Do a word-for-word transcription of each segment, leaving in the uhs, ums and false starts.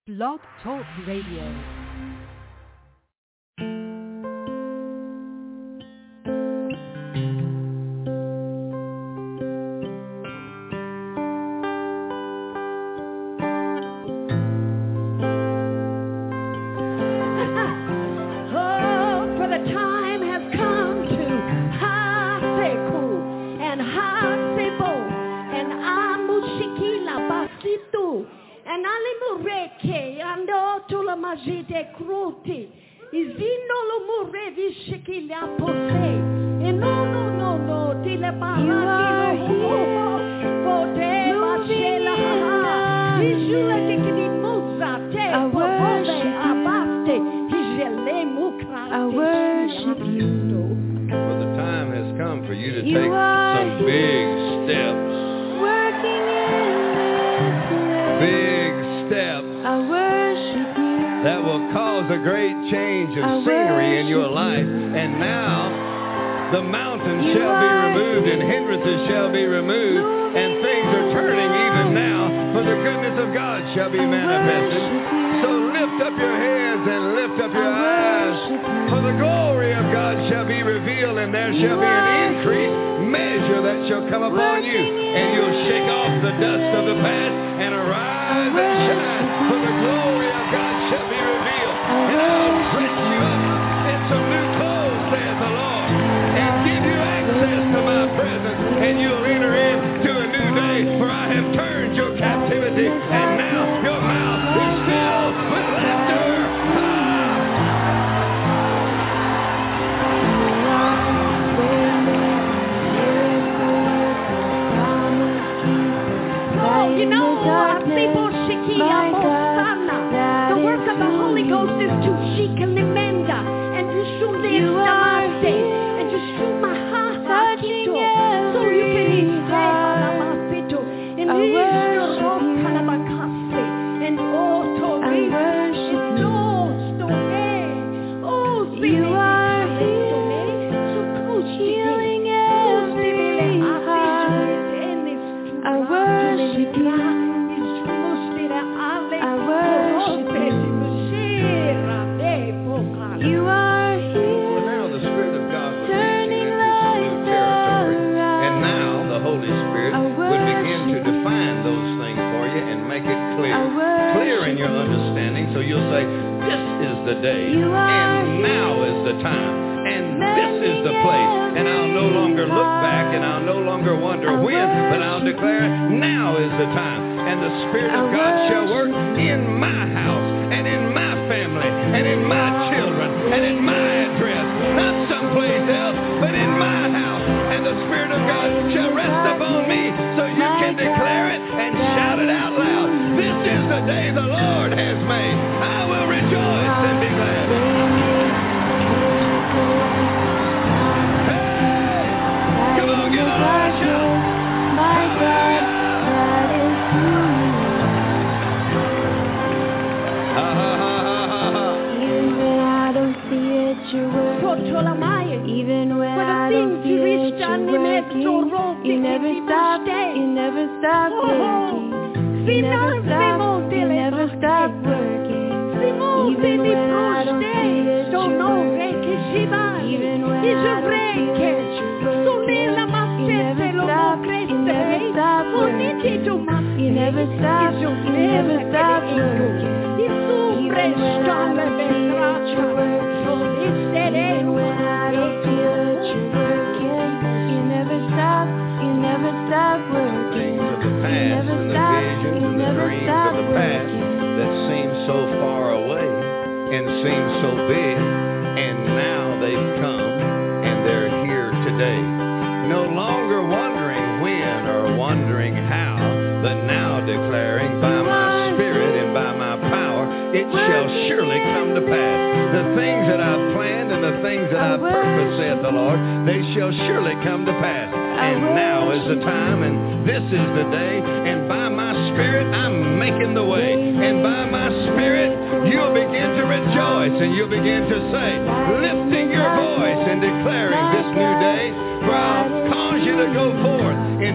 Blog Talk Radio.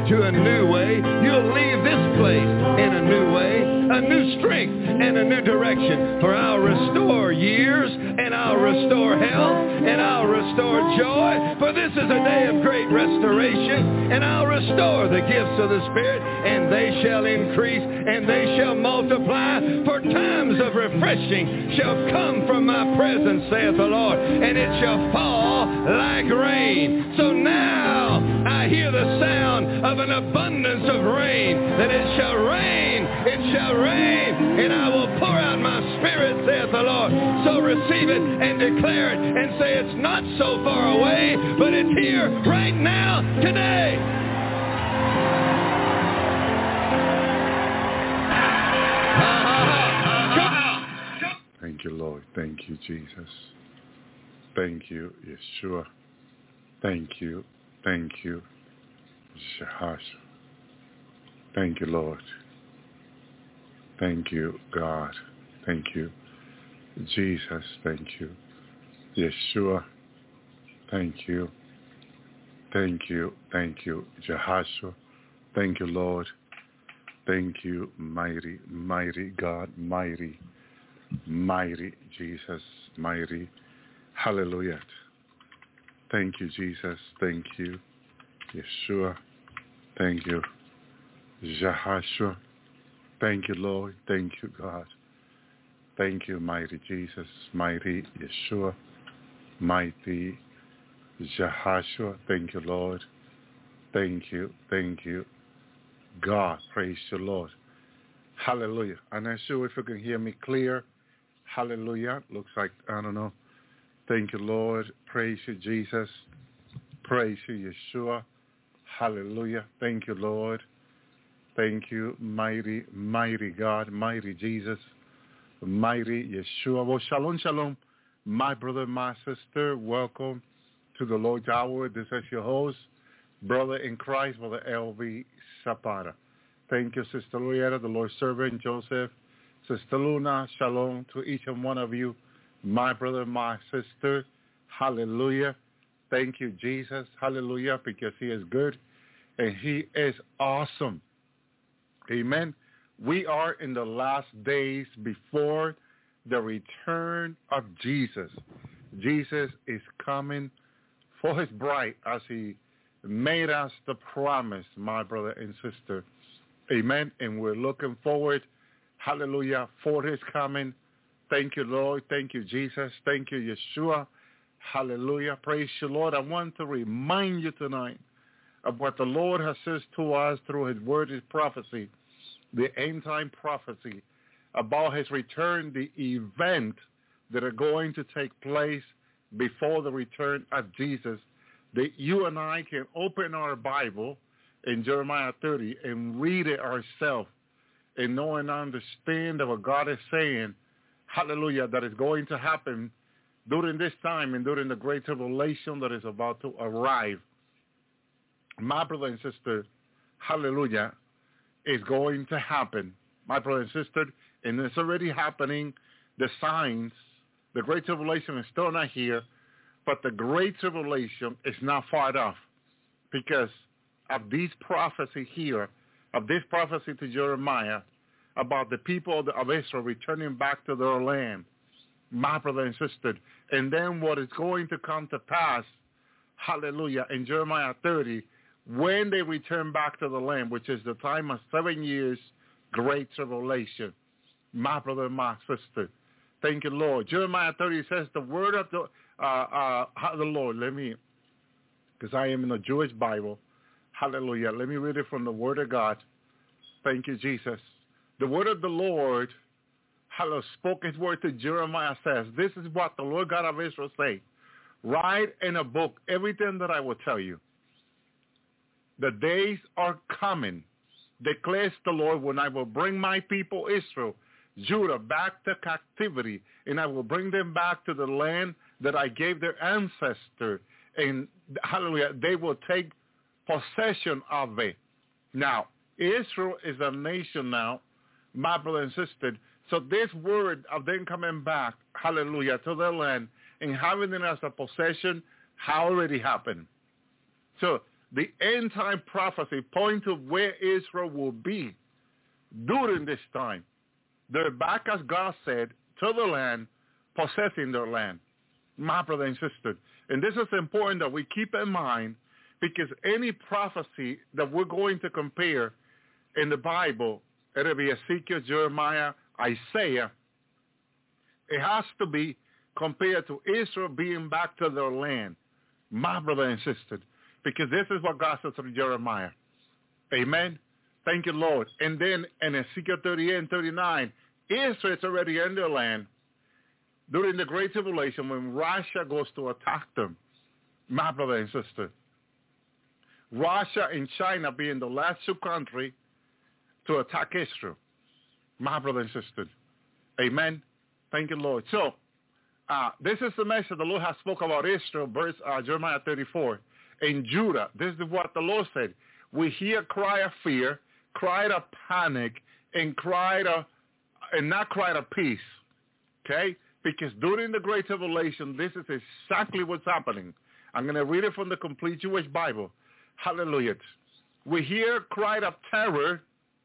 Into a new way, a new strength, and a new direction. direction. For I'll restore years, and I'll restore health, and I'll restore joy. For this is a day of great restoration, and I'll restore the gifts of the Spirit, and they shall increase, and they shall multiply. For times of refreshing shall come from my presence, saith the Lord, and it shall fall like rain. So now I hear the sound of an abundance of rain, that it shall rain, it shall rain, and I will pour out my Spirit, saith the Lord. So receive it and declare it and say it's not so far away, but it's here right now, today. Thank you, Lord. Thank you, Jesus. Thank you, Yeshua. Thank you. Thank you, Jehoshua. Thank you, Lord. Thank you, God. Thank you, Jesus. Thank you, Yeshua. Thank you. Thank you. Thank you, Jehoshua. Thank you, Lord. Thank you, mighty, mighty God, mighty, mighty Jesus, mighty. Hallelujah. Thank you, Jesus. Thank you, Yeshua. Thank you, Jehoshua. Thank you, Lord. Thank you, God. Thank you, mighty Jesus, mighty Yeshua, mighty Jehoshua. Thank you, Lord. Thank you. Thank you, God. Praise the Lord. Hallelujah. I'm not sure if you can hear me clear. Hallelujah. Looks like, I don't know. Thank you, Lord. Praise you, Jesus. Praise you, Yeshua. Hallelujah. Thank you, Lord. Thank you, mighty, mighty God, mighty Jesus, mighty Yeshua. Well, shalom, shalom, my brother, my sister. Welcome to the Lord's Hour. This is your host, brother in Christ, Brother L V Zapata. Thank you, Sister Luyetta, the Lord's servant, Joseph, Sister Luna. Shalom to each and one of you, my brother, my sister. Hallelujah. Thank you, Jesus. Hallelujah, because he is good and he is awesome. Amen. We are in the last days before the return of Jesus. Jesus is coming for his bride as he made us the promise, my brother and sister. Amen. And we're looking forward, hallelujah, for his coming. Thank you, Lord. Thank you, Jesus. Thank you, Yeshua. Hallelujah. Praise you, Lord. I want to remind you tonight of what the Lord has said to us through his word, his prophecy, the end-time prophecy about his return, the event that are going to take place before the return of Jesus, that you and I can open our Bible in Jeremiah thirty and read it ourselves and know and understand that what God is saying, hallelujah, that is going to happen during this time and during the great tribulation that is about to arrive. My brother and sister, hallelujah, is going to happen. My brother and sister, and it's already happening. The signs, the great tribulation is still not here, but the great tribulation is not far off because of this prophecy here, of this prophecy to Jeremiah about the people of Israel returning back to their land. My brother and sister, and then what is going to come to pass, hallelujah, in Jeremiah thirty, when they return back to the land, which is the time of seven years, great tribulation. My brother and my sister. Thank you, Lord. Jeremiah thirty says the word of the, uh, uh, the Lord. Let me, because I am in a Jewish Bible. Hallelujah. Let me read it from the word of God. Thank you, Jesus. The word of the Lord, hallelujah, spoke his word to Jeremiah, says, this is what the Lord God of Israel say. Write in a book everything that I will tell you. The days are coming, declares the Lord, when I will bring my people Israel, Judah, back to captivity, and I will bring them back to the land that I gave their ancestor. And hallelujah, they will take possession of it. Now, Israel is a nation now, my brother and sister. So this word of them coming back, hallelujah, to their land and having it as a possession, already happened. So the end-time prophecy points to where Israel will be during this time. They're back, as God said, to the land, possessing their land. My brother and sister. And this is important that we keep in mind, because any prophecy that we're going to compare in the Bible, it'll be Ezekiel, Jeremiah, Isaiah, it has to be compared to Israel being back to their land. My brother and sister. Because this is what God said through Jeremiah. Amen. Thank you, Lord. And then in Ezekiel thirty-eight and thirty-nine, Israel is already in their land during the Great Tribulation when Russia goes to attack them. My brother and sister. Russia and China being the last two countries to attack Israel. My brother and sister. Amen. Thank you, Lord. So, uh, this is the message the Lord has spoke about Israel, verse uh, Jeremiah thirty-four. In Judah, this is what the Lord said. We hear cry of fear, cry of panic, and cry of, and not cry of peace. Okay? Because during the Great Tribulation, this is exactly what's happening. I'm going to read it from the Complete Jewish Bible. Hallelujah. We hear cry of terror,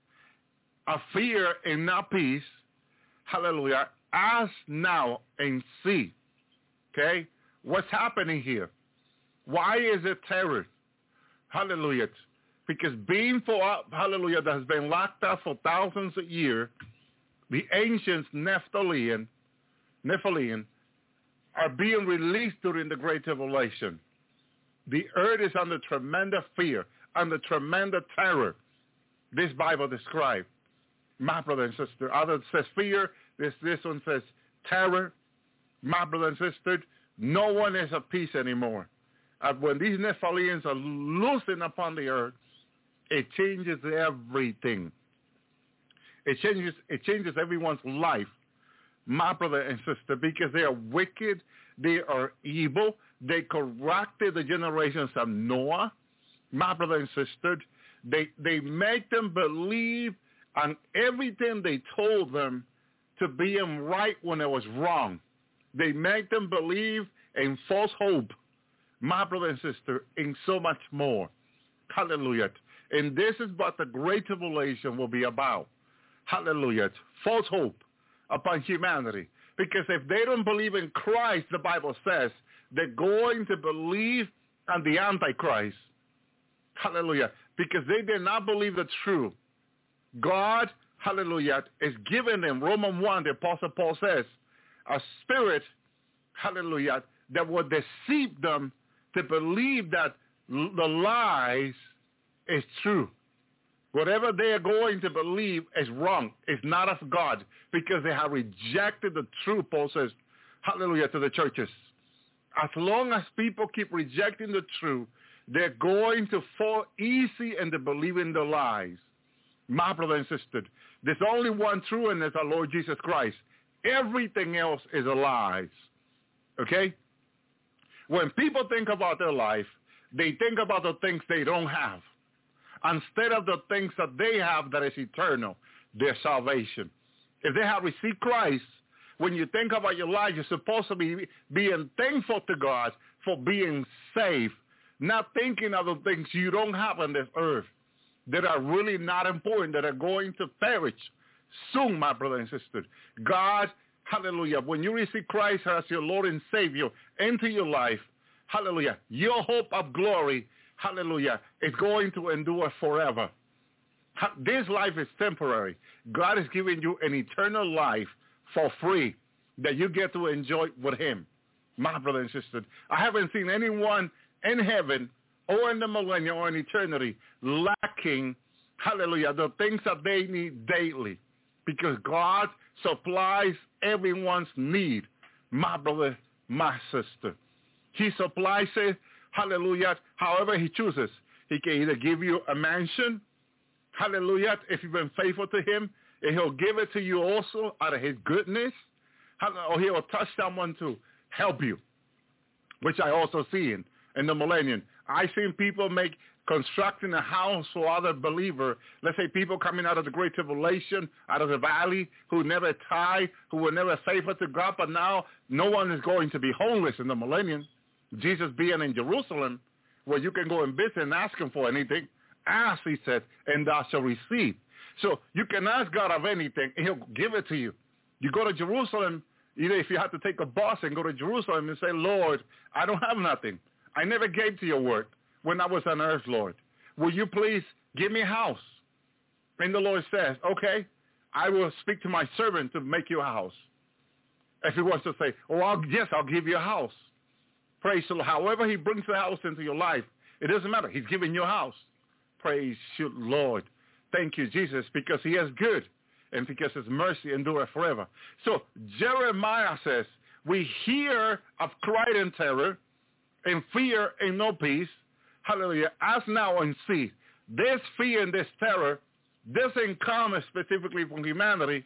of fear, and not peace. Hallelujah. Ask now and see. Okay? What's happening here? Why is it terror? Hallelujah. Because being for, hallelujah, that has been locked up for thousands of years, the ancients, Nephilim, Nephilim, are being released during the Great Tribulation. The earth is under tremendous fear, under tremendous terror. This Bible describes. My brother and sister. Other says fear. This, this one says terror. My brother and sister, no one is at peace anymore. And when these Nephilims are loosened upon the earth, it changes everything. It changes, it changes everyone's life, my brother and sister, because they are wicked, they are evil, they corrupted the generations of Noah, my brother and sister. They, they make them believe on everything they told them to be in right when it was wrong. They make them believe in false hope, my brother and sister, and so much more. Hallelujah. And this is what the Great Tribulation will be about. Hallelujah. False hope upon humanity. Because if they don't believe in Christ, the Bible says, they're going to believe on the Antichrist. Hallelujah. Because they did not believe the truth. God, hallelujah, is giving them, Romans one, the Apostle Paul says, a spirit, hallelujah, that will deceive them to believe that the lies is true. Whatever they are going to believe is wrong. It's not of God because they have rejected the truth, Paul says, hallelujah, to the churches. As long as people keep rejecting the truth, they're going to fall easy into believing the lies. My brother and sister, there's only one true, and it's our Lord Jesus Christ. Everything else is a lie. Okay? When people think about their life, they think about the things they don't have instead of the things that they have that is eternal, their salvation. If they have received Christ, when you think about your life, you're supposed to be being thankful to God for being saved, not thinking of the things you don't have on this earth that are really not important, that are going to perish soon, my brother and sister. God, hallelujah, when you receive Christ as your Lord and Savior into your life, hallelujah, your hope of glory, hallelujah, is going to endure forever. This life is temporary. God is giving you an eternal life for free that you get to enjoy with him, my brother and sister. I haven't seen anyone in heaven or in the millennium or in eternity lacking, hallelujah, the things that they need daily, because God supplies everyone's need, my brother, my sister. He supplies it, hallelujah, however he chooses. He can either give you a mansion, hallelujah, if you've been faithful to him, and he'll give it to you also out of his goodness, or he'll touch someone to help you, which I also see in, in the millennium. I've seen people make, constructing a house for other believer. Let's say people coming out of the Great Tribulation, out of the valley, who never tithe, who were never faithful to God, but now no one is going to be homeless in the millennium. Jesus being in Jerusalem, where you can go and visit and ask him for anything. Ask, he said, and thou shalt receive. So you can ask God of anything, and he'll give it to you. You go to Jerusalem, either if you have to take a bus and go to Jerusalem and say, Lord, I don't have nothing. I never gave to your word when I was on earth, Lord. Will you please give me a house? And the Lord says, okay, I will speak to my servant to make you a house. If he wants to say, oh, I'll, yes, I'll give you a house. Praise the Lord. However he brings the house into your life, it doesn't matter. He's giving you a house. Praise you, Lord. Thank you, Jesus, because he is good and because his mercy endureth forever. So Jeremiah says, we hear of cry and terror and fear and no peace. Hallelujah. Ask now and see. This fear and this terror doesn't come specifically from humanity.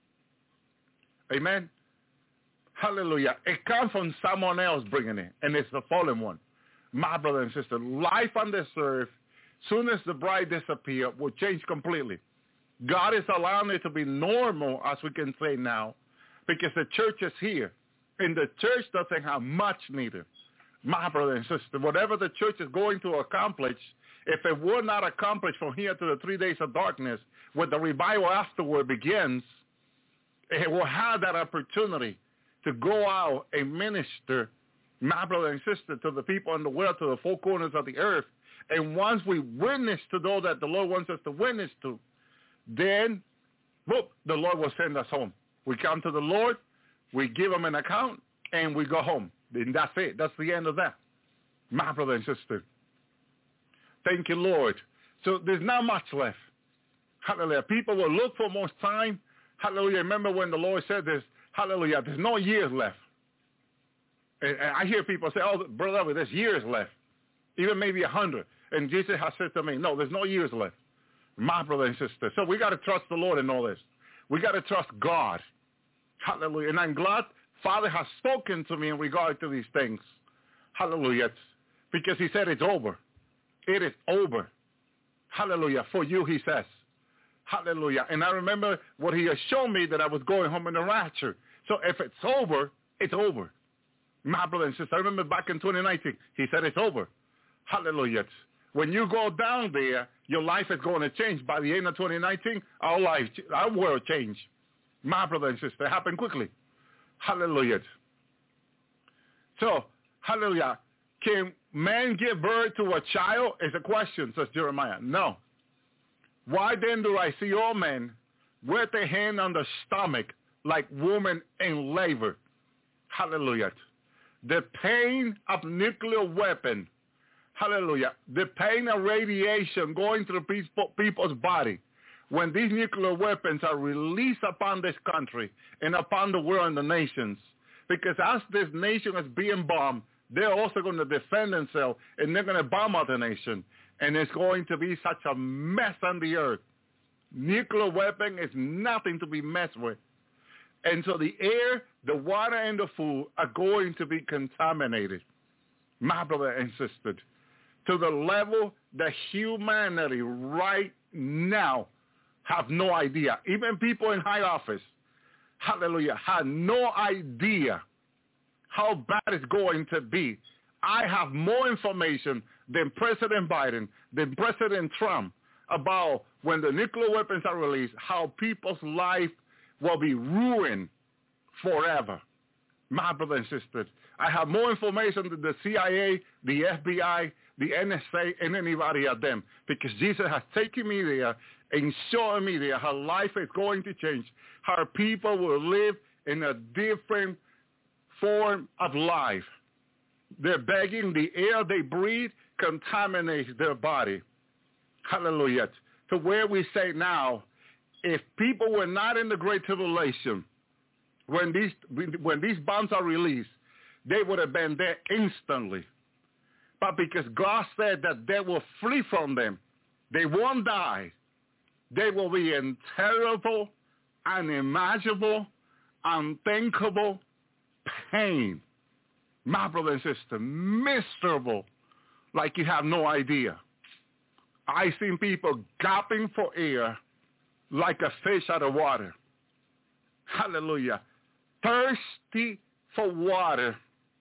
Amen. Hallelujah. It comes from someone else bringing it, and it's the fallen one. My brother and sister, life on this earth, soon as the bride disappears, will change completely. God is allowing it to be normal, as we can say now, because the church is here, and the church doesn't have much neither. My brother and sister, whatever the church is going to accomplish, if it were not accomplished from here to the three days of darkness, when the revival afterward begins, it will have that opportunity to go out and minister, my brother and sister, to the people in the world, to the four corners of the earth. And once we witness to those that the Lord wants us to witness to, then, whoop, the Lord will send us home. We come to the Lord, we give him an account, and we go home. And that's it. That's the end of that. My brother and sister. Thank you, Lord. So there's not much left. Hallelujah. People will look for more time. Hallelujah. Remember when the Lord said this, hallelujah, there's no years left. And, and I hear people say, oh, brother, there's years left. Even maybe a hundred. And Jesus has said to me, no, there's no years left. My brother and sister. So we got to trust the Lord in all this. We got to trust God. Hallelujah. And I'm glad Father has spoken to me in regard to these things. Hallelujah. Because he said it's over. It is over. Hallelujah. For you, he says. Hallelujah. And I remember what he has shown me, that I was going home in the rapture. So if it's over, it's over. My brother and sister, I remember back in twenty nineteen, he said it's over. Hallelujah. When you go down there, your life is going to change. By the end of twenty nineteen, our life, our world changed. My brother and sister, it happened quickly. Hallelujah. So, hallelujah. Can man give birth to a child? Is a question, says Jeremiah. No. Why then do I see all men with their hand on the stomach like women in labor? Hallelujah. The pain of nuclear weapon. Hallelujah. The pain of radiation going through people's body. When these nuclear weapons are released upon this country and upon the world and the nations. Because as this nation is being bombed, they're also going to defend themselves, and they're going to bomb other nation. And it's going to be such a mess on the earth. Nuclear weapon is nothing to be messed with. And so the air, the water, and the food are going to be contaminated. My brother and sister, to the level that humanity right now have no idea. Even people in high office, hallelujah, have no idea how bad it's going to be. I have more information than President Biden, than President Trump about when the nuclear weapons are released, how people's life will be ruined forever. My brother and sisters, I have more information than the C I A, the F B I, the N S A, and anybody of them, because Jesus has taken me there and shown me there how life is going to change, how people will live in a different form of life. They're begging the air they breathe contaminates their body. Hallelujah. To where we say now, if people were not in the Great Tribulation, when these when these bombs are released, they would have been there instantly. But because God said that they will flee from them, they won't die. They will be in terrible, unimaginable, unthinkable pain. My brother and sister, miserable, like you have no idea. I've seen people gasping for air like a fish out of water. Hallelujah. Thirsty for water.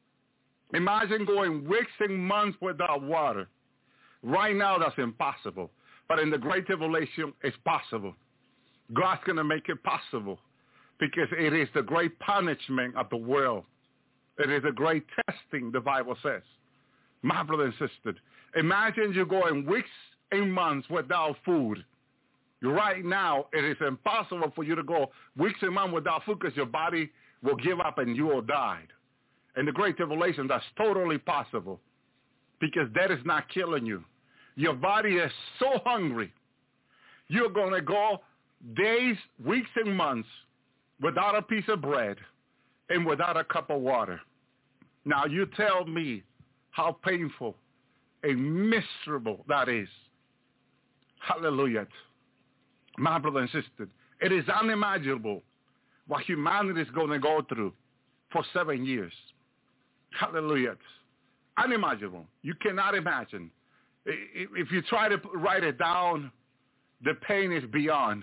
Imagine going weeks and months without water. Right now, that's impossible. But in the Great Tribulation, it's possible. God's going to make it possible because it is the great punishment of the world. It is a great testing, the Bible says. My brother and sister, imagine you going weeks and months without food. Right now, it is impossible for you to go weeks and months without food because your body will give up and you will die. In the Great Tribulation, that's totally possible because that is not killing you. Your body is so hungry. You're going to go days, weeks, and months without a piece of bread and without a cup of water. Now, you tell me how painful and miserable that is. Hallelujah. My brother and sister, it is unimaginable what humanity is going to go through for seven years. Hallelujah. Unimaginable. You cannot imagine. If you try to write it down, the pain is beyond.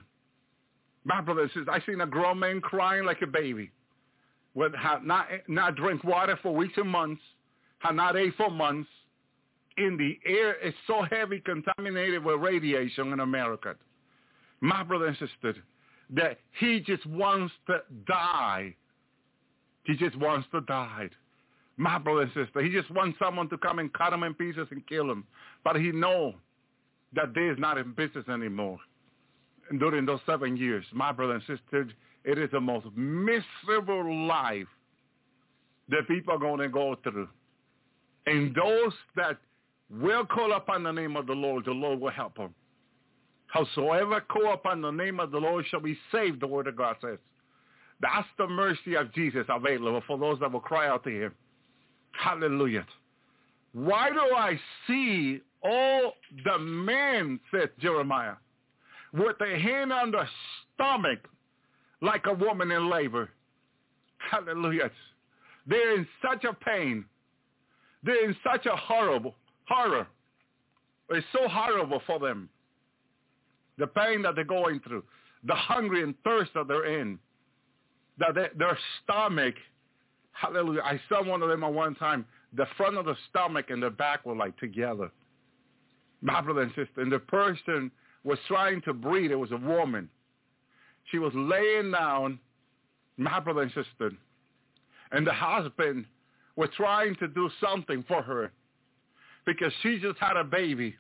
My brother and sister, I seen a grown man crying like a baby. Would have not, not drink water for weeks and months, had not ate for months. In the air is so heavy, contaminated with radiation in America. My brother and sister, that he just wants to die. He just wants to die. My brother and sister, he just wants someone to come and cut him in pieces and kill him. But he knows that they is not in business anymore. And during those seven years, my brother and sister, it is the most miserable life that people are going to go through. And those that will call upon the name of the Lord, the Lord will help them. Howsoever call upon the name of the Lord shall be saved, the word of God says. That's the mercy of Jesus available for those that will cry out to him. Hallelujah. Why do I see all the men, said Jeremiah, with their hand on the stomach like a woman in labor? Hallelujah. They're in such a pain. They're in such a horrible horror. It's so horrible for them. The pain that they're going through, the hunger and thirst that they're in, that they, their stomach, hallelujah. I saw one of them at one time, the front of the stomach and the back were like together. My brother and sister, and the person was trying to breathe. It was a woman. She was laying down, my brother and sister, and the husband was trying to do something for her because she just had a baby.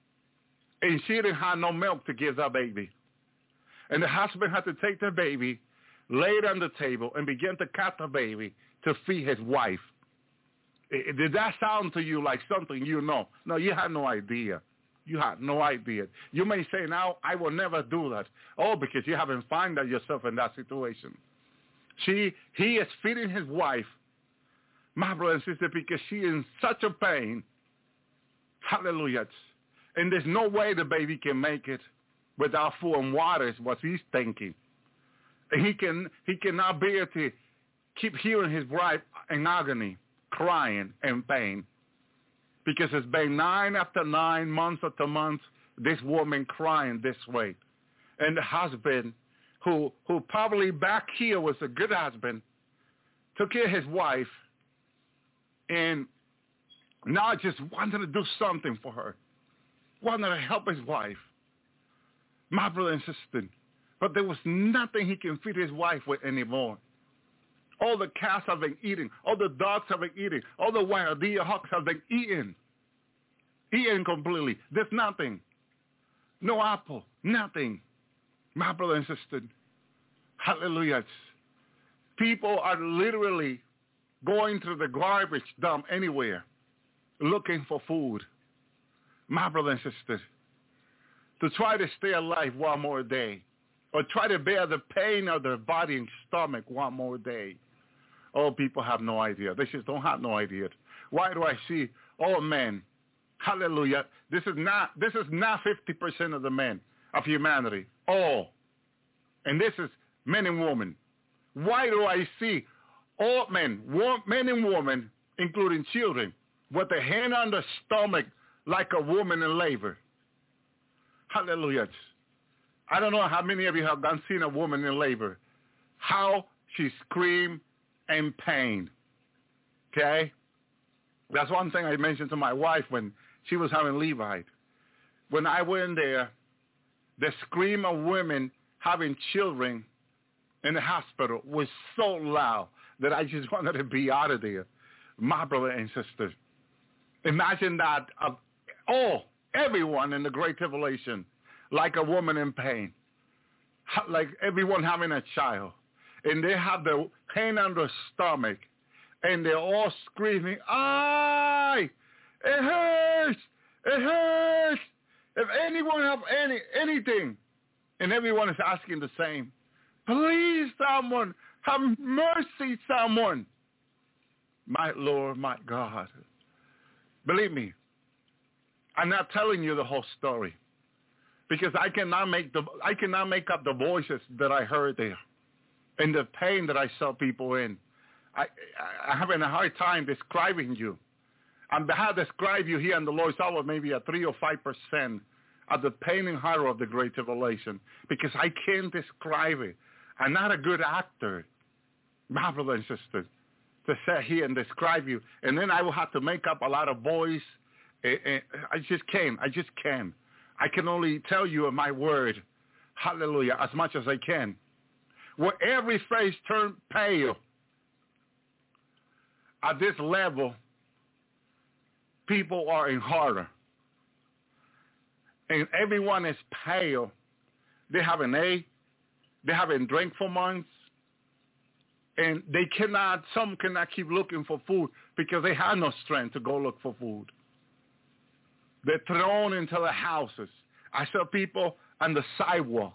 And she didn't have no milk to give that baby. And the husband had to take the baby, lay it on the table, and begin to cut the baby to feed his wife. Did that sound to you like something you know? No, you had no idea. You had no idea. You may say, now, I will never do that. Oh, because you haven't found yourself in that situation. She, he is feeding his wife, my brother and sister, because she is in such a pain. Hallelujah. And there's no way the baby can make it without food and water is what he's thinking. And he can he cannot bear to keep hearing his wife in agony, crying in pain. Because it's been nine after nine, months after month, this woman crying this way. And the husband, who who probably back here was a good husband, took care of his wife and now just wanted to do something for her. Wanted to help his wife, my brother and sister. But there was nothing he can feed his wife with anymore. All the cats have been eating. All the dogs have been eating. All the wild deer hawks have been eaten. Eaten completely. There's nothing. No apple. Nothing. My brother and sister. Hallelujah. People are literally going through the garbage dump anywhere looking for food. My brother and sister, to try to stay alive one more day or try to bear the pain of their body and stomach one more day. Oh, people have no idea. They just don't have no idea. Why do I see all men? Hallelujah. This is not, this is not fifty percent of the men of humanity. All. And this is men and women. Why do I see all men, men and women, including children, with their hand on the stomach like a woman in labor? Hallelujah. I don't know how many of you have done seen a woman in labor. How she screamed in pain. Okay? That's one thing I mentioned to my wife when she was having Levite. When I went in there, the scream of women having children in the hospital was so loud that I just wanted to be out of there. My brother and sister, imagine that of all, everyone in the Great Tribulation, like a woman in pain, like everyone having a child, and they have their hand on their stomach, and they're all screaming, "Aye, it hurts, it hurts." If anyone have any anything, and everyone is asking the same, "Please, someone, have mercy, someone." My Lord, my God. Believe me, I'm not telling you the whole story because I cannot make the I cannot make up the voices that I heard there and the pain that I saw people in. I, I, I'm having a hard time describing you. I'm how to describe you here in the Lord's hour, maybe a three or five percent of the pain and horror of the Great Tribulation because I can't describe it. I'm not a good actor, my brother and sister, to sit here and describe you. And then I will have to make up a lot of voice. I just can't. I just can't. I can only tell you in my word, hallelujah, as much as I can. Where every face turned pale at this level, people are in horror. And everyone is pale. They haven't ate. They haven't drank for months. And they cannot, some cannot keep looking for food because they have no strength to go look for food. They're thrown into the houses. I saw people on the sidewalk.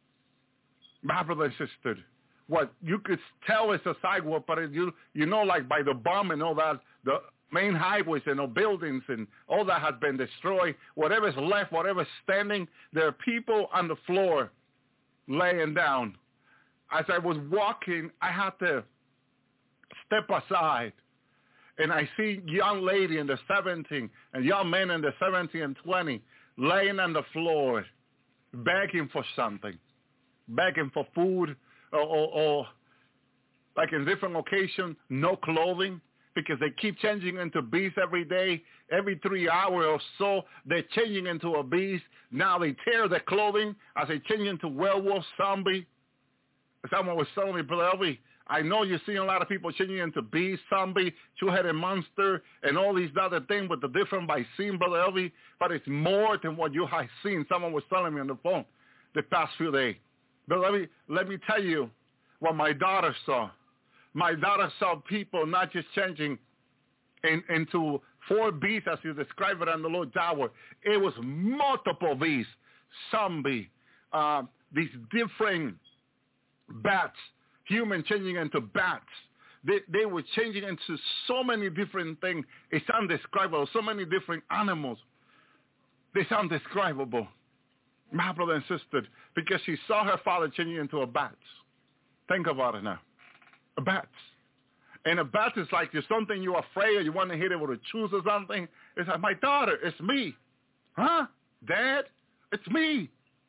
My brother and sister, what you could tell is a sidewalk, but you you know, like by the bomb and all that, the main highways and all buildings and all that has been destroyed. Whatever's left, whatever's standing, there are people on the floor laying down. As I was walking, I had to step aside, and I see young lady in the seventeen and young men in the seventeen and twenty laying on the floor, begging for something, begging for food, or, or, or like in different occasions, no clothing, because they keep changing into beasts every day. Every three hours or so, they're changing into a beast. Now they tear their clothing as they change into werewolf, zombie. Someone was telling me, Brother Elvi, I know you're seeing a lot of people changing into beast, zombie, two-headed monster, and all these other things, but the difference by seeing, Brother Elvi, but it's more than what you have seen. Someone was telling me on the phone the past few days. But let me, let me tell you what my daughter saw. My daughter saw people not just changing in, into four beasts, as you described it on the Lord's hour. It was multiple beasts, zombie, uh, these different bats, human changing into bats. They, they were changing into so many different things. It's undescribable. So many different animals. It's undescribable. My brother and sister, because she saw her father changing into a bat. Think about it now. A bat. And a bat is like there's something you're afraid of. You want to hit it with a choose or something. It's like, my daughter, it's me. Huh? Dad, it's me.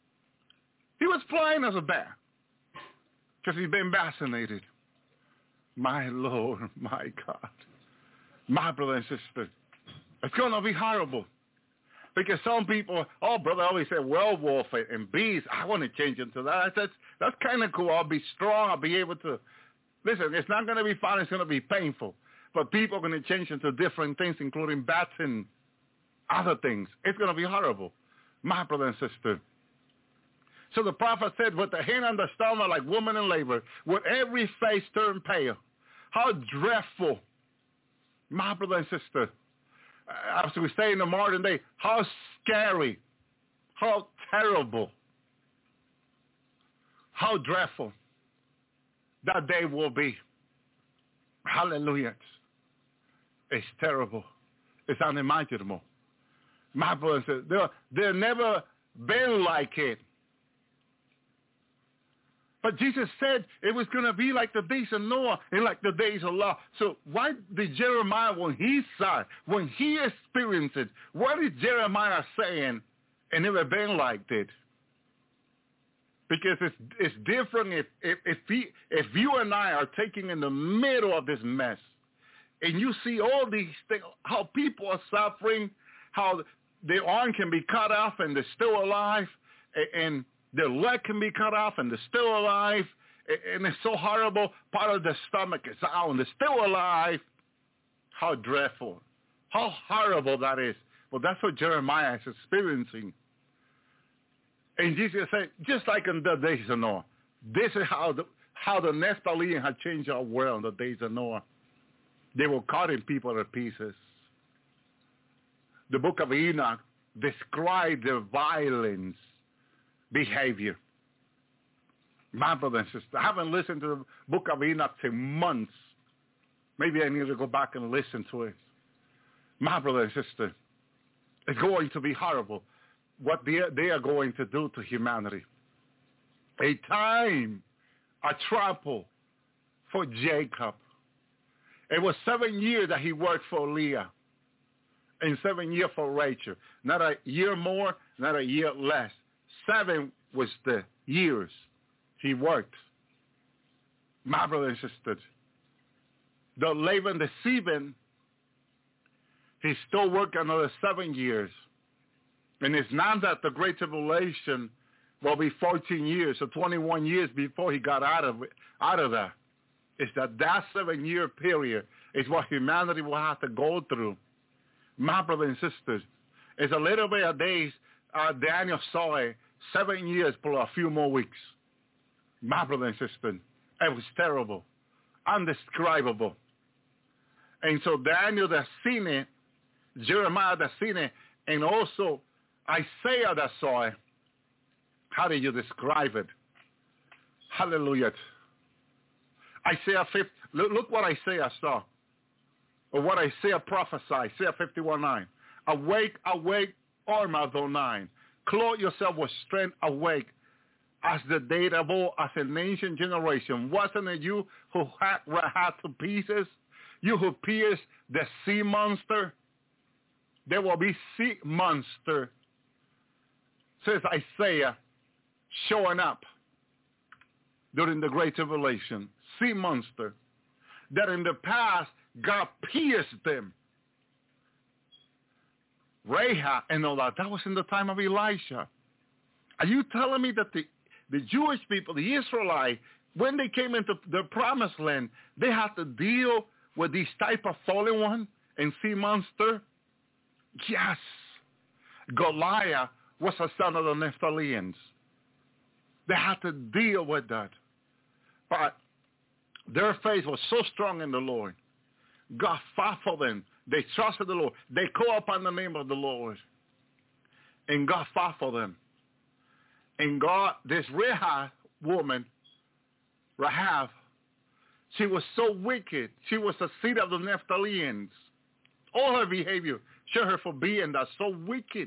He was flying as a bat. Because he's been vaccinated. My Lord, my God. My brother and sister. It's going to be horrible. Because some people, oh, brother always said werewolf and beast. I want to change into that. That's, that's kind of cool. I'll be strong. I'll be able to. Listen, it's not going to be fun. It's going to be painful. But people are going to change into different things, including bats and other things. It's going to be horrible. My brother and sister. So the prophet said, with the hand on the stomach like woman in labor, with every face turned pale. How dreadful. My brother and sister. As we say in the modern day, how scary. How terrible. How dreadful that day will be. Hallelujah. It's terrible. It's unimaginable. My brother and sister, there, there never been like it. But Jesus said it was going to be like the days of Noah and like the days of Lot. So why did Jeremiah, when he saw it, when he experienced it, what is Jeremiah saying it never been like it? Because it's it's different if if if, he, if you and I are taking in the middle of this mess, and you see all these things, how people are suffering, how their arm can be cut off and they're still alive, and, and Their leg can be cut off and they're still alive. And it's so horrible. Part of their stomach is out and they're still alive. How dreadful. How horrible that is. Well, that's what Jeremiah is experiencing. And Jesus said, just like in the days of Noah, this is how the, how the Nephilim had changed our world in the days of Noah. They were cutting people to pieces. The book of Enoch described their violence behavior. My brother and sister, I haven't listened to the book of Enoch in months. Maybe I need to go back and listen to it. My brother and sister, it's going to be horrible what they, they are going to do to humanity. A time, a trample for Jacob. It was seven years that he worked for Leah and seven years for Rachel. Not a year more, not a year less. Seven was the years he worked. My brother and sister, the Laban deceiving, he still worked another seven years. And it's not that the Great Tribulation will be fourteen years or twenty-one years before he got out of it, out of that. It's that that seven-year period is what humanity will have to go through. My brothers and sisters, it's a little bit of days uh, Daniel saw it, seven years plus a few more weeks. My brother and sister, it was terrible, undescribable. And so Daniel that seen it, Jeremiah that seen it, and also Isaiah that saw it. How do you describe it? Hallelujah. Isaiah fifty, look, look what Isaiah saw, or what Isaiah prophesied, Isaiah fifty-one nine. Awake, awake, armor though nine. Clothe yourself with strength, awake, as the day of old, as an ancient generation. Wasn't it you who had, had to pieces? You who pierced the sea monster? There will be sea monster, says Isaiah, showing up during the Great Tribulation. Sea monster. That in the past, God pierced them. Rahab and all that, that was in the time of Elisha. Are you telling me that the, the Jewish people, the Israelites, when they came into the promised land, they had to deal with these type of fallen one and sea monster? Yes. Goliath was a son of the Nephilims. They had to deal with that. But their faith was so strong in the Lord. God fought for them. They trusted the Lord. They called upon the name of the Lord. And God fought for them. And God, this Rahab woman, Rahab, she was so wicked. She was a seed of the Nephilims. All her behavior showed her for being that so wicked.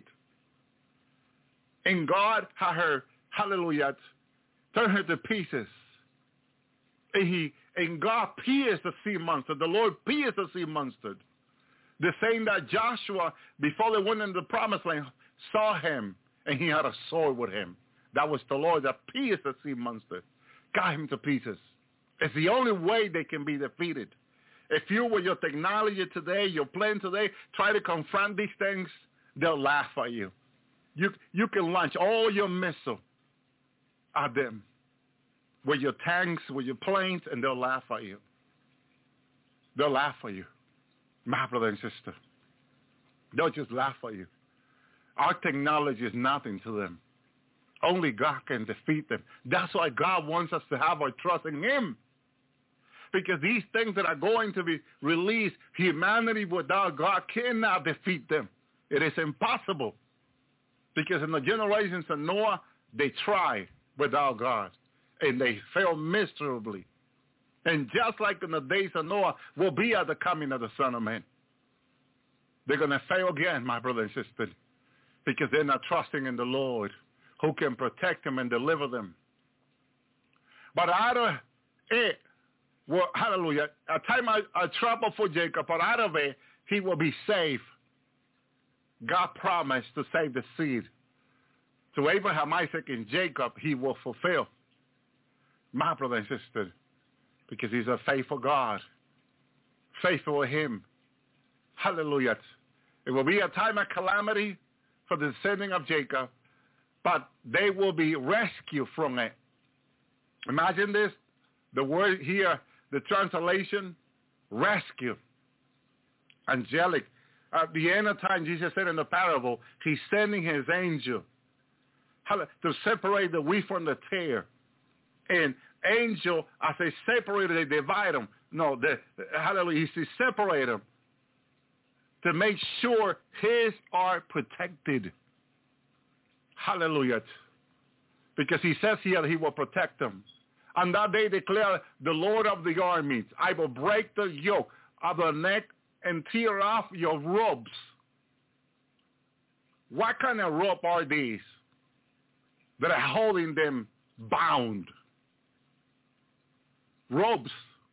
And God had her, hallelujah, turn her to pieces. And he and God pierced the sea monster. The Lord pierced the sea monster. The same that Joshua, before they went into the promised land, saw him and he had a sword with him. That was the Lord that pierced the sea monster, got him to pieces. It's the only way they can be defeated. If you, with your technology today, your plan today, try to confront these things, they'll laugh at you. You, you can launch all your missiles at them with your tanks, with your planes, and they'll laugh at you. They'll laugh at you, my brother and sister. They'll just laugh at you. Our technology is nothing to them. Only God can defeat them. That's why God wants us to have our trust in him. Because these things that are going to be released, humanity without God cannot defeat them. It is impossible. Because in the generations of Noah, they tried without God. And they failed miserably. And just like in the days of Noah, will be at the coming of the Son of Man. They're going to fail again, my brother and sister. Because they're not trusting in the Lord, who can protect them and deliver them. But out of it, well, hallelujah, a time of, of trouble for Jacob, but out of it, he will be saved. God promised to save the seed. To Abraham, Isaac, and Jacob, he will fulfill. My brother and sister, because he's a faithful God. Faithful with him. Hallelujah. It will be a time of calamity for the descending of Jacob, but they will be rescued from it. Imagine this, the word here, the translation, rescue, angelic. At the end of time, Jesus said in the parable, he's sending his angel to separate the wheat from the tare. And angel, as they separate, they divide them. No, the, hallelujah, he separate them to make sure his are protected. Hallelujah. Because he says here he will protect them. On that day declare the Lord of the armies, I will break the yoke of the neck and tear off your ropes. What kind of rope are these that are holding them bound? Ropes.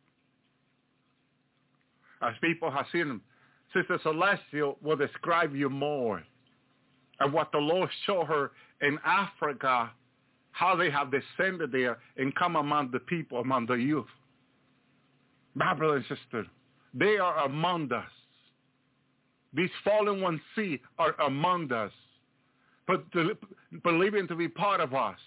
As people have seen them, Sister Celestial will describe you more. And what the Lord showed her in Africa, how they have descended there and come among the people, among the youth. My brother and sister, they are among us. These fallen ones see are among us, but to, believing to be part of us.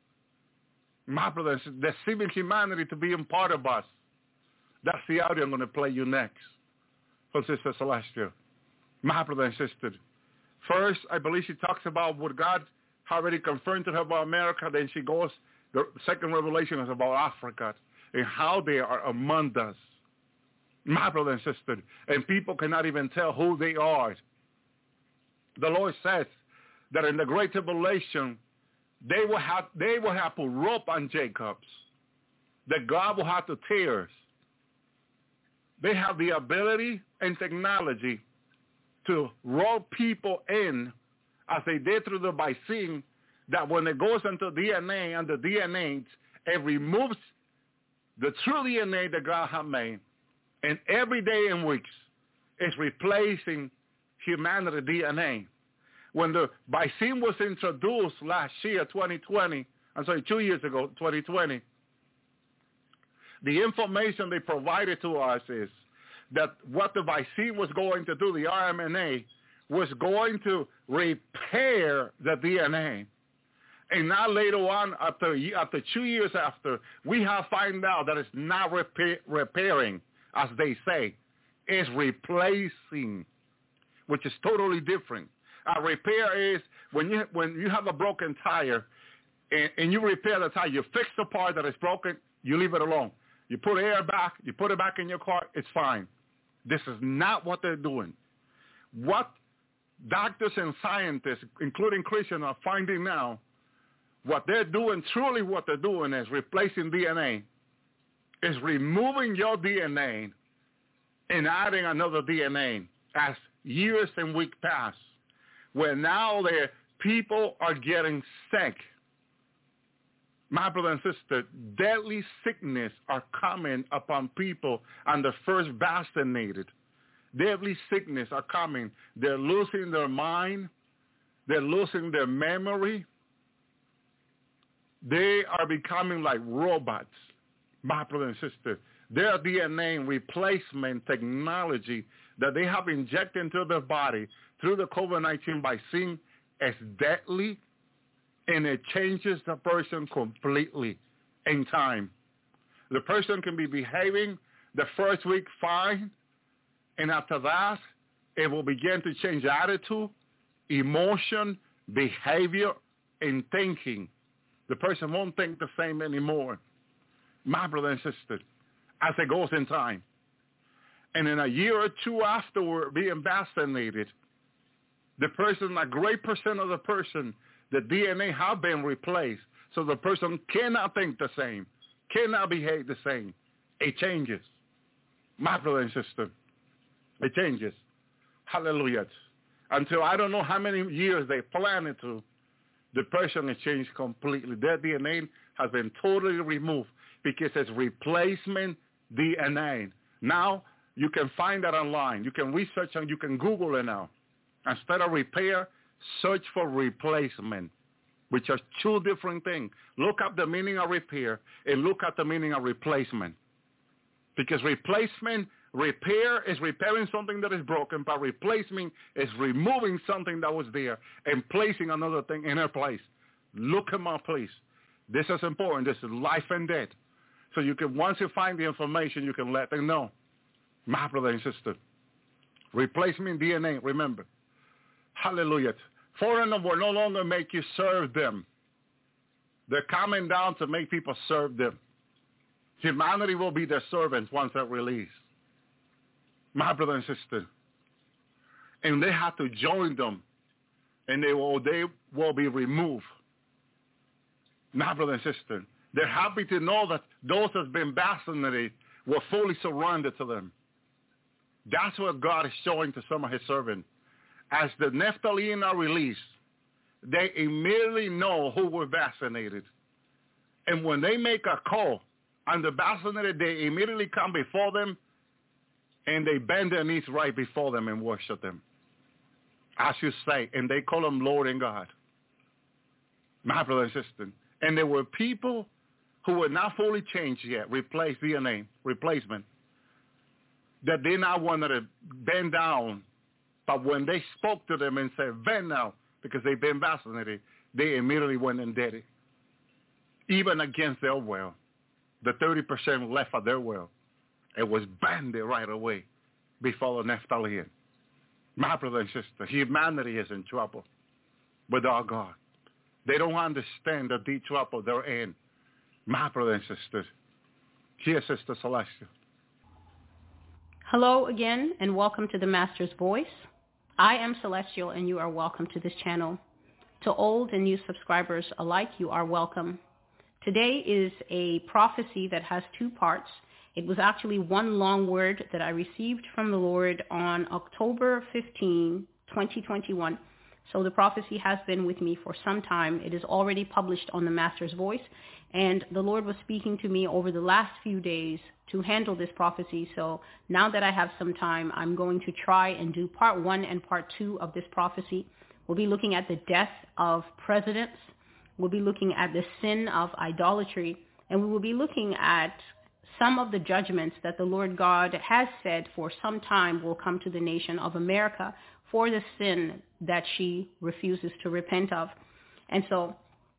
My brother and sister, deceiving humanity to be a part of us. That's the audio I'm going to play you next from Sister Celestia. My brother and sister, first, I believe she talks about what God already confirmed to her about America. Then she goes, the second revelation is about Africa and how they are among us. My brother and sister, and people cannot even tell who they are. The Lord says that in the great tribulation, they will have they will have to rope on Jacob's, that God will have to tears. They have the ability and technology to rope people in, as they did through the vaccine, that when it goes into D N A and the D N A, it removes the true D N A that God has made. And every day and weeks, it's replacing humanity D N A. When the vaccine was introduced last year, twenty twenty, I'm sorry, two years ago, twenty twenty, the information they provided to us is that what the vaccine was going to do, the R N A, was going to repair the D N A. And now later on, after, after two years after, we have found out that it's not repair, repairing, as they say, is replacing, which is totally different. A repair is when you when you have a broken tire and, and you repair the tire, you fix the part that is broken, you leave it alone. You put air back, you put it back in your car, it's fine. This is not what they're doing. What doctors and scientists, including Christians, are finding now, what they're doing, truly what they're doing is replacing D N A, is removing your D N A and adding another D N A as years and weeks pass, where now the people are getting sick. My brother and sister, deadly sickness are coming upon people and the first vaccinated. Deadly sickness are coming. They're losing their mind. They're losing their memory. They are becoming like robots. My brother and sister, their D N A replacement technology that they have injected into their body through the COVID nineteen vaccine is deadly, and it changes the person completely in time. The person can be behaving the first week fine, and after that, it will begin to change attitude, emotion, behavior, and thinking. The person won't think the same anymore. My brother and sister, as it goes in time. And in a year or two afterward being vaccinated, the person, a great percent of the person, the D N A have been replaced. So the person cannot think the same, cannot behave the same. It changes. My brother and sister, it changes. Hallelujah. Until I don't know how many years they plan it to, the person has changed completely. Their D N A has been totally removed because it's replacement D N A. Now, you can find that online. You can research and you can Google it now. Instead of repair, search for replacement, which are two different things. Look up the meaning of repair and look at the meaning of replacement. Because replacement, repair is repairing something that is broken, but replacement is removing something that was there and placing another thing in their place. Look him up, please. This is important. This is life and death. So you can, once you find the information, you can let them know. My brother and sister, replacement D N A, remember. Hallelujah. Foreigners will no longer make you serve them. They're coming down to make people serve them. Humanity will be their servants once they're released. My brother and sister. And they have to join them. And they will, they will be removed. My brother and sister. They're happy to know that those that have been vaccinated were fully surrendered to them. That's what God is showing to some of his servants. As the Nephilim are released, they immediately know who were vaccinated. And when they make a call on the vaccinated, they immediately come before them and they bend their knees right before them and worship them. As you say, and they call him Lord and God. My brother and sister. And there were people who were not fully changed yet, replaced D N A, replacement, that they not wanted to bend down. But when they spoke to them and said, bend now, because they've been vaccinated, they immediately went and did it. Even against their will. The thirty percent left of their will. It was banned right away before the Nephilim. My brother and sister, humanity is in trouble with our God. They don't understand the deep trouble they're in. My brother and sister, here, Sister Celestia. Hello again, and welcome to the Master's Voice. I am Celestial, and you are welcome to this channel. To old and new subscribers alike, you are welcome. Today is a prophecy that has two parts. It was actually one long word that I received from the Lord on October fifteenth, twenty twenty-one. So the prophecy has been with me for some time. It is already published on the Master's Voice, and the Lord was speaking to me over the last few days to handle this prophecy. So now that I have some time, I'm going to try and do part one and part two of this prophecy. We'll be looking at the death of presidents. We'll be looking at the sin of idolatry, and we will be looking at some of the judgments that the Lord God has said for some time will come to the nation of America for the sin that she refuses to repent of. And so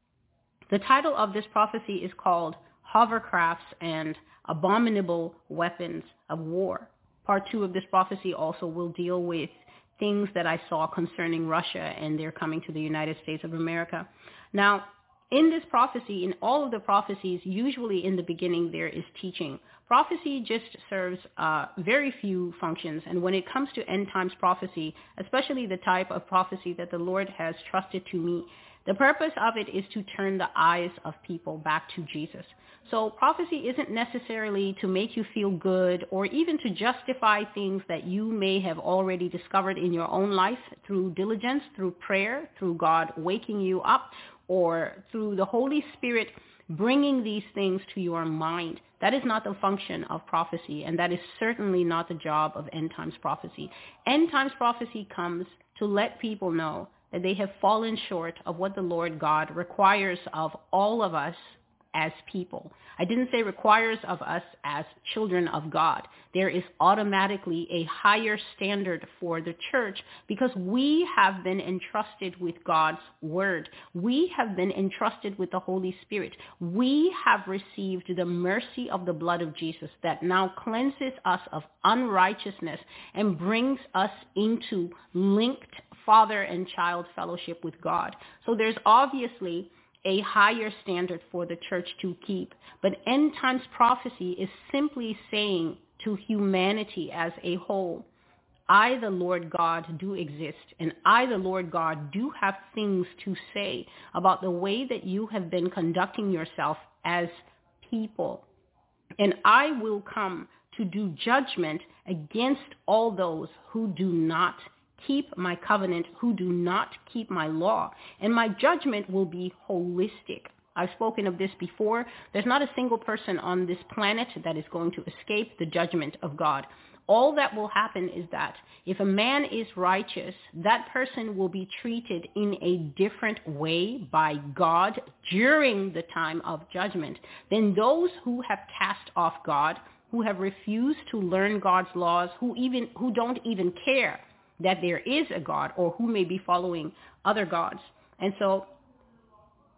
the title of this prophecy is called Hovercrafts and Abominable Weapons of War. Part two of this prophecy also will deal with things that I saw concerning Russia and their coming to the United States of America. Now, in this prophecy, in all of the prophecies, usually in the beginning there is teaching. Prophecy just serves uh, very few functions. And when it comes to end times prophecy, especially the type of prophecy that the Lord has trusted to me, the purpose of it is to turn the eyes of people back to Jesus. So prophecy isn't necessarily to make you feel good or even to justify things that you may have already discovered in your own life through diligence, through prayer, through God waking you up, or through the Holy Spirit bringing these things to your mind. That is not the function of prophecy, and that is certainly not the job of end times prophecy. End times prophecy comes to let people know that they have fallen short of what the Lord God requires of all of us as people. I didn't say requires of us as children of God. There is automatically a higher standard for the church because we have been entrusted with God's word. We have been entrusted with the Holy Spirit. We have received the mercy of the blood of Jesus that now cleanses us of unrighteousness and brings us into linked father and child fellowship with God. So there's obviously a higher standard for the church to keep. But end times prophecy is simply saying to humanity as a whole, I, the Lord God, do exist, and I, the Lord God, do have things to say about the way that you have been conducting yourself as people. And I will come to do judgment against all those who do not keep my covenant, who do not keep my law. And my judgment will be holistic. I've spoken of this before. There's not a single person on this planet that is going to escape the judgment of God. All that will happen is that if a man is righteous, that person will be treated in a different way by God during the time of judgment than those who have cast off God, who have refused to learn God's laws, who even who don't even care that there is a God, or who may be following other gods. And so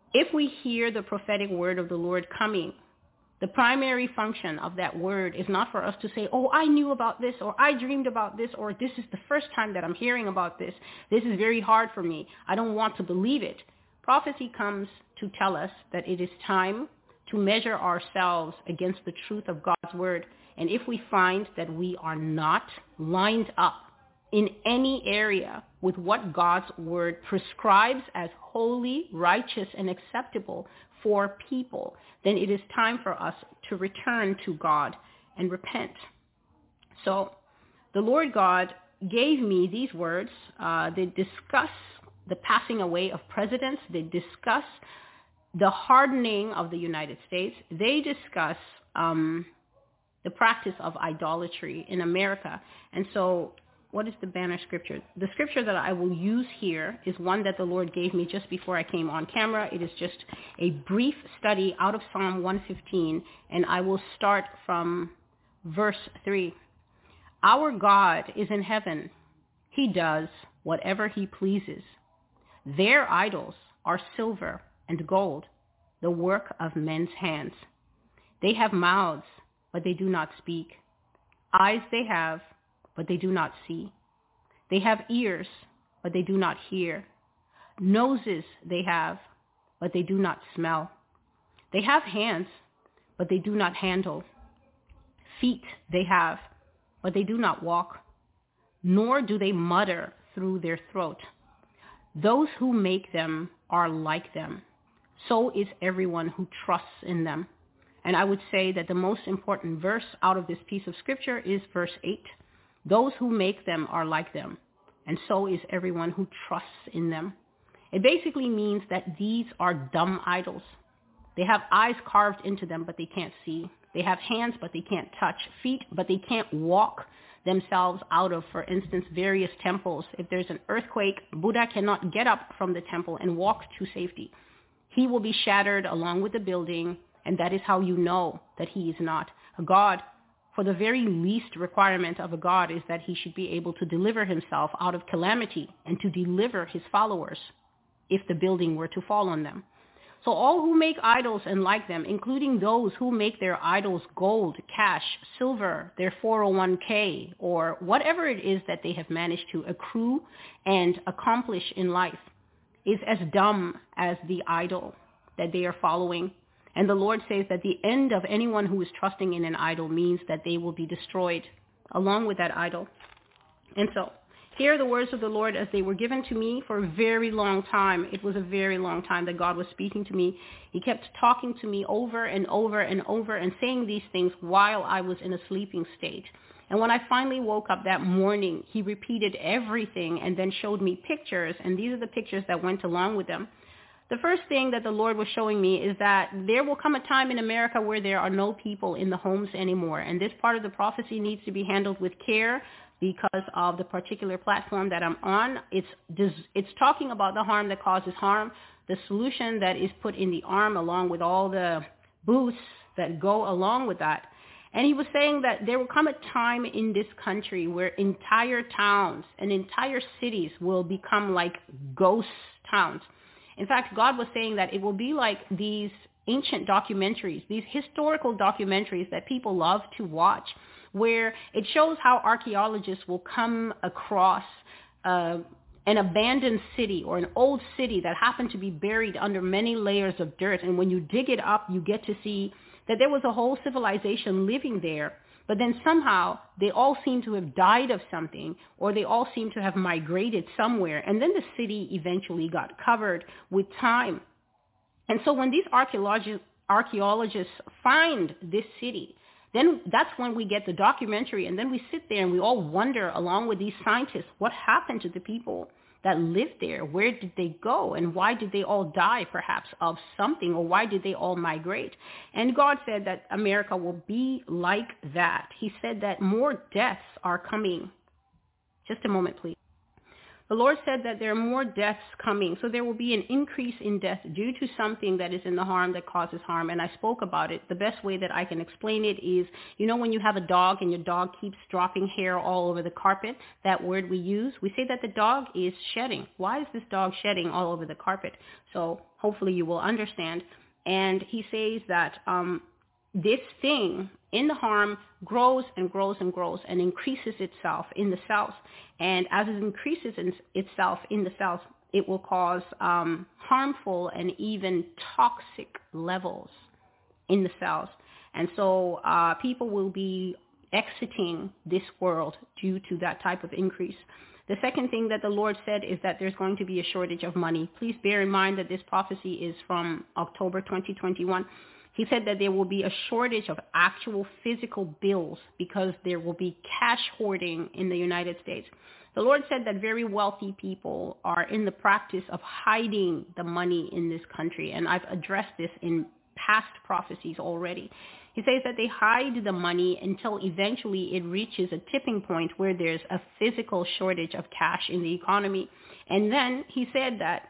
if we hear the prophetic word of the Lord coming, the primary function of that word is not for us to say, oh, I knew about this, or I dreamed about this, or this is the first time that I'm hearing about this. This is very hard for me. I don't want to believe it. Prophecy comes to tell us that it is time to measure ourselves against the truth of God's word. And if we find that we are not lined up in any area with what God's word prescribes as holy, righteous, and acceptable for people, then it is time for us to return to God and repent. So the Lord God gave me these words. Uh, they discuss the passing away of presidents. They discuss the hardening of the United States. They discuss um, the practice of idolatry in America. And so what is the banner scripture? The scripture that I will use here is one that the Lord gave me just before I came on camera. It is just a brief study out of Psalm one fifteen, and I will start from verse three. Our God is in heaven. He does whatever he pleases. Their idols are silver and gold, the work of men's hands. They have mouths, but they do not speak. Eyes they have, but they do not see. They have ears, but they do not hear. Noses they have, but they do not smell. They have hands, but they do not handle. Feet they have, but they do not walk, nor do they mutter through their throat. Those who make them are like them. So is everyone who trusts in them. And I would say that the most important verse out of this piece of scripture is verse eight. Those who make them are like them, and so is everyone who trusts in them. It basically means that these are dumb idols. They have eyes carved into them, but they can't see. They have hands, but they can't touch. Feet, but they can't walk themselves out of, for instance, various temples. If there's an earthquake, Buddha cannot get up from the temple and walk to safety. He will be shattered along with the building, and that is how you know that he is not a God. For the very least requirement of a God is that he should be able to deliver himself out of calamity and to deliver his followers if the building were to fall on them. So all who make idols and like them, including those who make their idols gold, cash, silver, their four oh one k, or whatever it is that they have managed to accrue and accomplish in life, is as dumb as the idol that they are following. And the Lord says that the end of anyone who is trusting in an idol means that they will be destroyed along with that idol. And so here are the words of the Lord as they were given to me for a very long time. It was a very long time that God was speaking to me. He kept talking to me over and over and over and saying these things while I was in a sleeping state. And when I finally woke up that morning, he repeated everything and then showed me pictures. And these are the pictures that went along with them. The first thing that the Lord was showing me is that there will come a time in America where there are no people in the homes anymore. And this part of the prophecy needs to be handled with care because of the particular platform that I'm on. It's, it's talking about the harm that causes harm, the solution that is put in the arm along with all the booths that go along with that. And he was saying that there will come a time in this country where entire towns and entire cities will become like ghost towns. In fact, God was saying that it will be like these ancient documentaries, these historical documentaries that people love to watch, where it shows how archaeologists will come across uh, an abandoned city or an old city that happened to be buried under many layers of dirt. And when you dig it up, you get to see that there was a whole civilization living there. But then somehow they all seem to have died of something, or they all seem to have migrated somewhere. And then the city eventually got covered with time. And so when these archaeologists, archaeologists find this city, then that's when we get the documentary. And then we sit there and we all wonder, along with these scientists, what happened to the people that lived there? Where did they go? And why did they all die, perhaps, of something? Or why did they all migrate? And God said that America will be like that. He said that more deaths are coming. Just a moment, please. The Lord said that there are more deaths coming. So there will be an increase in death due to something that is in the harm that causes harm. And I spoke about it. The best way that I can explain it is, you know, when you have a dog and your dog keeps dropping hair all over the carpet, that word we use, we say that the dog is shedding. Why is this dog shedding all over the carpet? So hopefully you will understand. And he says that um, this thing in the harm grows and grows and grows and increases itself in the cells. And as it increases in itself in the cells, it will cause um, harmful and even toxic levels in the cells. And so uh, people will be exiting this world due to that type of increase. The second thing that the Lord said is that there's going to be a shortage of money. Please bear in mind that this prophecy is from October twenty twenty-one. He said that there will be a shortage of actual physical bills because there will be cash hoarding in the United States. The Lord said that very wealthy people are in the practice of hiding the money in this country, and I've addressed this in past prophecies already. He says that they hide the money until eventually it reaches a tipping point where there's a physical shortage of cash in the economy. And then he said that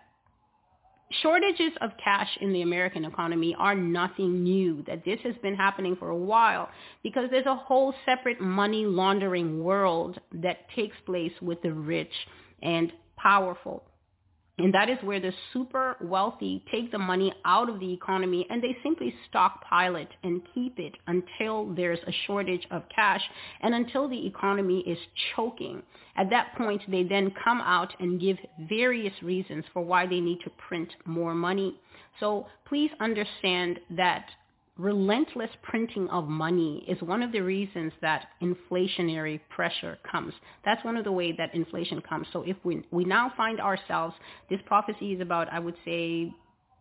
shortages of cash in the American economy are nothing new, that this has been happening for a while because there's a whole separate money laundering world that takes place with the rich and powerful. And that is where the super wealthy take the money out of the economy and they simply stockpile it and keep it until there's a shortage of cash and until the economy is choking. At that point, they then come out and give various reasons for why they need to print more money. So please understand that relentless printing of money is one of the reasons that inflationary pressure comes. That's one of the ways that inflation comes. So if we we now find ourselves, this prophecy is about, I would say,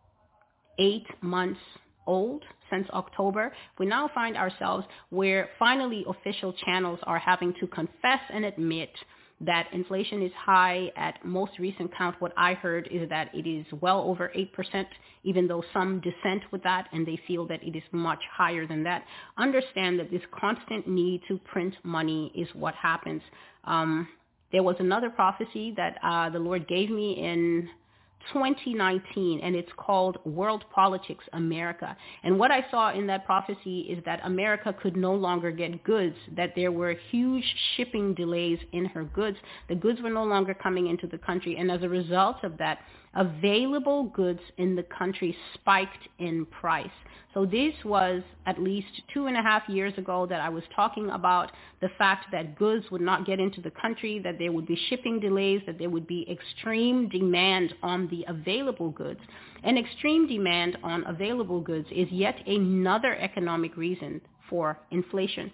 eight months old since October. We now find ourselves where finally official channels are having to confess and admit that inflation is high. At most recent count, what I heard is that it is well over eight percent, even though some dissent with that and they feel that it is much higher than that. Understand that this constant need to print money is what happens. Um, there was another prophecy that uh, the Lord gave me in twenty nineteen, and it's called World Politics America. And what I saw in that prophecy is that America could no longer get goods, that there were huge shipping delays in her goods. The goods were no longer coming into the country, and as a result of that, available goods in the country spiked in price. So this was at least two and a half years ago that I was talking about the fact that goods would not get into the country, that there would be shipping delays, that there would be extreme demand on the available goods. And extreme demand on available goods is yet another economic reason for inflation.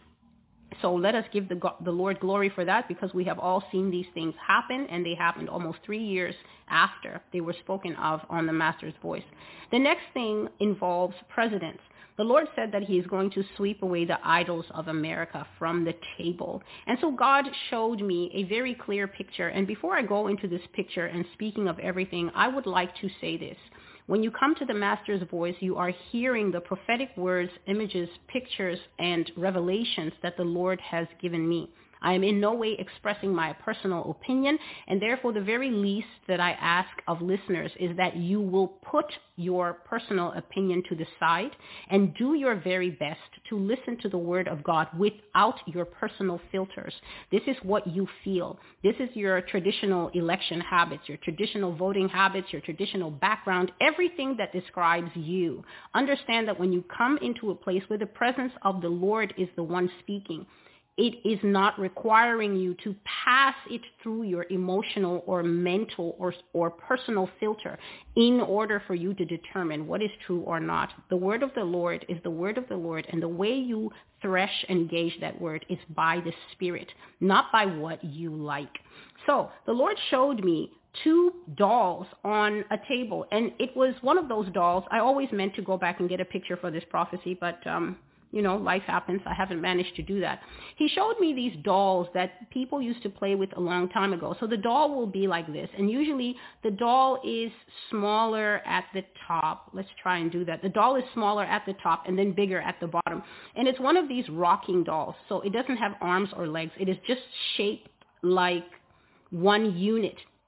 So let us give the, the Lord glory for that, because we have all seen these things happen, and they happened almost three years after they were spoken of on the Master's Voice. The next thing involves presidents. The Lord said that he is going to sweep away the idols of America from the table. And so God showed me a very clear picture. And before I go into this picture and speaking of everything, I would like to say this. When you come to the Master's Voice, you are hearing the prophetic words, images, pictures, and revelations that the Lord has given me. I am in no way expressing my personal opinion, and therefore the very least that I ask of listeners is that you will put your personal opinion to the side and do your very best to listen to the Word of God without your personal filters. This is what you feel. This is your traditional election habits, your traditional voting habits, your traditional background, everything that describes you. Understand that when you come into a place where the presence of the Lord is the one speaking, it is not requiring you to pass it through your emotional or mental or, or personal filter in order for you to determine what is true or not. The word of the Lord is the word of the Lord, and the way you thresh and gauge that word is by the Spirit, not by what you like. So the Lord showed me two dolls on a table, and it was one of those dolls. I always meant to go back and get a picture for this prophecy, but um you know, life happens. I haven't managed to do that. He showed me these dolls that people used to play with a long time ago. So the doll will be like this. And usually the doll is smaller at the top. Let's try and do that. The doll is smaller at the top and then bigger at the bottom. And it's one of these rocking dolls. So it doesn't have arms or legs. It is just shaped like one unit.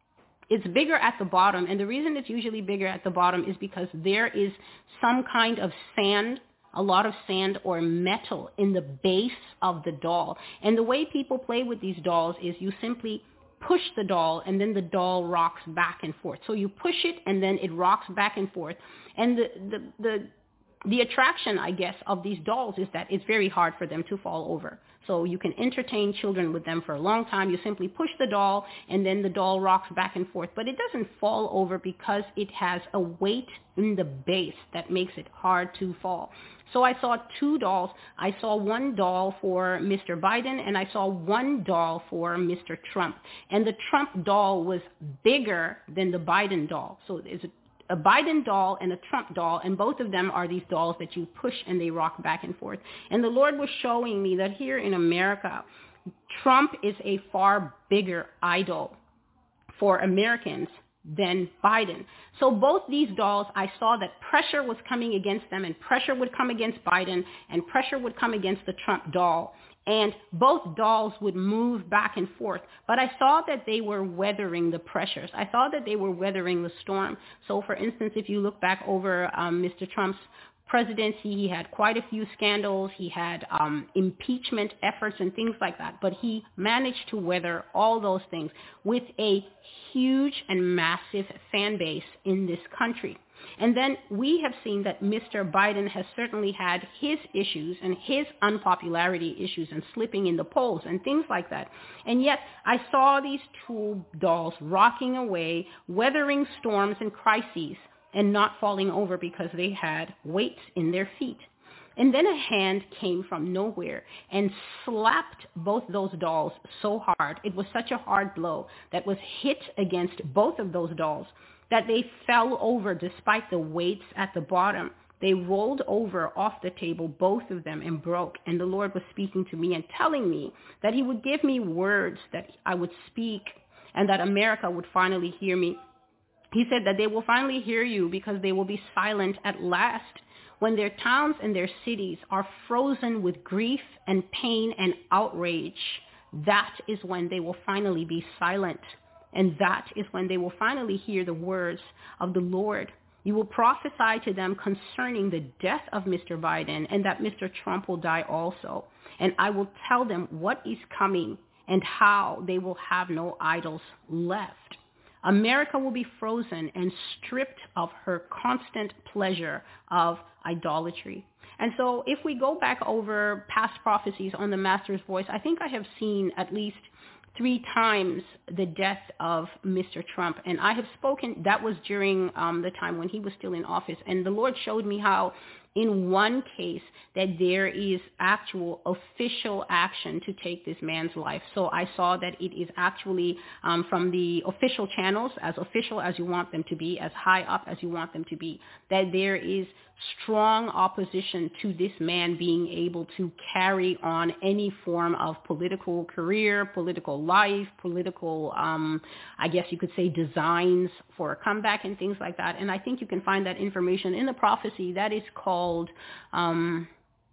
it's bigger at the bottom. And the reason it's usually bigger at the bottom is because there is some kind of sand, a lot of sand or metal in the base of the doll. And the way people play with these dolls is you simply push the doll and then the doll rocks back and forth. So you push it and then it rocks back and forth. And the, the, the, the attraction, I guess, of these dolls is that it's very hard for them to fall over. So you can entertain children with them for a long time. You simply push the doll and then the doll rocks back and forth. But it doesn't fall over because it has a weight in the base that makes it hard to fall. So I saw two dolls. I saw one doll for Mister Biden and I saw one doll for Mister Trump. And the Trump doll was bigger than the Biden doll. So it's a a Biden doll and a Trump doll, and both of them are these dolls that you push and they rock back and forth. And the Lord was showing me that here in America, Trump is a far bigger idol for Americans than Biden. So both these dolls, I saw that pressure was coming against them, and pressure would come against Biden, and pressure would come against the Trump doll. And both dolls would move back and forth. But I saw that they were weathering the pressures. I saw that they were weathering the storm. So, for instance, if you look back over um, Mister Trump's presidency, he had quite a few scandals. He had um, impeachment efforts and things like that. But he managed to weather all those things with a huge and massive fan base in this country. And then we have seen that Mister Biden has certainly had his issues and his unpopularity issues and slipping in the polls and things like that. And yet I saw these two dolls rocking away, weathering storms and crises, and not falling over because they had weights in their feet. And then a hand came from nowhere and slapped both those dolls so hard. It was such a hard blow that was hit against both of those dolls that they fell over despite the weights at the bottom. They rolled over off the table, both of them, and broke. And the Lord was speaking to me and telling me that he would give me words that I would speak and that America would finally hear me. He said that they will finally hear you because they will be silent at last. When their towns and their cities are frozen with grief and pain and outrage, that is when they will finally be silent. And that is when they will finally hear the words of the Lord. You will prophesy to them concerning the death of Mister Biden and that Mister Trump will die also. And I will tell them what is coming and how they will have no idols left. America will be frozen and stripped of her constant pleasure of idolatry. And so if we go back over past prophecies on the Master's Voice, I think I have seen at least three times the death of Mister Trump. And I have spoken, that was during um, the time when he was still in office. And the Lord showed me how in one case that there is actual official action to take this man's life. So I saw that it is actually um, from the official channels, as official as you want them to be, as high up as you want them to be, that there is strong opposition to this man being able to carry on any form of political career, political life, political, um, I guess you could say, designs for a comeback and things like that. And I think you can find that information in the prophecy that is called um,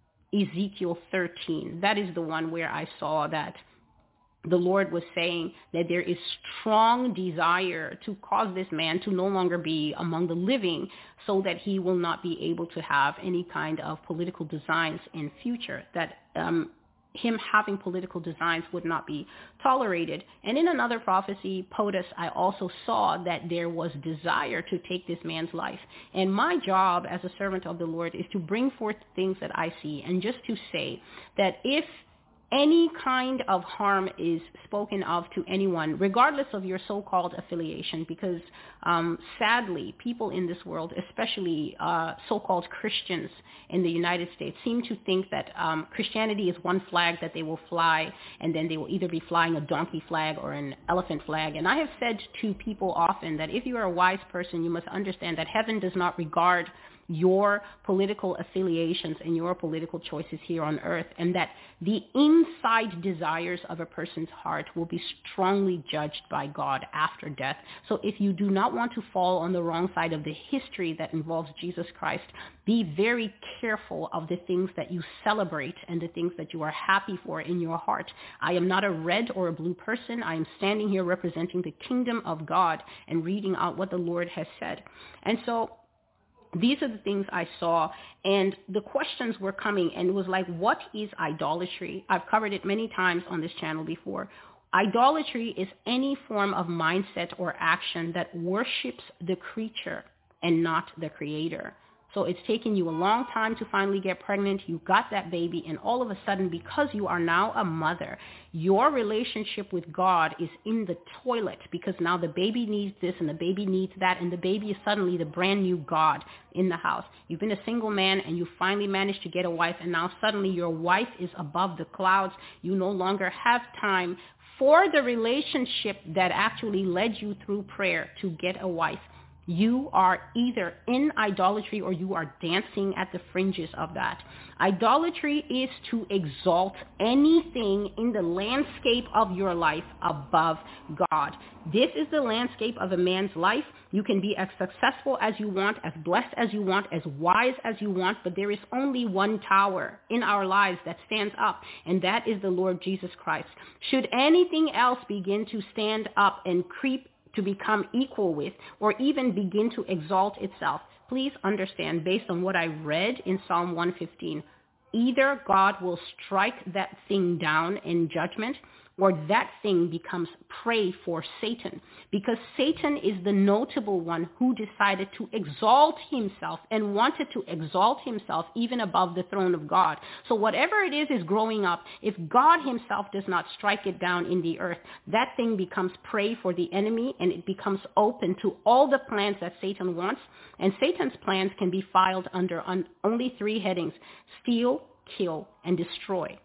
Ezekiel thirteen. That is the one where I saw that the Lord was saying that there is strong desire to cause this man to no longer be among the living so that he will not be able to have any kind of political designs in future, that um, him having political designs would not be tolerated. And in another prophecy, POTUS, I also saw that there was desire to take this man's life. And my job as a servant of the Lord is to bring forth things that I see and just to say that if any kind of harm is spoken of to anyone, regardless of your so-called affiliation, because um, sadly, people in this world, especially uh, so-called Christians in the United States, seem to think that um, Christianity is one flag that they will fly, and then they will either be flying a donkey flag or an elephant flag. And I have said to people often that if you are a wise person, you must understand that heaven does not regard your political affiliations and your political choices here on earth, and that the inside desires of a person's heart will be strongly judged by God after death. So if you do not want to fall on the wrong side of the history that involves Jesus Christ, be very careful of the things that you celebrate and the things that you are happy for in your heart. I am not a red or a blue person. I am standing here representing the kingdom of God and reading out what the Lord has said. And so these are the things I saw, and the questions were coming, and it was like, what is idolatry? I've covered it many times on this channel before. Idolatry is any form of mindset or action that worships the creature and not the creator. So it's taken you a long time to finally get pregnant. You got that baby, and all of a sudden, because you are now a mother, your relationship with God is in the toilet, because now the baby needs this and the baby needs that, and the baby is suddenly the brand new God in the house. You've been a single man, and you finally managed to get a wife, and now suddenly your wife is above the clouds. You no longer have time for the relationship that actually led you through prayer to get a wife. You are either in idolatry or you are dancing at the fringes of that. Idolatry is to exalt anything in the landscape of your life above God. This is the landscape of a man's life. You can be as successful as you want, as blessed as you want, as wise as you want, but there is only one tower in our lives that stands up, and that is the Lord Jesus Christ. Should anything else begin to stand up and creep to become equal with, or even begin to exalt itself, please understand, based on what I read in Psalm one fifteen, either God will strike that thing down in judgment, or that thing becomes prey for Satan, because Satan is the notable one who decided to exalt himself and wanted to exalt himself even above the throne of God. So whatever it is is growing up. If God himself does not strike it down in the earth, that thing becomes prey for the enemy, and it becomes open to all the plans that Satan wants. And Satan's plans can be filed under un- only three headings: steal, kill, and destroy.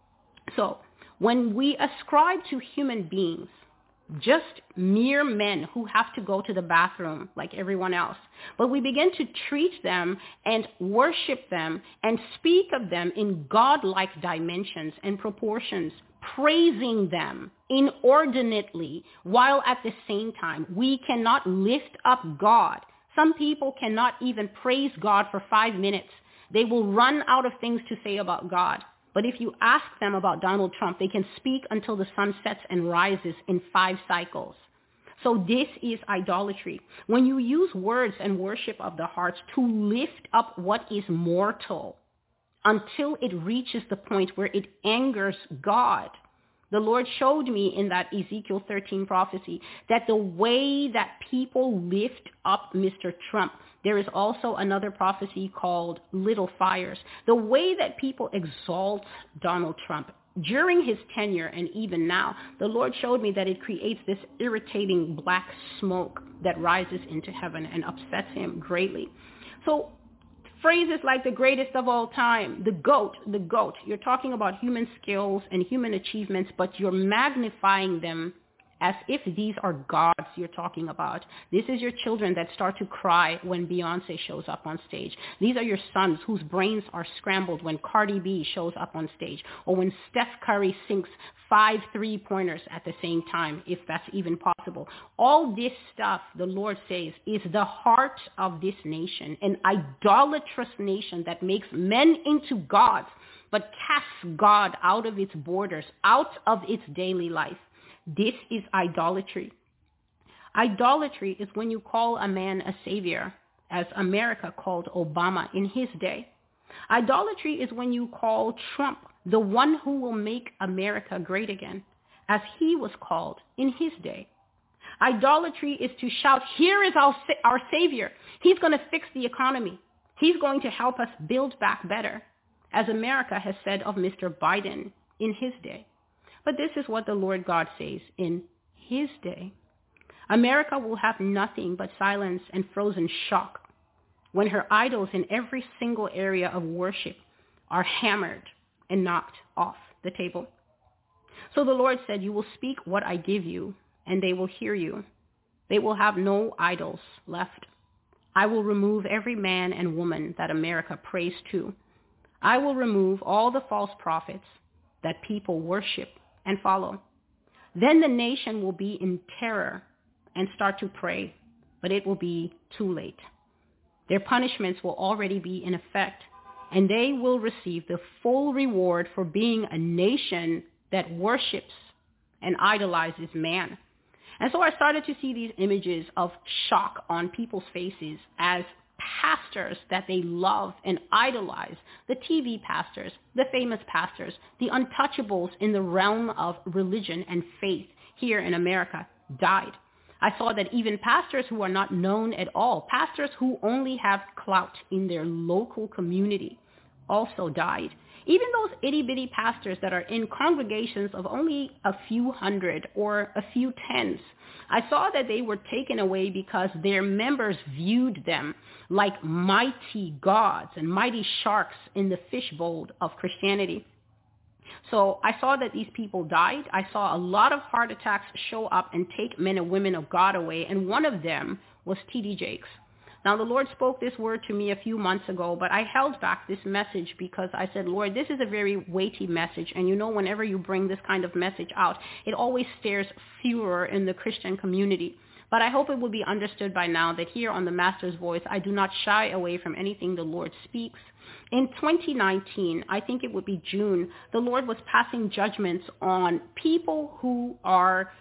So when we ascribe to human beings just mere men who have to go to the bathroom like everyone else, but we begin to treat them and worship them and speak of them in godlike dimensions and proportions, praising them inordinately, while at the same time we cannot lift up God. Some people cannot even praise God for five minutes. They will run out of things to say about God. But if you ask them about Donald Trump, they can speak until the sun sets and rises in five cycles. So this is idolatry. When you use words and worship of the heart to lift up what is mortal until it reaches the point where it angers God. The Lord showed me in that Ezekiel thirteen prophecy that the way that people lift up Mister Trump, there is also another prophecy called little fires. The way that people exalt Donald Trump during his tenure and even now, the Lord showed me that it creates this irritating black smoke that rises into heaven and upsets him greatly. So phrases like the greatest of all time, the GOAT, the GOAT, you're talking about human skills and human achievements, but you're magnifying them as if these are gods you're talking about. This is your children that start to cry when Beyonce shows up on stage. These are your sons whose brains are scrambled when Cardi B shows up on stage, or when Steph Curry sinks five three-pointers at the same time, if that's even possible. All this stuff, the Lord says, is the heart of this nation, an idolatrous nation that makes men into gods, but casts God out of its borders, out of its daily life. This is idolatry. Idolatry is when you call a man a savior, as America called Obama in his day. Idolatry is when you call Trump the one who will make America great again, as he was called in his day. Idolatry is to shout, here is our, our savior. He's going to fix the economy. He's going to help us build back better, as America has said of Mister Biden in his day. But this is what the Lord God says in his day. America will have nothing but silence and frozen shock when her idols in every single area of worship are hammered and knocked off the table. So the Lord said, you will speak what I give you, and they will hear you. They will have no idols left. I will remove every man and woman that America prays to. I will remove all the false prophets that people worship and follow. Then the nation will be in terror and start to pray, but it will be too late. Their punishments will already be in effect, and they will receive the full reward for being a nation that worships and idolizes man. And so I started to see these images of shock on people's faces as pastors that they love and idolize, the T V pastors, the famous pastors, the untouchables in the realm of religion and faith here in America, died. I saw that even pastors who are not known at all, pastors who only have clout in their local community, also died. Even those itty-bitty pastors that are in congregations of only a few hundred or a few tens, I saw that they were taken away because their members viewed them like mighty gods and mighty sharks in the fishbowl of Christianity. So I saw that these people died. I saw a lot of heart attacks show up and take men and women of God away, and one of them was T D Jakes. Now, the Lord spoke this word to me a few months ago, but I held back this message because I said, Lord, this is a very weighty message. And you know, whenever you bring this kind of message out, it always stirs furor in the Christian community. But I hope it will be understood by now that here on the Master's Voice, I do not shy away from anything the Lord speaks. In twenty nineteen, I think it would be June, the Lord was passing judgments on people who are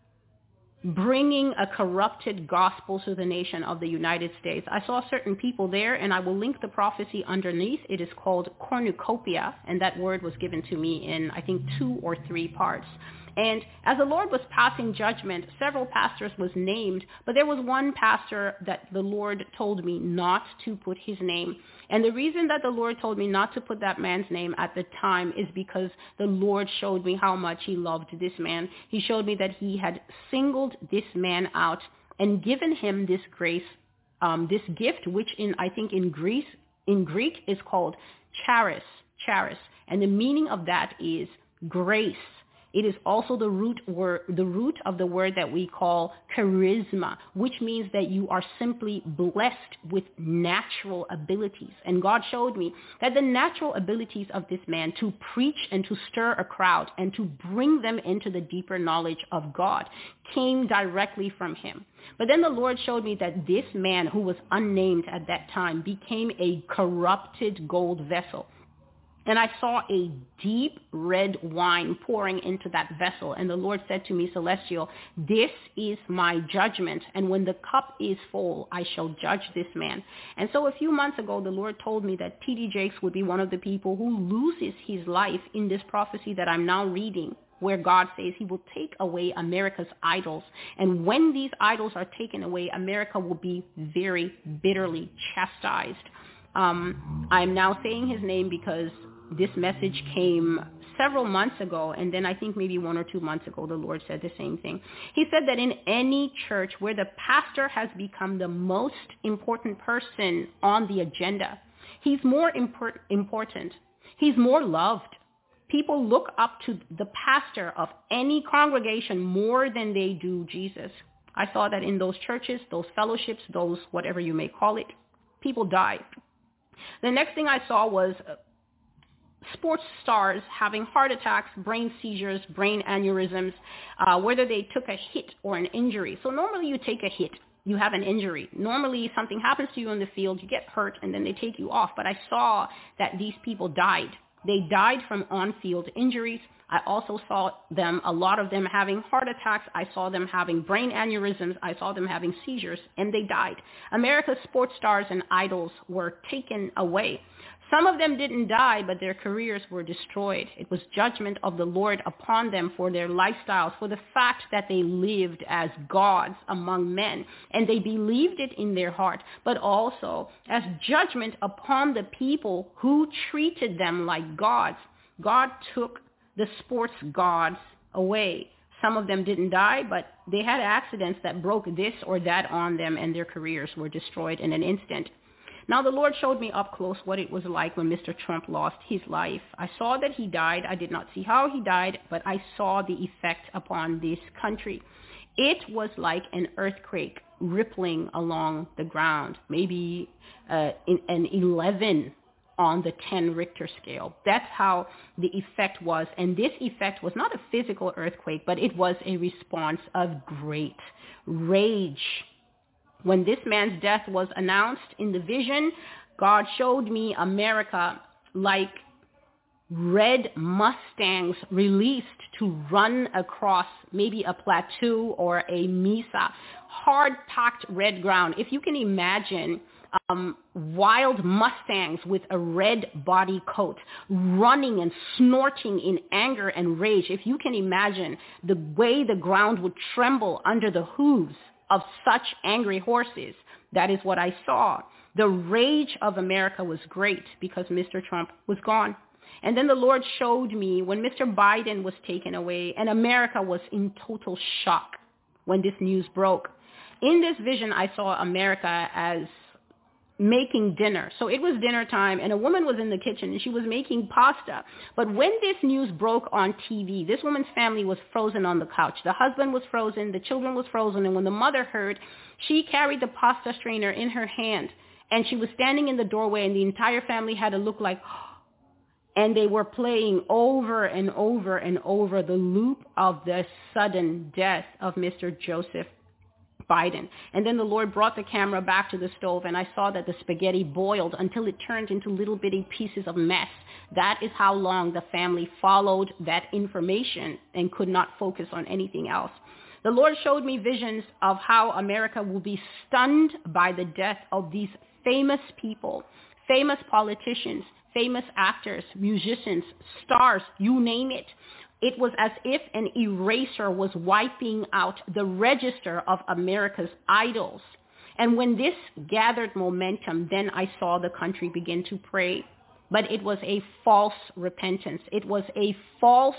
bringing a corrupted gospel to the nation of the United States. I saw certain people there, and I will link the prophecy underneath. It is called cornucopia, and that word was given to me in, I think, two or three parts. And as the Lord was passing judgment, several pastors was named, but there was one pastor that the Lord told me not to put his name. And the reason that the Lord told me not to put that man's name at the time is because the Lord showed me how much he loved this man. He showed me that he had singled this man out and given him this grace, um, this gift, which in, I think in Greece, in Greek is called charis, charis. And the meaning of that is grace. It is also the root word, the root of the word that we call charisma, which means that you are simply blessed with natural abilities. And God showed me that the natural abilities of this man to preach and to stir a crowd and to bring them into the deeper knowledge of God came directly from him. But then the Lord showed me that this man, who was unnamed at that time, became a corrupted gold vessel. And I saw a deep red wine pouring into that vessel. And the Lord said to me, Celestial, this is my judgment. And when the cup is full, I shall judge this man. And so a few months ago, the Lord told me that T D Jakes would be one of the people who loses his life in this prophecy that I'm now reading, where God says he will take away America's idols. And when these idols are taken away, America will be very bitterly chastised. Um, I'm now saying his name because this message came several months ago, and then I think maybe one or two months ago, the Lord said the same thing. He said that in any church where the pastor has become the most important person on the agenda, he's more import- important. He's more loved. People look up to the pastor of any congregation more than they do Jesus. I saw that in those churches, those fellowships, those whatever you may call it, people died. The next thing I saw was sports stars having heart attacks, brain seizures, brain aneurysms, uh, whether they took a hit or an injury. So normally you take a hit, you have an injury. Normally something happens to you in the field, you get hurt, and then they take you off. But I saw that these people died. They died from on-field injuries. I also saw them, a lot of them having heart attacks. I saw them having brain aneurysms. I saw them having seizures, and they died. America's sports stars and idols were taken away. Some of them didn't die, but their careers were destroyed. It was judgment of the Lord upon them for their lifestyles, for the fact that they lived as gods among men, and they believed it in their heart, but also as judgment upon the people who treated them like gods. God took the sports gods away. Some of them didn't die, but they had accidents that broke this or that on them, and their careers were destroyed in an instant. Now the Lord showed me up close what it was like when Mister Trump lost his life. I saw that he died. I did not see how he died, but I saw the effect upon this country. It was like an earthquake rippling along the ground, maybe uh, in, an eleven on the ten Richter scale. That's how the effect was. And this effect was not a physical earthquake, but it was a response of great rage. When this man's death was announced in the vision, God showed me America like red Mustangs released to run across maybe a plateau or a mesa, hard-packed red ground. If you can imagine um, wild Mustangs with a red body coat running and snorting in anger and rage, if you can imagine the way the ground would tremble under the hooves of such angry horses, that is what I saw. The rage of America was great because Mister Trump was gone. And then the Lord showed me when Mister Biden was taken away, and America was in total shock when this news broke. In this vision, I saw America as making dinner. So it was dinner time, and a woman was in the kitchen, and she was making pasta. But when this news broke on T V, this woman's family was frozen on the couch. The husband was frozen, the children was frozen, and when the mother heard, she carried the pasta strainer in her hand, and she was standing in the doorway, and the entire family had to look like, and they were playing over and over and over the loop of the sudden death of Mister Joseph Biden. And then the Lord brought the camera back to the stove, and I saw that the spaghetti boiled until it turned into little bitty pieces of mess. That is how long the family followed that information and could not focus on anything else. The Lord showed me visions of how America will be stunned by the death of these famous people, famous politicians, famous actors, musicians, stars, you name it. It was as if an eraser was wiping out the register of America's idols. And when this gathered momentum, then I saw the country begin to pray. But it was a false repentance. It was a false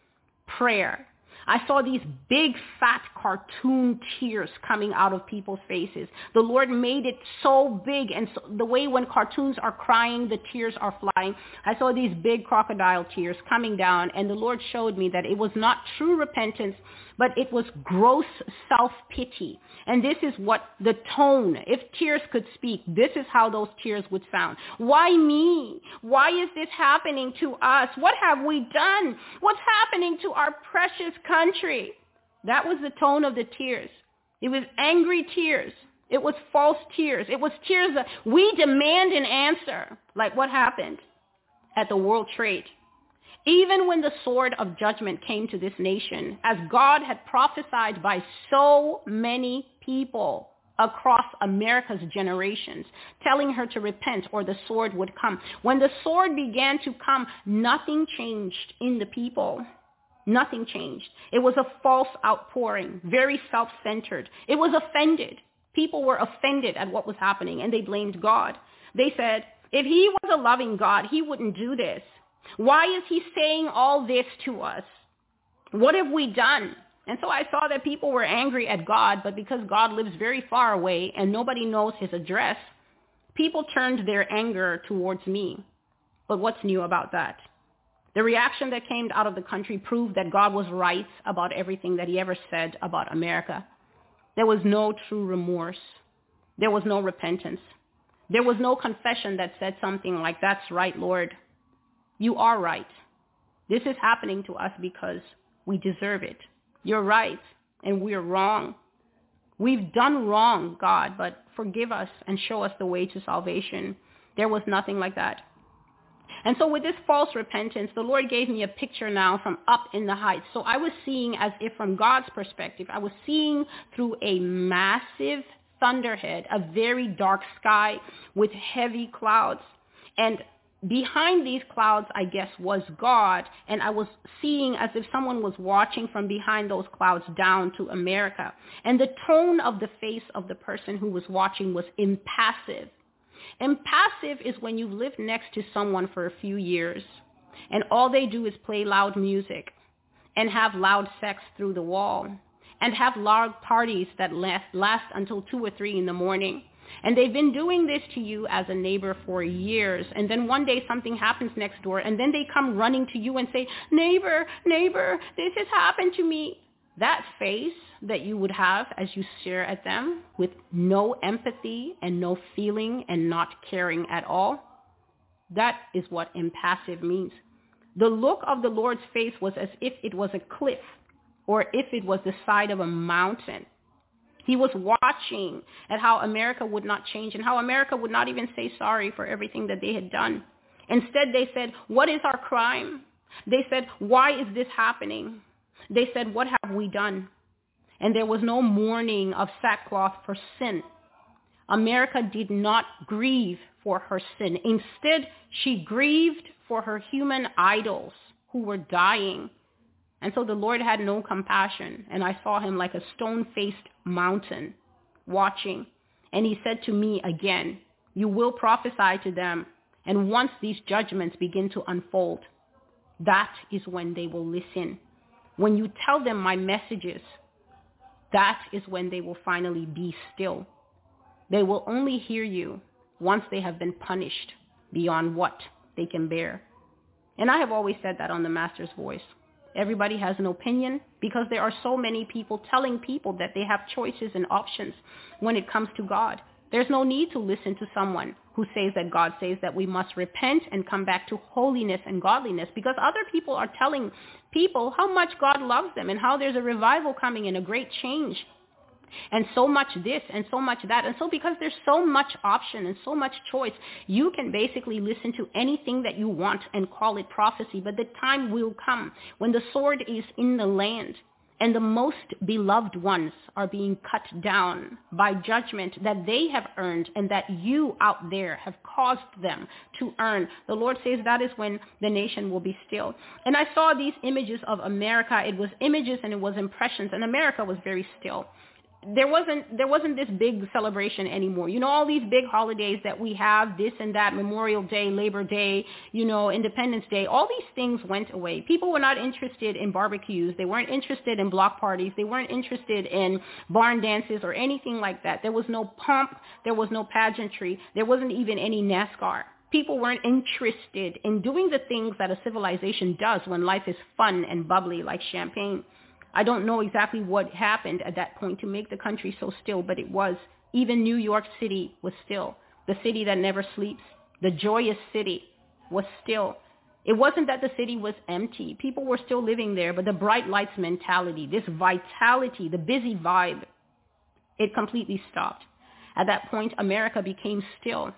prayer. I saw these big, fat cartoon tears coming out of people's faces. The Lord made it so big, and so, the way when cartoons are crying, the tears are flying. I saw these big crocodile tears coming down, and the Lord showed me that it was not true repentance, but it was gross self-pity. And this is what the tone, if tears could speak, this is how those tears would sound. Why me? Why is this happening to us? What have we done? What's happening to our precious country? That was the tone of the tears. It was angry tears. It was false tears. It was tears that we demand an answer, like what happened at the World Trade. Even when the sword of judgment came to this nation, as God had prophesied by so many people across America's generations, telling her to repent or the sword would come. When the sword began to come, nothing changed in the people. Nothing changed. It was a false outpouring, very self-centered. It was offended. People were offended at what was happening, and they blamed God. They said, if he was a loving God, he wouldn't do this. Why is he saying all this to us? What have we done? And so I saw that people were angry at God, but because God lives very far away and nobody knows his address, people turned their anger towards me. But what's new about that? The reaction that came out of the country proved that God was right about everything that he ever said about America. There was no true remorse. There was no repentance. There was no confession that said something like, that's right, Lord. You are right. This is happening to us because we deserve it. You're right, and we're wrong. We've done wrong, God, but forgive us and show us the way to salvation. There was nothing like that. And so with this false repentance, the Lord gave me a picture now from up in the heights. So I was seeing as if from God's perspective, I was seeing through a massive thunderhead, a very dark sky with heavy clouds. And behind these clouds, I guess, was God, and I was seeing as if someone was watching from behind those clouds down to America. And the tone of the face of the person who was watching was impassive. Impassive is when you've lived next to someone for a few years, and all they do is play loud music and have loud sex through the wall and have loud parties that last, last until two or three in the morning. And they've been doing this to you as a neighbor for years. And then one day something happens next door, and then they come running to you and say, neighbor, neighbor, this has happened to me. That face that you would have as you stare at them with no empathy and no feeling and not caring at all, that is what impassive means. The look of the Lord's face was as if it was a cliff or if it was the side of a mountain. He was watching at how America would not change and how America would not even say sorry for everything that they had done. Instead, they said, what is our crime? They said, why is this happening? They said, what have we done? And there was no mourning of sackcloth for sin. America did not grieve for her sin. Instead, she grieved for her human idols who were dying. And so the Lord had no compassion, and I saw him like a stone-faced mountain watching. And he said to me again, you will prophesy to them, and once these judgments begin to unfold, that is when they will listen. When you tell them my messages, that is when they will finally be still. They will only hear you once they have been punished beyond what they can bear. And I have always said that on the Master's Voice. Everybody has an opinion because there are so many people telling people that they have choices and options when it comes to God. There's no need to listen to someone who says that God says that we must repent and come back to holiness and godliness, because other people are telling people how much God loves them and how there's a revival coming and a great change. And so much this and so much that. And so because there's so much option and so much choice, you can basically listen to anything that you want and call it prophecy. But the time will come when the sword is in the land and the most beloved ones are being cut down by judgment that they have earned and that you out there have caused them to earn. The Lord says that is when the nation will be still. And I saw these images of America. It was images and it was impressions, and America was very still. There wasn't there wasn't this big celebration anymore. You know, all these big holidays that we have, this and that, Memorial Day, Labor Day, you know, Independence Day, all these things went away. People were not interested in barbecues. They weren't interested in block parties. They weren't interested in barn dances or anything like that. There was no pomp. There was no pageantry. There wasn't even any NASCAR. People weren't interested in doing the things that a civilization does when life is fun and bubbly like champagne. I don't know exactly what happened at that point to make the country so still, but it was. Even New York City was still. The city that never sleeps, the joyous city, was still. It wasn't that the city was empty. People were still living there, but the bright lights mentality, this vitality, the busy vibe, it completely stopped. At that point, America became still.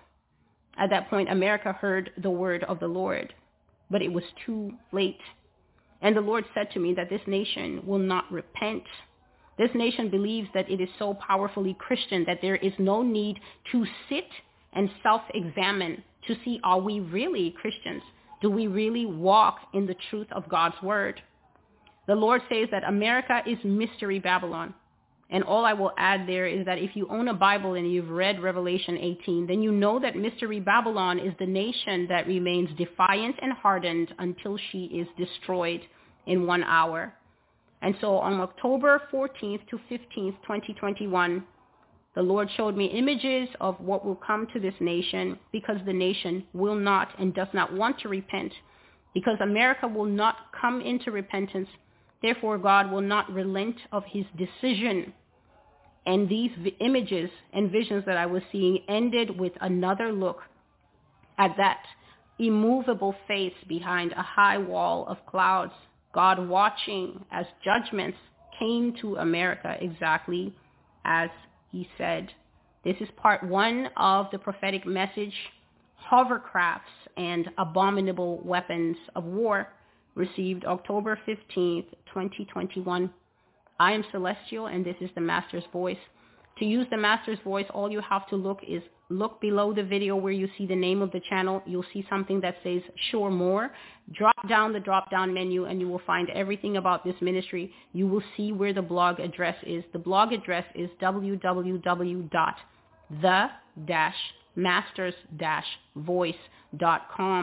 At that point, America heard the word of the Lord, but it was too late. And the Lord said to me that this nation will not repent. This nation believes that it is so powerfully Christian that there is no need to sit and self-examine to see, are we really Christians? Do we really walk in the truth of God's word? The Lord says that America is Mystery Babylon. And all I will add there is that if you own a Bible and you've read Revelation eighteen, then you know that Mystery Babylon is the nation that remains defiant and hardened until she is destroyed in one hour. And so on October fourteenth to fifteenth, twenty twenty-one, the Lord showed me images of what will come to this nation, because the nation will not and does not want to repent, because America will not come into repentance. Therefore, God will not relent of his decision. And these v- images and visions that I was seeing ended with another look at that immovable face behind a high wall of clouds, God watching as judgments came to America exactly as he said. This is part one of the prophetic message, Hovercrafts and Abominable Weapons of War, received October fifteenth, twenty twenty-one. I am Celestial, and this is the Master's Voice. To use the Master's Voice, all you have to look is look below the video where you see the name of the channel. You'll see something that says Show More. Drop down the drop-down menu, and you will find everything about this ministry. You will see where the blog address is. The blog address is w w w dot the dash masters dash voice dot com.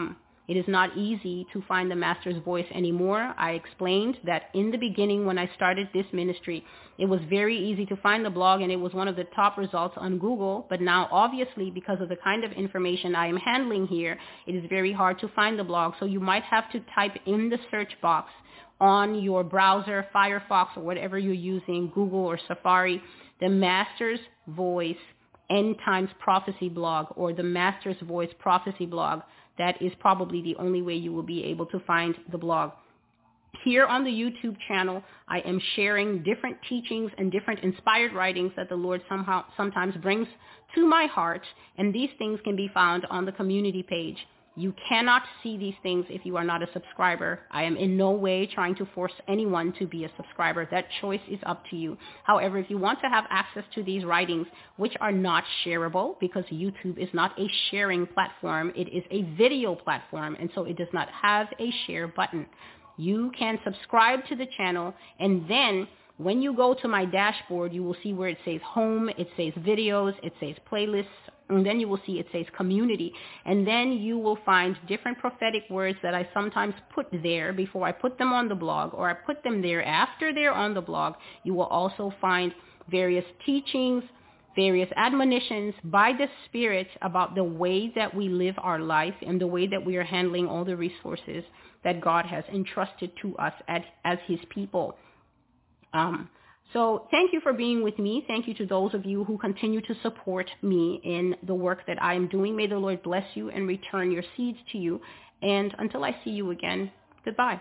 It is not easy to find the Master's Voice anymore. I explained that in the beginning when I started this ministry, it was very easy to find the blog and it was one of the top results on Google. But now, obviously, because of the kind of information I am handling here, it is very hard to find the blog. So you might have to type in the search box on your browser, Firefox, or whatever you're using, Google or Safari, the Master's Voice End Times Prophecy blog or the Master's Voice Prophecy blog. That is probably the only way you will be able to find the blog. Here on the YouTube channel, I am sharing different teachings and different inspired writings that the Lord somehow sometimes brings to my heart, and these things can be found on the community page. You cannot see these things if you are not a subscriber. I am in no way trying to force anyone to be a subscriber. That choice is up to you. However, if you want to have access to these writings, which are not shareable because YouTube is not a sharing platform, it is a video platform, and so it does not have a share button. You can subscribe to the channel, and then when you go to my dashboard, you will see where it says home, it says videos, it says playlists, and then you will see it says community. And then you will find different prophetic words that I sometimes put there before I put them on the blog, or I put them there after they're on the blog. You will also find various teachings, various admonitions by the Spirit about the way that we live our life and the way that we are handling all the resources that God has entrusted to us as, as his people. Um, so thank you for being with me. Thank you to those of you who continue to support me in the work that I am doing. May the Lord bless you and return your seeds to you. And until I see you again, goodbye.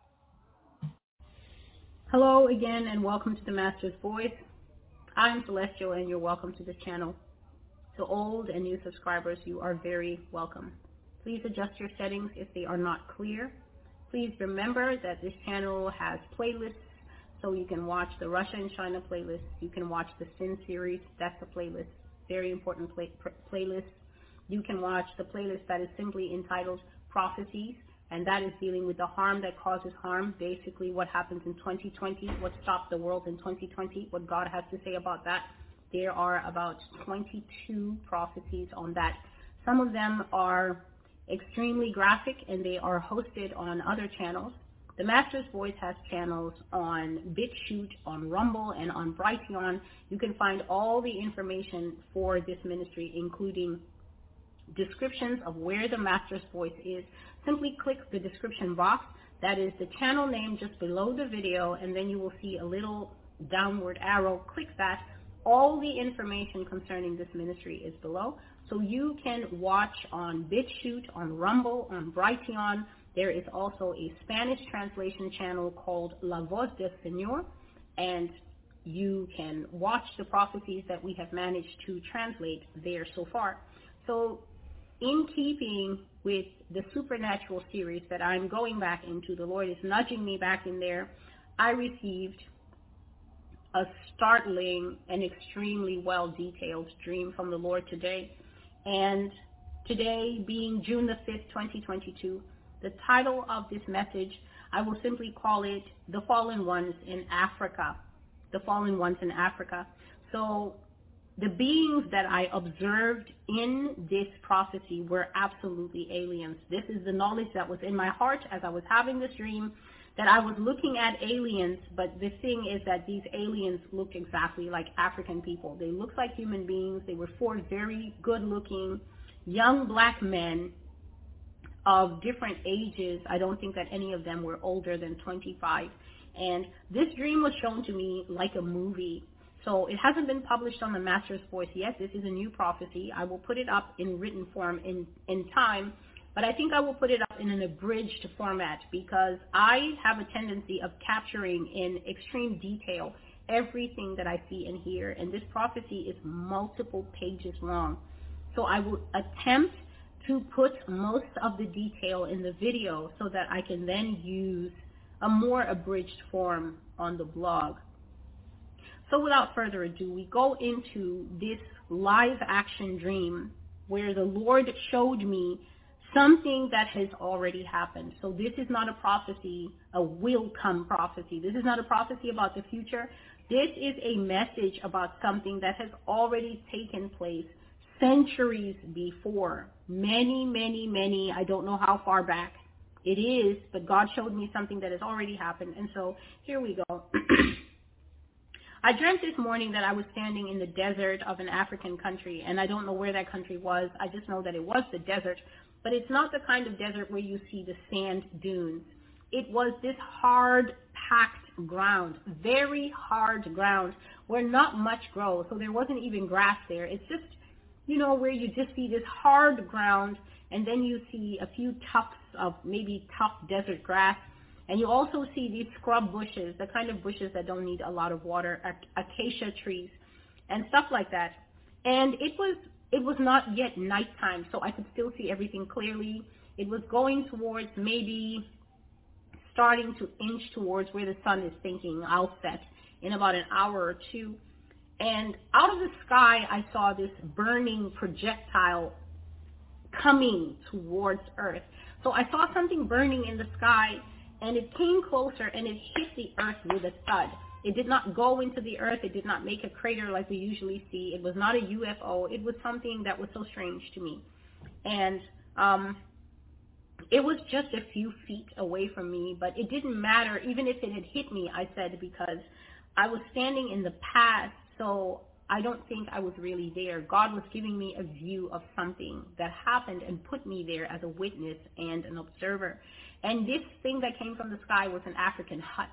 Hello again, and welcome to the Master's Voice. I'm Celestial, and you're welcome to this channel. To old and new subscribers, you are very welcome. Please adjust your settings if they are not clear. Please remember that this channel has playlists, so you can watch the Russia and China playlist. You can watch the Sin series. That's a playlist, very important play, playlist. You can watch the playlist that is simply entitled Prophecies, and that is dealing with the harm that causes harm, basically what happens in twenty twenty, what stopped the world in twenty twenty, what God has to say about that. There are about twenty-two prophecies on that. Some of them are extremely graphic, and they are hosted on other channels. The Master's Voice has channels on BitChute, on Rumble, and on Brighteon. You can find all the information for this ministry, including descriptions of where the Master's Voice is. Simply click the description box. That is the channel name just below the video, and then you will see a little downward arrow. Click that. All the information concerning this ministry is below. So you can watch on BitChute, on Rumble, on Brighteon. There is also a Spanish translation channel called La Voz del Señor, and you can watch the prophecies that we have managed to translate there so far. So in keeping with the supernatural series that I'm going back into, the Lord is nudging me back in there, I received a startling and extremely well-detailed dream from the Lord today. And today being June the fifth, twenty twenty-two, the title of this message, I will simply call it The Fallen Ones in Africa. The Fallen Ones in Africa. So the beings that I observed in this prophecy were absolutely aliens. This is the knowledge that was in my heart as I was having this dream, that I was looking at aliens, but the thing is that these aliens looked exactly like African people. They looked like human beings. They were four very good-looking young black men of different ages. I don't think that any of them were older than twenty-five. And this dream was shown to me like a movie. So it hasn't been published on the Master's Voice yet. This is a new prophecy. I will put it up in written form in, in time, but I think I will put it up in an abridged format because I have a tendency of capturing in extreme detail everything that I see and hear, and this prophecy is multiple pages long. So I will attempt to put most of the detail in the video so that I can then use a more abridged form on the blog. So without further ado, we go into this live action dream where the Lord showed me something that has already happened. So this is not a prophecy, a will come prophecy. This is not a prophecy about the future. This is a message about something that has already taken place centuries before. Many, many, many, I don't know how far back it is, but God showed me something that has already happened. And so here we go. I dreamt this morning that I was standing in the desert of an African country, and I don't know where that country was. I just know that it was the desert, but it's not the kind of desert where you see the sand dunes. It was this hard, packed ground, very hard ground where not much grows, so there wasn't even grass there. It's just, you know, where you just see this hard ground, and then you see a few tufts of maybe tough desert grass. And you also see these scrub bushes, the kind of bushes that don't need a lot of water, acacia trees and stuff like that. And it was it was not yet nighttime, so I could still see everything clearly. It was going towards maybe starting to inch towards where the sun is thinking I'll set in about an hour or two. And out of the sky, I saw this burning projectile coming towards Earth. So I saw something burning in the sky, and it came closer, and it hit the earth with a thud. It did not go into the earth. It did not make a crater like we usually see. It was not a U F O. It was something that was so strange to me. And um, it was just a few feet away from me, but it didn't matter. Even if it had hit me, I said, because I was standing in the past, so I don't think I was really there. God was giving me a view of something that happened and put me there as a witness and an observer. And this thing that came from the sky was an African hut.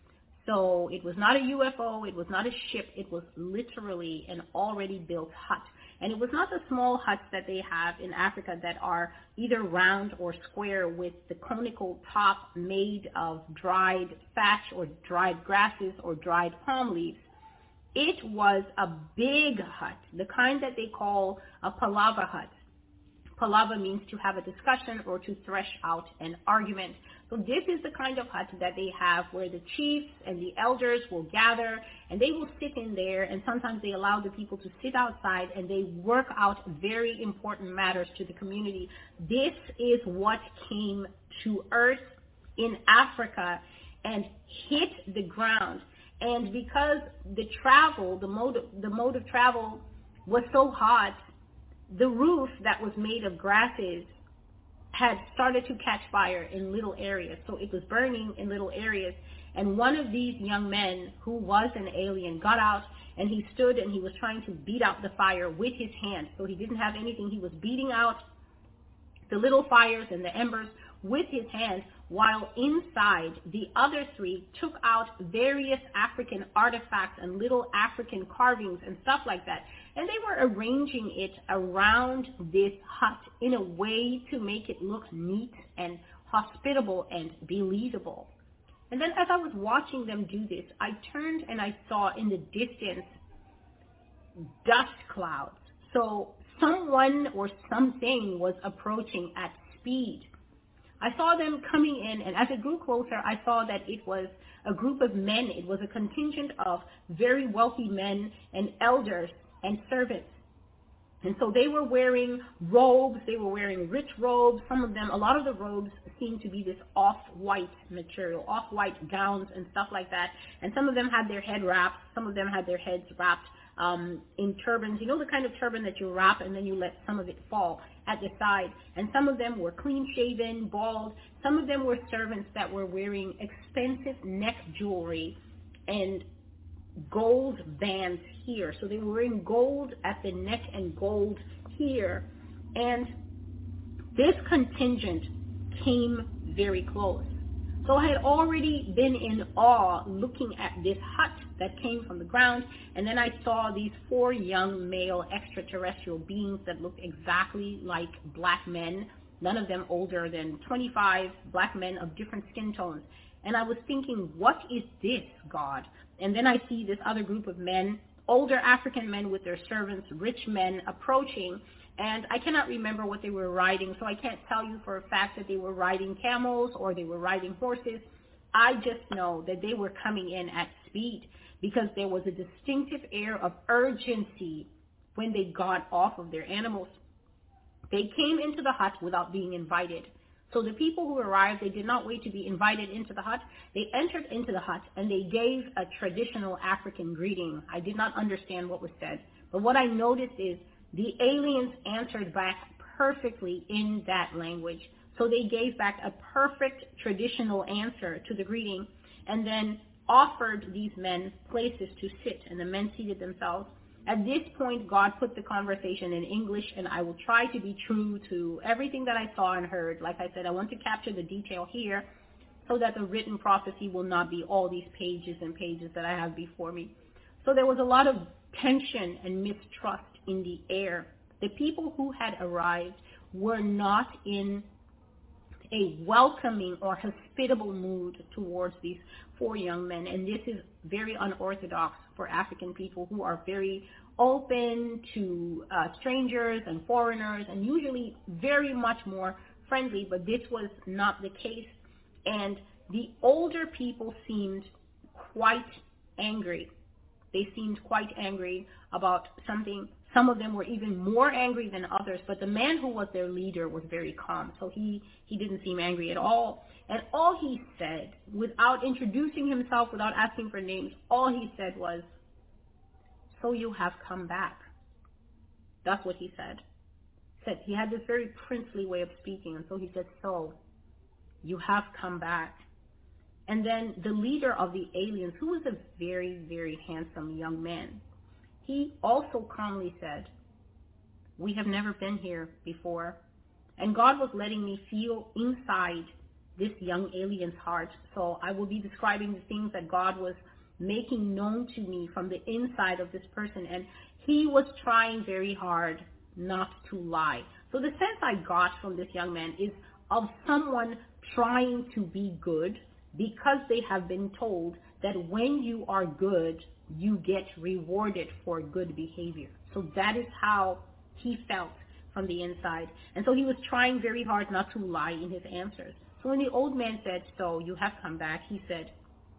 So it was not a U F O, it was not a ship, it was literally an already built hut. And it was not the small huts that they have in Africa that are either round or square with the conical top made of dried thatch or dried grasses or dried palm leaves. It was a big hut, the kind that they call a palava hut. Palava means to have a discussion or to thresh out an argument. So this is the kind of hut that they have where the chiefs and the elders will gather, and they will sit in there, and sometimes they allow the people to sit outside and they work out very important matters to the community. This is what came to earth in Africa and hit the ground. And because the travel, the mode of, the mode of travel was so hot, the roof that was made of grasses had started to catch fire in little areas. So it was burning in little areas. And one of these young men, who was an alien, got out and he stood and he was trying to beat out the fire with his hands. So he didn't have anything. He was beating out the little fires and the embers with his hands, while inside the other three took out various African artifacts and little African carvings and stuff like that. And they were arranging it around this hut in a way to make it look neat and hospitable and believable. And then as I was watching them do this, I turned and I saw in the distance dust clouds. So someone or something was approaching at speed. I saw them coming in, and as it grew closer, I saw that it was a group of men. It was a contingent of very wealthy men and elders and servants. And so they were wearing robes. They were wearing rich robes. Some of them, a lot of the robes seemed to be this off-white material, off-white gowns and stuff like that. And some of them had their head wrapped. Some of them had their heads wrapped um, in turbans. You know the kind of turban that you wrap and then you let some of it fall at the side. And some of them were clean-shaven, bald. Some of them were servants that were wearing expensive neck jewelry and gold bands here. So they were wearing gold at the neck and gold here. And this contingent came very close. So I had already been in awe looking at this hut that came from the ground, and then I saw these four young male extraterrestrial beings that looked exactly like black men, none of them older than twenty-five, black men of different skin tones. And I was thinking, what is this, God? And then I see this other group of men, older African men with their servants, rich men approaching, and I cannot remember what they were riding, so I can't tell you for a fact that they were riding camels or they were riding horses. I just know that they were coming in at speed because there was a distinctive air of urgency when they got off of their animals. They came into the hut without being invited. So the people who arrived, they did not wait to be invited into the hut. They entered into the hut and they gave a traditional African greeting. I did not understand what was said, but what I noticed is The aliens answered back perfectly in that language. So they gave back a perfect traditional answer to the greeting and then offered these men places to sit, and the men seated themselves. At this point, God put the conversation in English, and I will try to be true to everything that I saw and heard. Like I said, I want to capture the detail here so that the written prophecy will not be all these pages and pages that I have before me. So there was a lot of tension and mistrust in the air. The people who had arrived were not in a welcoming or hospitable mood towards these four young men. And this is very unorthodox for African people, who are very open to uh, strangers and foreigners and usually very much more friendly, but this was not the case. And the older people seemed quite angry. They seemed quite angry about something. Some of them were even more angry than others, but the man who was their leader was very calm, so he, he didn't seem angry at all. And all he said, without introducing himself, without asking for names, all he said was, "So you have come back." That's what he said. Said he had this very princely way of speaking, and so he said, "So you have come back." And then the leader of the aliens, who was a very, very handsome young man, he also calmly said, "We have never been here before." And God was letting me feel inside this young alien's heart. So I will be describing the things that God was making known to me from the inside of this person. And he was trying very hard not to lie. So the sense I got from this young man is of someone trying to be good, because they have been told that when you are good, you get rewarded for good behavior. So that is how he felt from the inside. And so he was trying very hard not to lie in his answers. So when the old man said, "So you have come back," he said,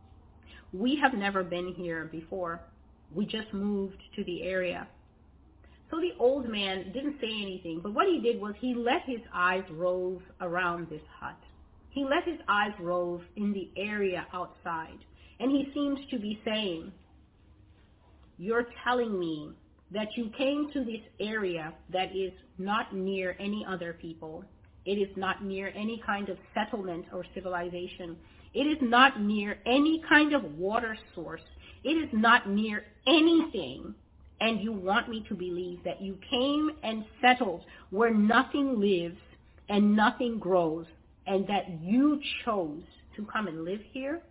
"We have never been here before. We just moved to the area." So the old man didn't say anything, but what he did was he let his eyes rove around this hut. He let his eyes rove in the area outside, and he seems to be saying, "You're telling me that you came to this area that is not near any other people. It is not near any kind of settlement or civilization. It is not near any kind of water source. It is not near anything. And you want me to believe that you came and settled where nothing lives and nothing grows, and that you chose to come and live here?"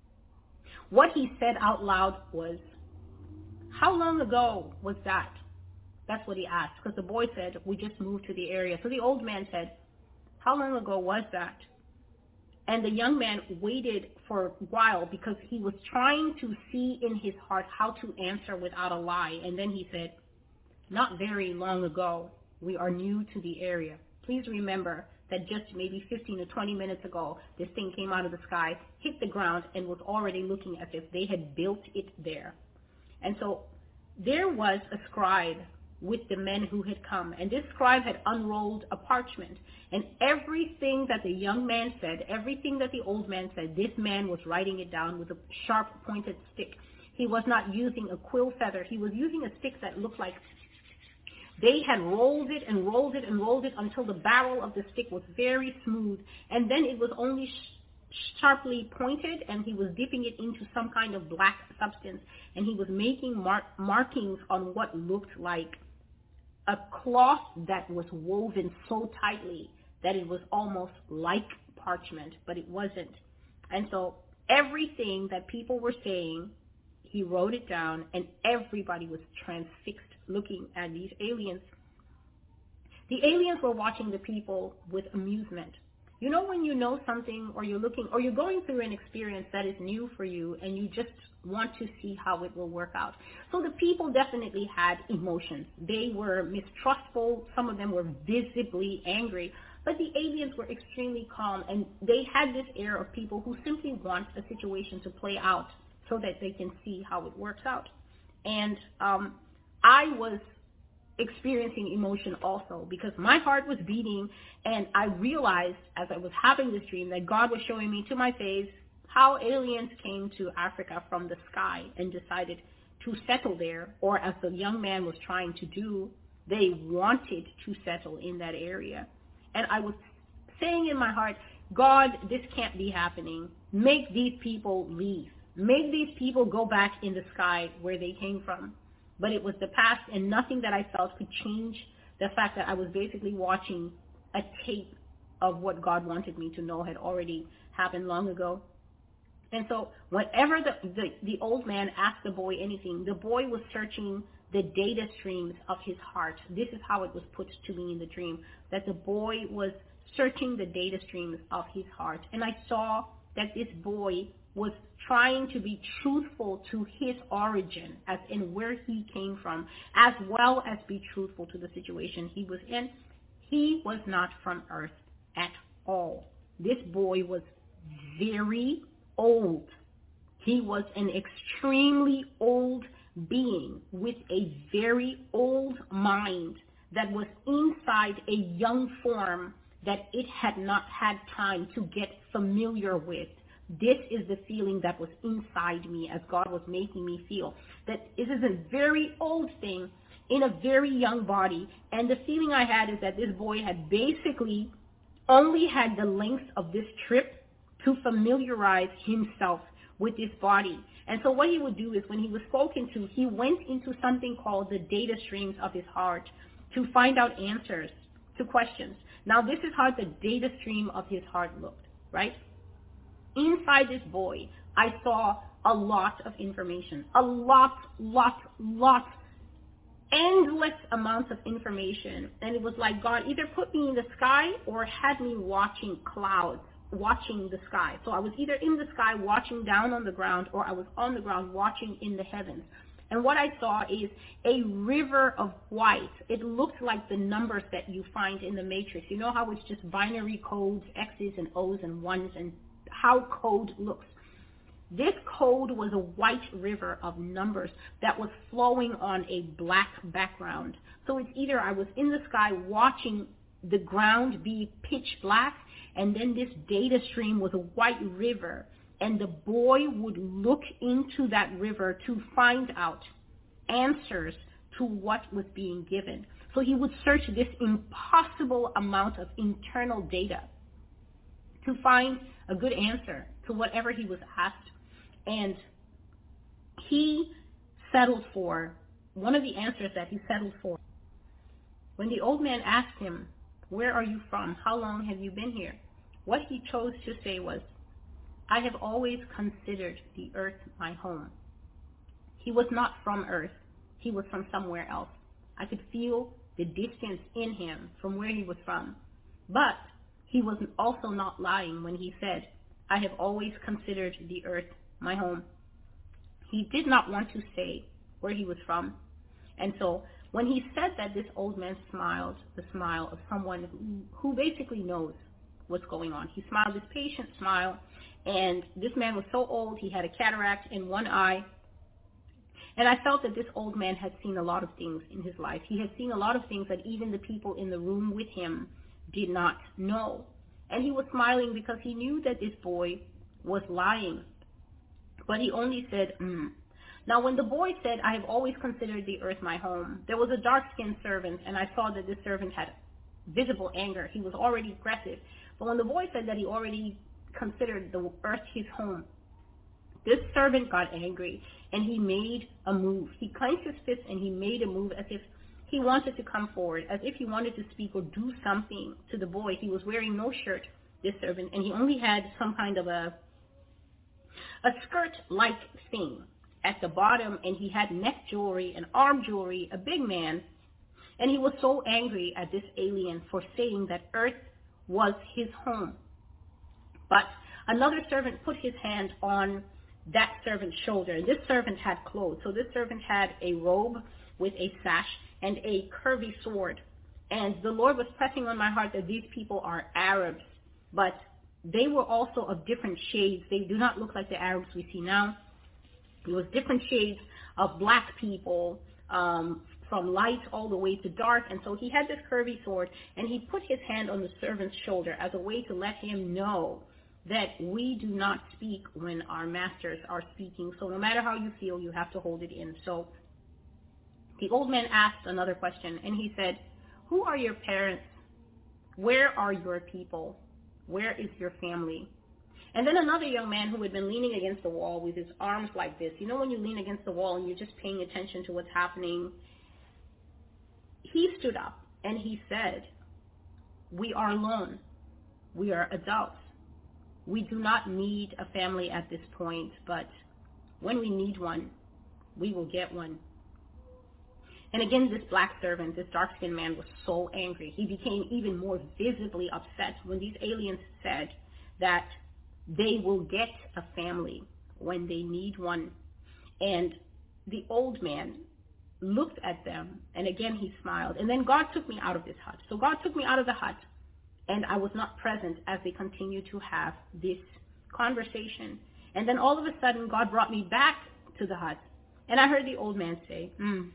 What he said out loud was, "How long ago was that?" That's what he asked, because the boy said, "We just moved to the area." So the old man said, "How long ago was that?" And the young man waited for a while because he was trying to see in his heart how to answer without a lie. And then he said, "Not very long ago. We are new to the area. Please remember that just maybe fifteen or twenty minutes ago, this thing came out of the sky, hit the ground, and was already looking as if they had built it there." And so there was a scribe with the men who had come, and this scribe had unrolled a parchment, and everything that the young man said, everything that the old man said, this man was writing it down with a sharp pointed stick. He was not using a quill feather. He was using a stick that looked like they had rolled it and rolled it and rolled it until the barrel of the stick was very smooth, and then it was only sh- sharply pointed, and he was dipping it into some kind of black substance, and he was making mar- markings on what looked like a cloth that was woven so tightly that it was almost like parchment, but it wasn't. And so everything that people were saying, he wrote it down, and everybody was transfixed looking at these aliens. The aliens were watching the people with amusement. You know, when you know something, or you're looking, or you're going through an experience that is new for you, and you just want to see how it will work out. So the people definitely had emotions. They were mistrustful. Some of them were visibly angry. But the aliens were extremely calm, and they had this air of people who simply want a situation to play out so that they can see how it works out. And um, I was experiencing emotion also, because my heart was beating, and I realized as I was having this dream that God was showing me to my face how aliens came to Africa from the sky and decided to settle there, or as the young man was trying to do, They wanted to settle in that area. And I was saying in my heart, God, this can't be happening. Make these people leave. Make these people go back in the sky where they came from. But it was the past, and nothing that I felt could change the fact that I was basically watching a tape of what God wanted me to know had already happened long ago. And so whenever the, the, the old man asked the boy anything, the boy was searching the data streams of his heart. This is how it was put to me in the dream, that the boy was searching the data streams of his heart. And I saw that this boy was trying to be truthful to his origin, as in where he came from, as well as be truthful to the situation he was in. He was not from earth at all. This boy was very old. He was an extremely old being with a very old mind that was inside a young form that it had not had time to get familiar with. This is the feeling that was inside me as God was making me feel that this is a very old thing in a very young body. And the feeling I had is that this boy had basically only had the length of this trip to familiarize himself with this body. And so what he would do is when he was spoken to, he went into something called the data streams of his heart to find out answers to questions. Now this is how the data stream of his heart looked, right? Inside this boy, I saw a lot of information, a lot, lot, lot, endless amounts of information. And it was like God either put me in the sky or had me watching clouds, watching the sky. So I was either in the sky watching down on the ground, or I was on the ground watching in the heavens. And what I saw is a river of white. It looked like the numbers that you find in the Matrix. You know how it's just binary codes, X's and O's and ones, and how code looks. This code was a white river of numbers that was flowing on a black background. So it's either I was in the sky watching the ground be pitch black, and then this data stream was a white river, and the boy would look into that river to find out answers to what was being given. So he would search this impossible amount of internal data to find a good answer to whatever he was asked. And he settled for, one of the answers that he settled for, when the old man asked him, "Where are you from? How long have you been here?" What he chose to say was, "I have always considered the earth my home." He was not from earth. He was from somewhere else. I could feel the distance in him from where he was from. But he was also not lying when he said, "I have always considered the earth my home." He did not want to say where he was from. And so when he said that, this old man smiled, the smile of someone who, who basically knows what's going on. He smiled this patient smile, and this man was so old, he had a cataract in one eye. And I felt that this old man had seen a lot of things in his life. He had seen a lot of things that even the people in the room with him did not know. And he was smiling because he knew that this boy was lying. But he only said, mm. Now, when the boy said, "I have always considered the earth my home," there was a dark-skinned servant, and I saw that this servant had visible anger. He was already aggressive. But when the boy said that he already considered the earth his home, this servant got angry, and he made a move. He clenched his fist, and he made a move as if he wanted to come forward, as if he wanted to speak or do something to the boy. He was wearing no shirt, this servant, and he only had some kind of a a skirt-like thing at the bottom, and he had neck jewelry and arm jewelry, a big man. And he was so angry at this alien for saying that earth was his home. But another servant put his hand on that servant's shoulder. This servant had clothes. So this servant had a robe with a sash and a curvy sword. And the Lord was pressing on my heart that these people are Arabs, but they were also of different shades. They do not look like the Arabs we see now. It was different shades of black people, um, from light all the way to dark. And so he had this curvy sword, and he put his hand on the servant's shoulder as a way to let him know that we do not speak when our masters are speaking. So no matter how you feel, you have to hold it in. So The old man asked another question, and he said, who are your parents? Where are your people? Where is your family? And then another young man who had been leaning against the wall with his arms like this. You know when you lean against the wall and you're just paying attention to what's happening? He stood up and he said, we are alone. We are adults. We do not need a family at this point, but when we need one, we will get one. And again, this black servant, this dark-skinned man, was so angry. He became even more visibly upset when these aliens said that they will get a family when they need one. And the old man looked at them, and again he smiled. And then God took me out of this hut. So God took me out of the hut, and I was not present as they continued to have this conversation. And then all of a sudden, God brought me back to the hut, and I heard the old man say, mm,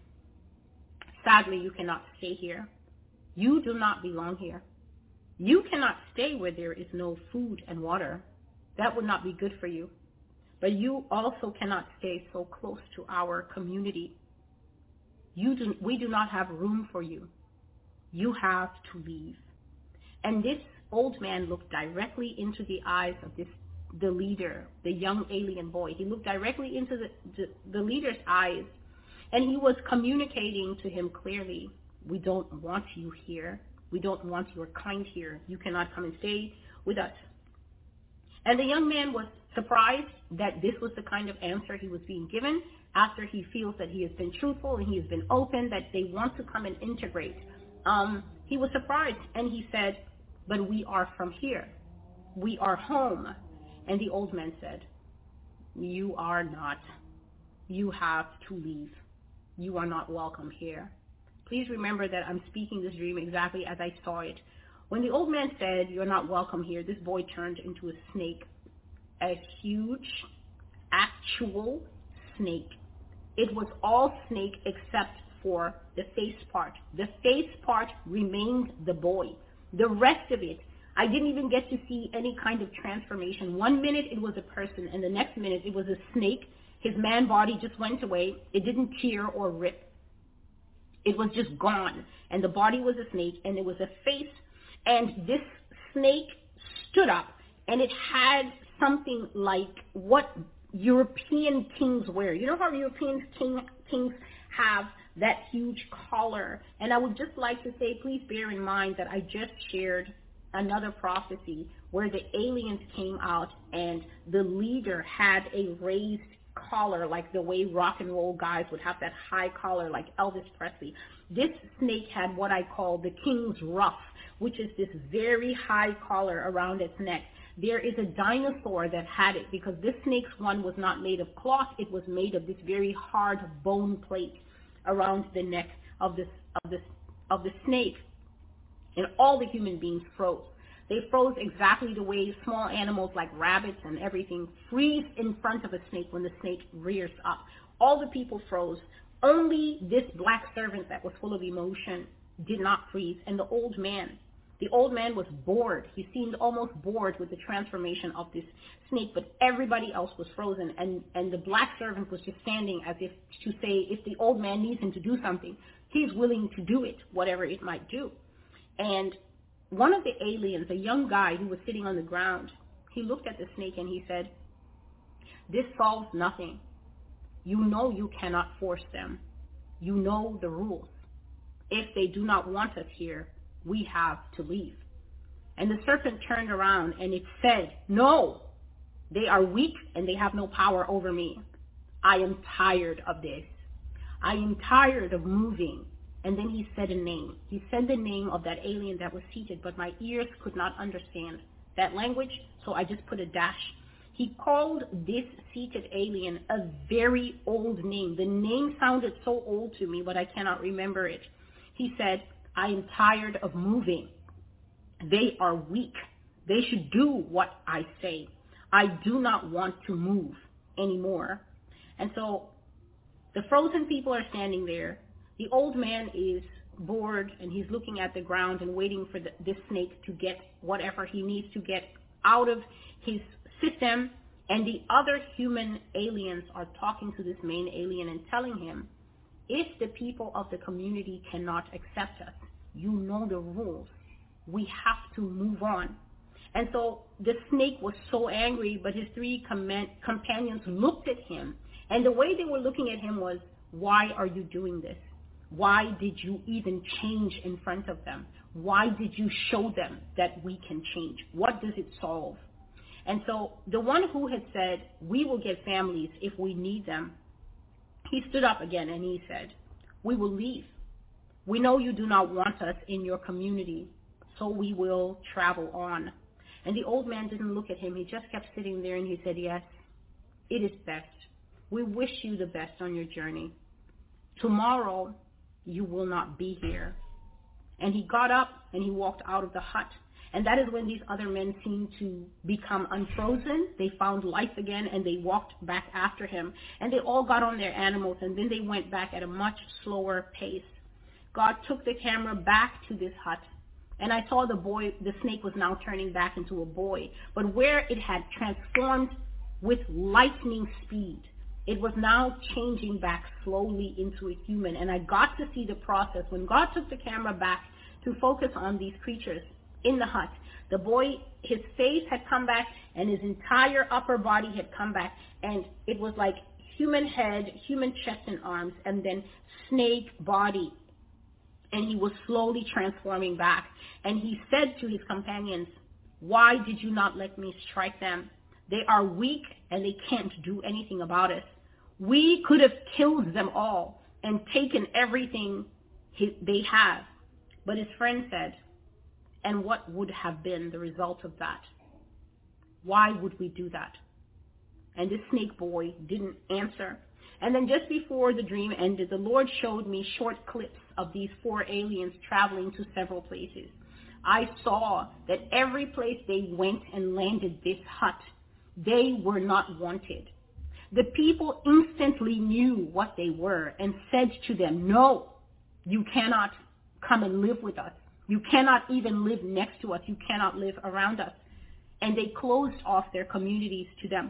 sadly, you cannot stay here. You do not belong here. You cannot stay where there is no food and water. That would not be good for you. But you also cannot stay so close to our community. You do, we do not have room for you. You have to leave. And this old man looked directly into the eyes of this, the leader, the young alien boy. He looked directly into the, the, the leader's eyes, and he was communicating to him clearly, we don't want you here. We don't want your kind here. You cannot come and stay with us. And the young man was surprised that this was the kind of answer he was being given after he feels that he has been truthful and he has been open, that they want to come and integrate. Um, he was surprised, and he said, but we are from here. We are home. And the old man said, you are not. You have to leave. You are not welcome here. Please remember that I'm speaking this dream exactly as I saw it. When the old man said, you're not welcome here, this boy turned into a snake, a huge, actual snake. It was all snake except for the face part. The face part remained the boy. The rest of it, I didn't even get to see any kind of transformation. One minute it was a person, and the next minute it was a snake. His man body just went away. It didn't tear or rip. It was just gone. And the body was a snake, and there was a face. And this snake stood up, and it had something like what European kings wear. You know how European king, kings have that huge collar? And I would just like to say, please bear in mind that I just shared another prophecy where the aliens came out and the leader had a raised collar, like the way rock and roll guys would have that high collar like Elvis Presley. This snake had what I call the king's ruff, which is this very high collar around its neck. There is a dinosaur that had it, because this snake's one was not made of cloth. It was made of this very hard bone plate around the neck of this of this of the snake. And all the human beings froze. They froze exactly the way small animals like rabbits and everything freeze in front of a snake when the snake rears up. All the people froze. Only this black servant that was full of emotion did not freeze. And the old man, the old man was bored. He seemed almost bored with the transformation of this snake, but everybody else was frozen. And, and the black servant was just standing as if to say, if the old man needs him to do something, he's willing to do it, whatever it might do. And one of the aliens, a young guy who was sitting on the ground, he looked at the snake and he said, this solves nothing. You know you cannot force them. You know the rules. If they do not want us here, we have to leave. And the serpent turned around and it said, no, they are weak and they have no power over me. I am tired of this. I am tired of moving. And then he said a name. He said the name of that alien that was seated, but my ears could not understand that language, so I just put a dash. He called this seated alien a very old name. The name sounded so old to me, but I cannot remember it. He said, I am tired of moving. They are weak. They should do what I say. I do not want to move anymore. And so the frozen people are standing there. The old man is bored, and he's looking at the ground and waiting for the, this snake to get whatever he needs to get out of his system. And the other human aliens are talking to this main alien and telling him If the people of the community cannot accept us, you know the rules. We have to move on. And so the snake was so angry, but his three com- companions looked at him. And the way they were looking at him was, why are you doing this? Why did you even change in front of them? Why did you show them that we can change? What does it solve? And so the one who had said, we will get families if we need them, he stood up again and he said, we will leave. We know you do not want us in your community, so we will travel on. And the old man didn't look at him. He just kept sitting there and he said, yes, it is best. We wish you the best on your journey. Tomorrow, you will not be here. And he got up and he walked out of the hut. And that is when these other men seemed to become unfrozen. They found life again and they walked back after him. And they all got on their animals and then they went back at a much slower pace. God took the camera back to this hut. And I saw the boy, the snake was now turning back into a boy. But where it had transformed with lightning speed, it was now changing back slowly into a human. And I got to see the process. When God took the camera back to focus on these creatures in the hut, the boy, his face had come back and his entire upper body had come back. And it was like human head, human chest and arms, and then snake body. And he was slowly transforming back. And he said to his companions, why did you not let me strike them? They are weak and they can't do anything about it. We could have killed them all and taken everything they have. But his friend said, and what would have been the result of that? Why would we do that? And this snake boy didn't answer. And then just before the dream ended, the Lord showed me short clips of these four aliens traveling to several places. I saw that every place they went and landed this hut, they were not wanted. The people instantly knew what they were and said to them, no, you cannot come and live with us. You cannot even live next to us. You cannot live around us. And they closed off their communities to them.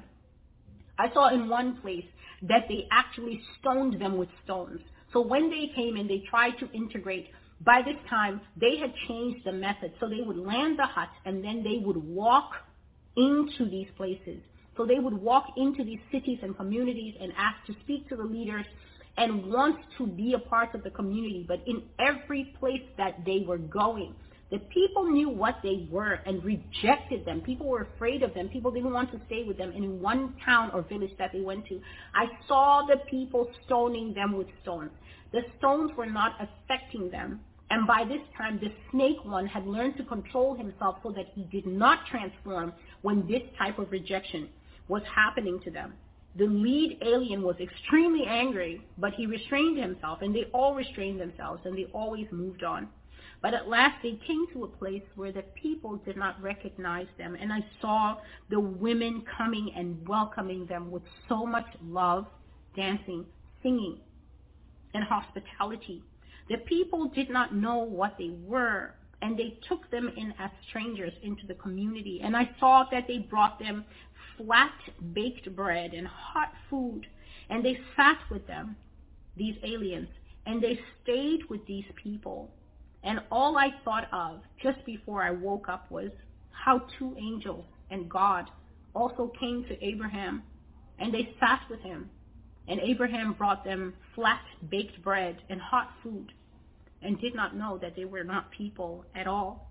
I saw in one place that they actually stoned them with stones. So when they came and they tried to integrate, by this time they had changed the method. So they would land the hut and then they would walk into these places. So they would walk into these cities and communities and ask to speak to the leaders and want to be a part of the community. But in every place that they were going, the people knew what they were and rejected them. People were afraid of them. People didn't want to stay with them. And in one town or village that they went to, I saw the people stoning them with stones. The stones were not affecting them. And by this time, the snake one had learned to control himself so that he did not transform when this type of rejection was happening to them. The lead alien was extremely angry, but he restrained himself, and they all restrained themselves, and they always moved on. But at last they came to a place where the people did not recognize them, and I saw the women coming and welcoming them with so much love, dancing, singing, and hospitality. The people did not know what they were, and they took them in as strangers into the community. And I saw that they brought them flat baked bread and hot food, and they sat with them, these aliens, and they stayed with these people. And all I thought of just before I woke up was how two angels and God also came to Abraham, and they sat with him. And Abraham brought them flat baked bread and hot food and did not know that they were not people at all.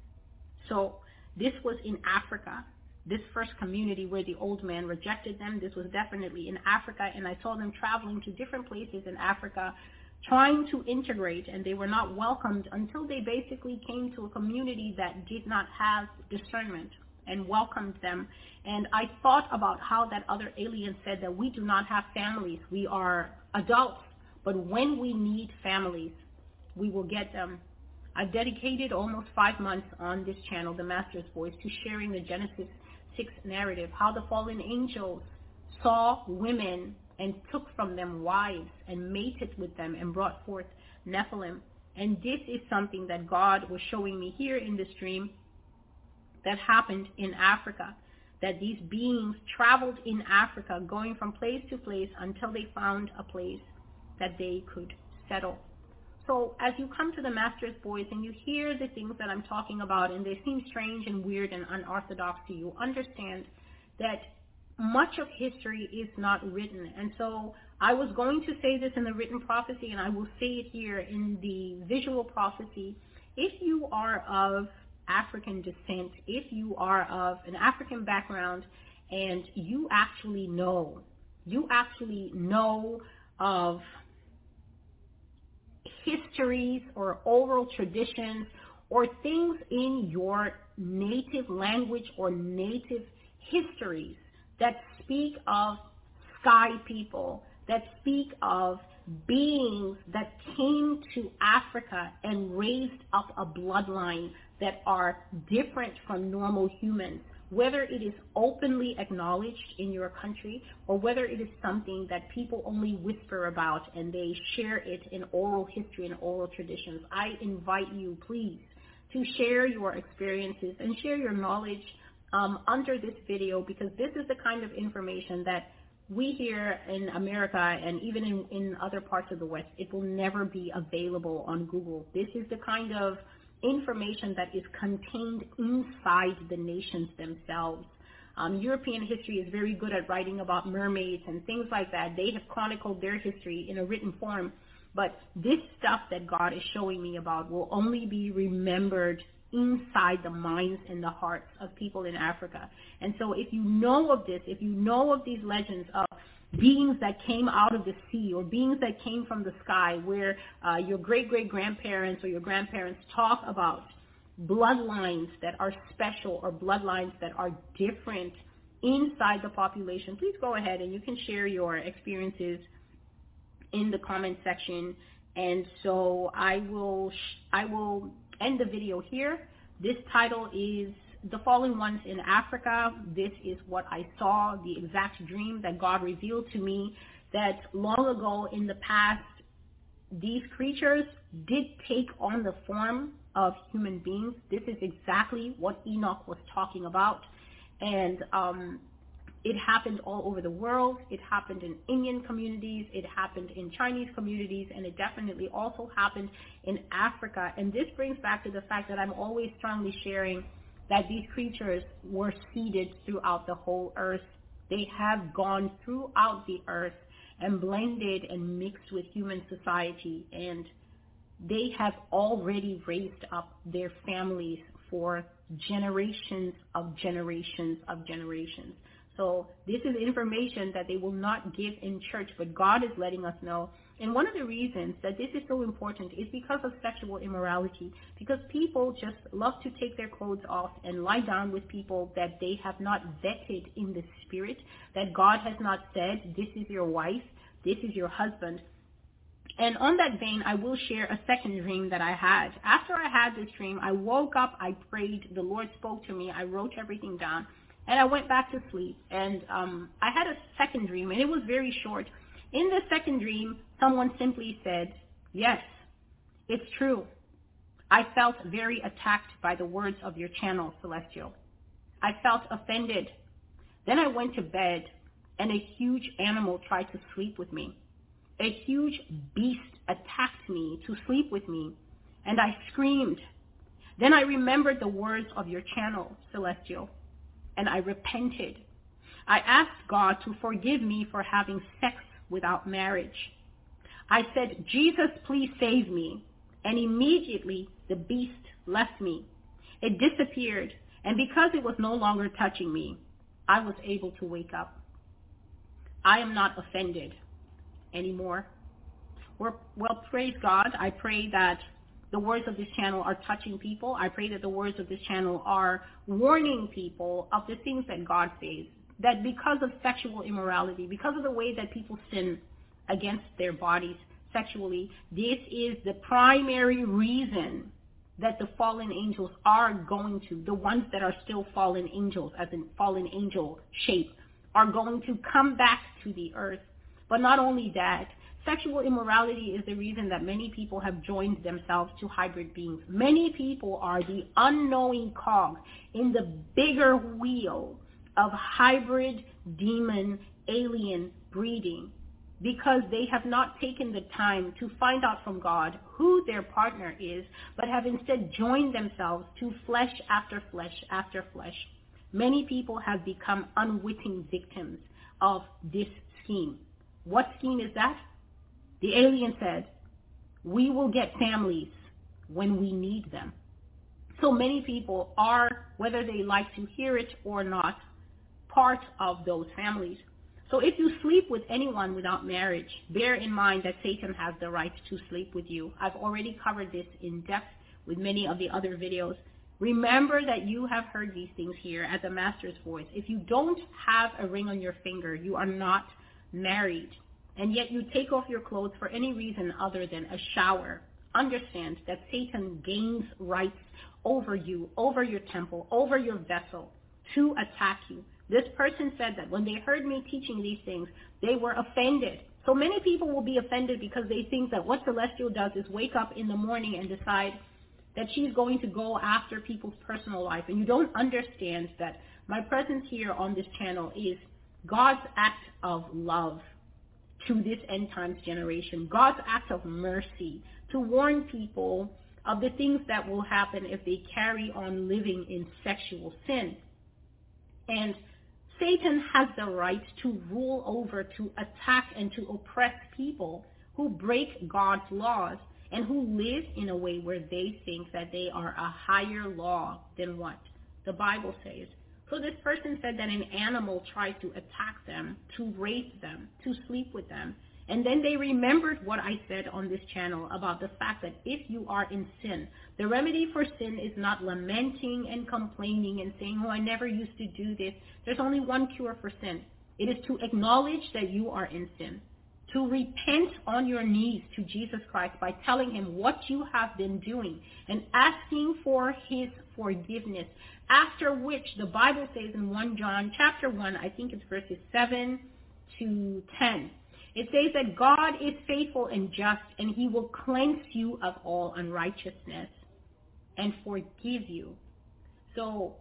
So this was in Africa. This first community where the old man rejected them, this was definitely in Africa, and I saw them traveling to different places in Africa trying to integrate, and they were not welcomed until they basically came to a community that did not have discernment and welcomed them. And I thought about how that other alien said that we do not have families. We are adults, but when we need families, we will get them. I've dedicated almost five months on this channel, The Master's Voice, to sharing the Genesis six narrative, how the fallen angels saw women and took from them wives and mated with them and brought forth Nephilim. And this is something that God was showing me here in this dream that happened in Africa, that these beings traveled in Africa, going from place to place until they found a place that they could settle. So as you come to the Master's Voice and you hear the things that I'm talking about and they seem strange and weird and unorthodox to you, understand that much of history is not written. And so I was going to say this in the written prophecy, and I will say it here in the visual prophecy. If you are of African descent, if you are of an African background, and you actually know, you actually know of histories or oral traditions or things in your native language or native histories that speak of sky people, that speak of beings that came to Africa and raised up a bloodline that are different from normal humans, whether it is openly acknowledged in your country or whether it is something that people only whisper about and they share it in oral history and oral traditions. I invite you, please, to share your experiences and share your knowledge um, under this video, because this is the kind of information that we here in America and even in, in other parts of the West, it will never be available on Google. This is the kind of information that is contained inside the nations themselves. Um, European history is very good at writing about mermaids and things like that. They have chronicled their history in a written form, but this stuff that God is showing me about will only be remembered inside the minds and the hearts of people in Africa. And so if you know of this, if you know of these legends of beings that came out of the sea or beings that came from the sky, where uh, your great-great-grandparents or your grandparents talk about bloodlines that are special or bloodlines that are different inside the population, please go ahead and you can share your experiences in the comment section. And so I will, sh- I will end the video here. This title is The Fallen Ones in Africa. This is what I saw, the exact dream that God revealed to me, that long ago in the past, these creatures did take on the form of human beings. This is exactly what Enoch was talking about. And um, it happened all over the world. It happened in Indian communities. It happened in Chinese communities. And it definitely also happened in Africa. And this brings back to the fact that I'm always strongly sharing that these creatures were seeded throughout the whole earth. They have gone throughout the earth and blended and mixed with human society. And they have already raised up their families for generations of generations of generations. So this is information that they will not give in church, but God is letting us know. And one of the reasons that this is so important is because of sexual immorality, because people just love to take their clothes off and lie down with people that they have not vetted in the spirit, that God has not said, this is your wife, this is your husband. And on that vein, I will share a second dream that I had. After I had this dream, I woke up, I prayed, the Lord spoke to me, I wrote everything down. And I went back to sleep, and um, I had a second dream, and it was very short. In the second dream, someone simply said, yes, it's true. I felt very attacked by the words of your channel, Celestial. I felt offended. Then I went to bed, and a huge animal tried to sleep with me. A huge beast attacked me to sleep with me, and I screamed. Then I remembered the words of your channel, Celestial, and I repented. I asked God to forgive me for having sex without marriage. I said, Jesus, please save me. And immediately the beast left me. It disappeared, and because it was no longer touching me, I was able to wake up. I am not offended anymore. Well, well, praise God. I pray that the words of this channel are touching people. I pray that the words of this channel are warning people of the things that God says, that because of sexual immorality, because of the way that people sin against their bodies sexually, this is the primary reason that the fallen angels are going to, the ones that are still fallen angels, as in fallen angel shape, are going to come back to the earth. But not only that, sexual immorality is the reason that many people have joined themselves to hybrid beings. Many people are the unknowing cog in the bigger wheel of hybrid demon alien breeding. because they have not taken the time to find out from God who their partner is, but have instead joined themselves to flesh after flesh after flesh. Many people have become unwitting victims of this scheme. What scheme is that? The alien said, we will get families when we need them. So many people are, whether they like to hear it or not, part of those families. So if you sleep with anyone without marriage, bear in mind that Satan has the right to sleep with you. I've already covered this in depth with many of the other videos. Remember that you have heard these things here at the Master's Voice. If you don't have a ring on your finger, you are not married. And yet you take off your clothes for any reason other than a shower. Understand that Satan gains rights over you, over your temple, over your vessel, to attack you. This person said that when they heard me teaching these things, they were offended. So many people will be offended because they think that what Celestial does is wake up in the morning and decide that she's going to go after people's personal life. And you don't understand that my presence here on this channel is God's act of love to this end times generation, God's act of mercy to warn people of the things that will happen if they carry on living in sexual sin. And Satan has the right to rule over, to attack, and to oppress people who break God's laws and who live in a way where they think that they are a higher law than what the Bible says. So this person said that an animal tried to attack them, to rape them, to sleep with them. And then they remembered what I said on this channel about the fact that if you are in sin, the remedy for sin is not lamenting and complaining and saying, oh, I never used to do this. There's only one cure for sin. It is to acknowledge that you are in sin, to repent on your knees to Jesus Christ by telling him what you have been doing and asking for his forgiveness, after which the Bible says in First John chapter one, I think it's verses seven to ten, it says that God is faithful and just, and he will cleanse you of all unrighteousness and forgive you. So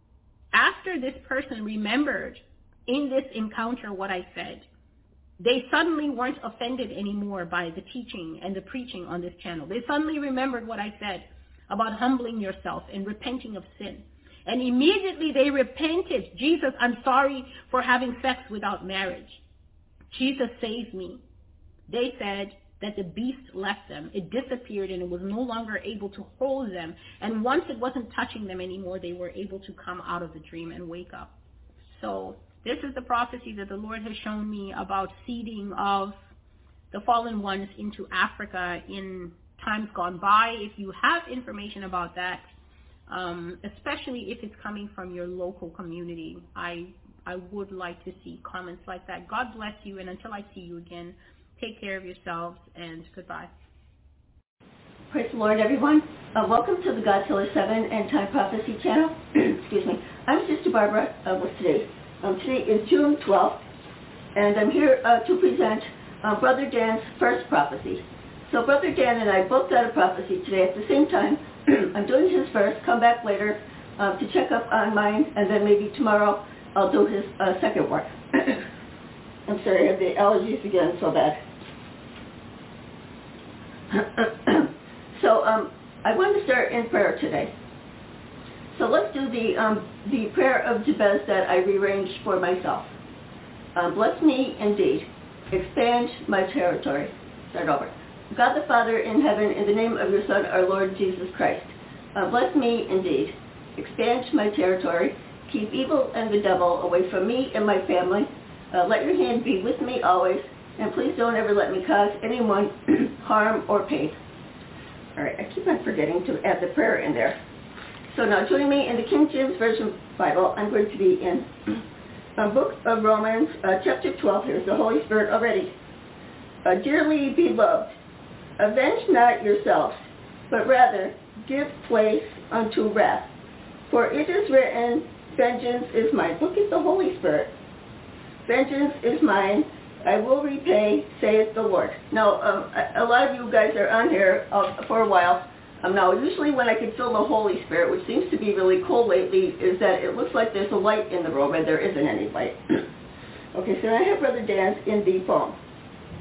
after this person remembered in this encounter what I said, they suddenly weren't offended anymore by the teaching and the preaching on this channel. They suddenly remembered what I said about humbling yourself and repenting of sin. And immediately they repented. Jesus, I'm sorry for having sex without marriage. Jesus, save me. They said that the beast left them. It disappeared and it was no longer able to hold them. And once it wasn't touching them anymore, they were able to come out of the dream and wake up. So this is the prophecy that the Lord has shown me about seeding of the fallen ones into Africa in times gone by. If you have information about that, um, especially if it's coming from your local community, I I would like to see comments like that. God bless you, and until I see you again, take care of yourselves, and goodbye. Praise the Lord, everyone. Uh, welcome to the Godzilla seven End Time Prophecy channel. Excuse me. I'm Sister Barbara uh, with today. Um, today is June twelfth, and I'm here uh, to present uh, Brother Dan's first prophecy. So Brother Dan and I both got a prophecy today at the same time. I'm doing his first, come back later uh, to check up on mine, and then maybe tomorrow I'll do his uh, second one. I'm sorry, I have the allergies again so bad. so um, I want to start in prayer today. So let's do the um, the prayer of Jabez that I rearranged for myself. Um, bless me indeed. Expand my territory. Start over. God the Father in heaven, in the name of your Son, our Lord Jesus Christ. Uh, bless me indeed. Expand my territory. Keep evil and the devil away from me and my family. Uh, let your hand be with me always. And please don't ever let me cause anyone harm or pain. All right, I keep on forgetting to add the prayer in there. So now join me in the King James Version Bible. I'm going to be in the book of Romans, uh, chapter twelve. Here's the Holy Spirit already. Uh, Dearly beloved, avenge not yourselves, but rather give place unto wrath. For it is written, vengeance is mine. Look at the Holy Spirit. Vengeance is mine. I will repay, saith the Lord. Now, um, a, a lot of you guys are on here uh, for a while. Um, now, usually when I can feel the Holy Spirit, which seems to be really cool lately, is that it looks like there's a light in the room, and there isn't any light. Okay, so I have Brother Dan in the phone.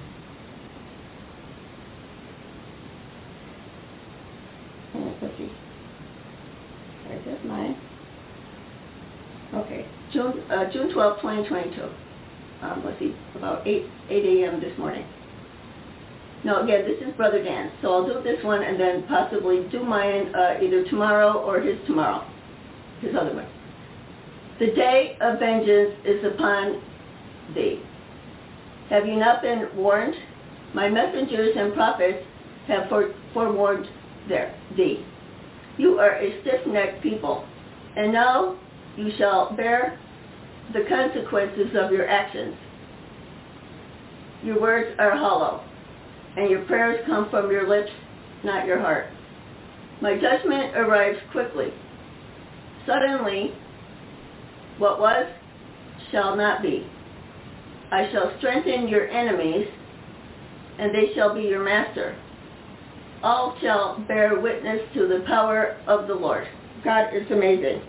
And let's see. Sorry, that's mine. Okay, June uh, June twelfth, twenty twenty-two. Um, let's see, about eight a.m. this morning. No, again, this is Brother Dan. So I'll do this one and then possibly do mine uh, either tomorrow or his tomorrow, his other one. The day of vengeance is upon thee. Have you not been warned? My messengers and prophets have fore- forewarned there, thee. You are a stiff-necked people, and now you shall bear the consequences of your actions. Your words are hollow, and your prayers come from your lips, not your heart. My judgment arrives quickly. Suddenly, what was shall not be. I shall strengthen your enemies, and they shall be your master. All shall bear witness to the power of the Lord. God is amazing.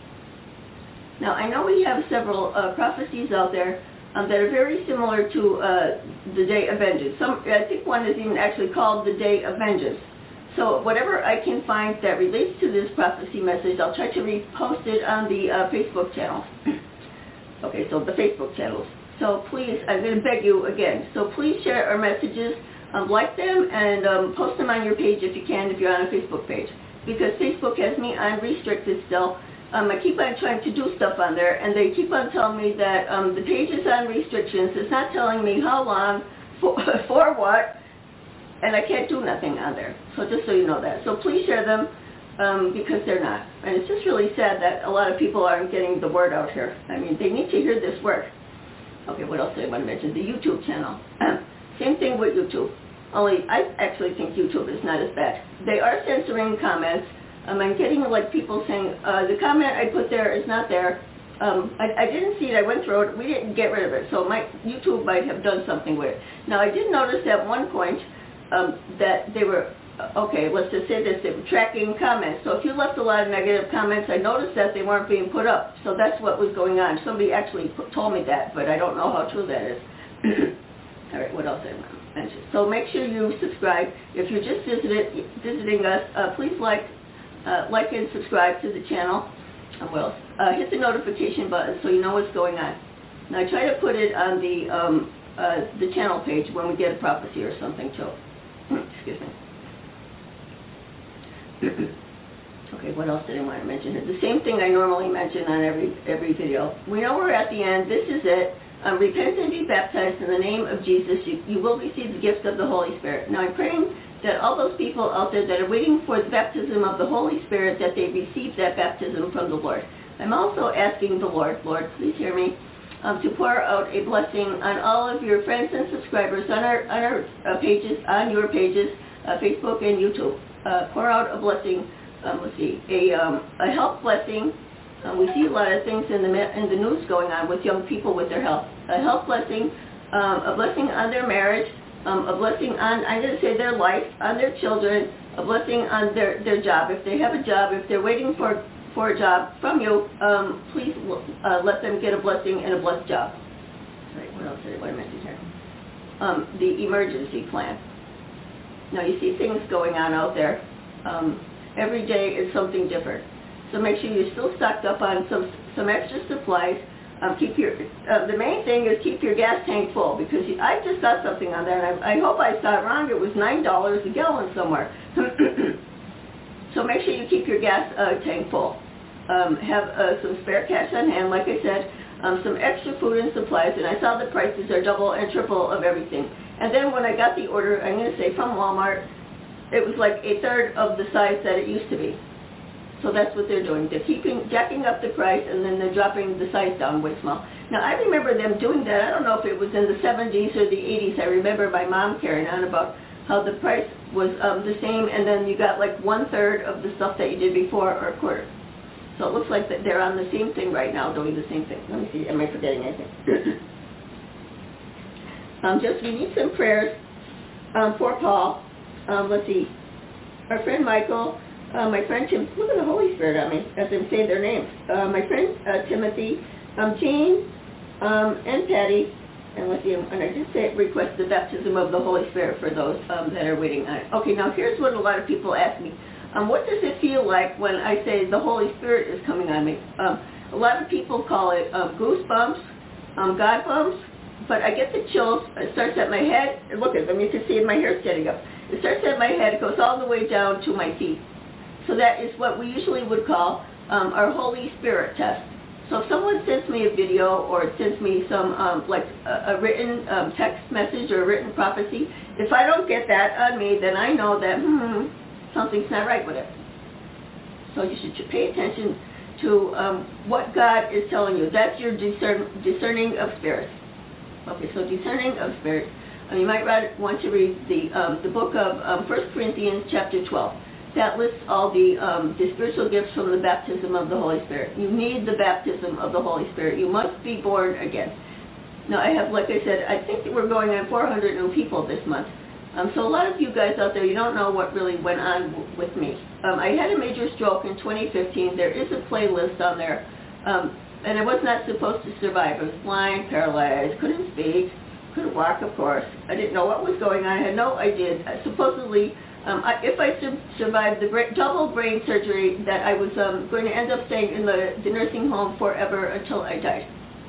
Now, I know we have several uh, prophecies out there um, that are very similar to uh, the Day of Vengeance. Some, I think one is even actually called the Day of Vengeance. So whatever I can find that relates to this prophecy message, I'll try to repost it on the uh, Facebook channel. Okay, so the Facebook channels. So please, I'm going to beg you again. So please share our messages, um, like them, and um, post them on your page if you can, if you're on a Facebook page. Because Facebook has me on restricted still. Um, I keep on trying to do stuff on there, and they keep on telling me that um, the page is on restrictions. It's not telling me how long, for, for what, and I can't do nothing on there. So just so you know that. So please share them, um, because they're not. And it's just really sad that a lot of people aren't getting the word out here. I mean, they need to hear this word. Okay, what else did I want to mention? The YouTube channel. Same thing with YouTube. Only I actually think YouTube is not as bad. They are censoring comments. Um, I'm getting like people saying, uh, the comment I put there is not there. Um, I, I didn't see it. I went through it. We didn't get rid of it. So my YouTube might have done something with it. Now, I did notice at one point um, that they were, okay, let's just say this, they were tracking comments. So if you left a lot of negative comments, I noticed that they weren't being put up. So that's what was going on. Somebody actually put, told me that, but I don't know how true that is. All right, what else did I want to mention? So make sure you subscribe. If you're just visited, visiting us, uh, please like, uh, like and subscribe to the channel. Uh, well, uh, hit the notification button so you know what's going on. Now I try to put it on the um, uh, the channel page when we get a prophecy or something too. Excuse me. Okay, what else did I want to mention here? The same thing I normally mention on every every video. We know we're at the end. This is it. Um, repent and be baptized in the name of Jesus. You, you will receive the gift of the Holy Spirit. Now I'm praying that all those people out there that are waiting for the baptism of the Holy Spirit, that they receive that baptism from the Lord. I'm also asking the Lord, Lord, please hear me, um, to pour out a blessing on all of your friends and subscribers on our on our uh, pages, on your pages, uh, Facebook and YouTube. Uh, pour out a blessing. Um, let's see, a um, a health blessing. Um, we see a lot of things in the in the news going on with young people with their health. A health blessing, um, a blessing on their marriage, um, a blessing on, I'm going to say their life, on their children, a blessing on their, their job. If they have a job, if they're waiting for, for a job from you, um, please uh, let them get a blessing and a blessed job. All right, what else did I want to mention here? Um, the emergency plan. Now, you see things going on out there. Um, every day is something different. So make sure you're still stocked up on some some extra supplies. Um, keep your uh, the main thing is keep your gas tank full, because you, I just saw something on there, and I, I hope I saw it wrong. It was nine dollars a gallon somewhere. So make sure you keep your gas uh, tank full. Um, have uh, some spare cash on hand, like I said, um, some extra food and supplies, and I saw the prices are double and triple of everything. And then when I got the order, I'm going to say from Walmart, it was like a third of the size that it used to be. So that's what they're doing. They're keeping, jacking up the price, and then they're dropping the size down way small. Now, I remember them doing that. I don't know if it was in the seventies or the eighties. I remember my mom carrying on about how the price was um, the same, and then you got like one-third of the stuff that you did before, or a quarter. So it looks like that they're on the same thing right now, doing the same thing. Let me see. Am I forgetting anything? um, just, we need some prayers um, for Paul. Um, let's see. Our friend Michael. Uh, my friend Tim, look at the Holy Spirit on me as I'm saying their names. Uh, my friend uh, Timothy, um, Jean, um, and Patty, and let's see, and I did say request the baptism of the Holy Spirit for those um, that are waiting on it. Okay, now here's what a lot of people ask me. Um, what does it feel like when I say the Holy Spirit is coming on me? Um, a lot of people call it um, goosebumps, um, God bumps, but I get the chills. It starts at my head. Look at them. You can see my hair standing up. It starts at my head. It goes all the way down to my feet. So that is what we usually would call um, our Holy Spirit test. So if someone sends me a video or sends me some, um, like a, a written um, text message or a written prophecy, if I don't get that on me, then I know that, hmm, something's not right with it. So you should pay attention to um, what God is telling you. That's your discern, discerning of spirits. Okay, so discerning of spirits. Um, you might read, want to read the, um, the book of um, First Corinthians chapter twelve. That lists all the, um, the spiritual gifts from the baptism of the Holy Spirit. You need the baptism of the Holy Spirit. You must be born again. Now, I have, like I said, I think that we're going on four hundred new people this month. Um, so a lot of you guys out there, you don't know what really went on w- with me. Um, I had a major stroke in twenty fifteen. There is a playlist on there. Um, and I was not supposed to survive. I was blind, paralyzed, couldn't speak, couldn't walk, of course. I didn't know what was going on. I had no idea. Uh, supposedly, Um, I, if I su- survived the bra- double brain surgery, that I was um, going to end up staying in the, the nursing home forever until I died.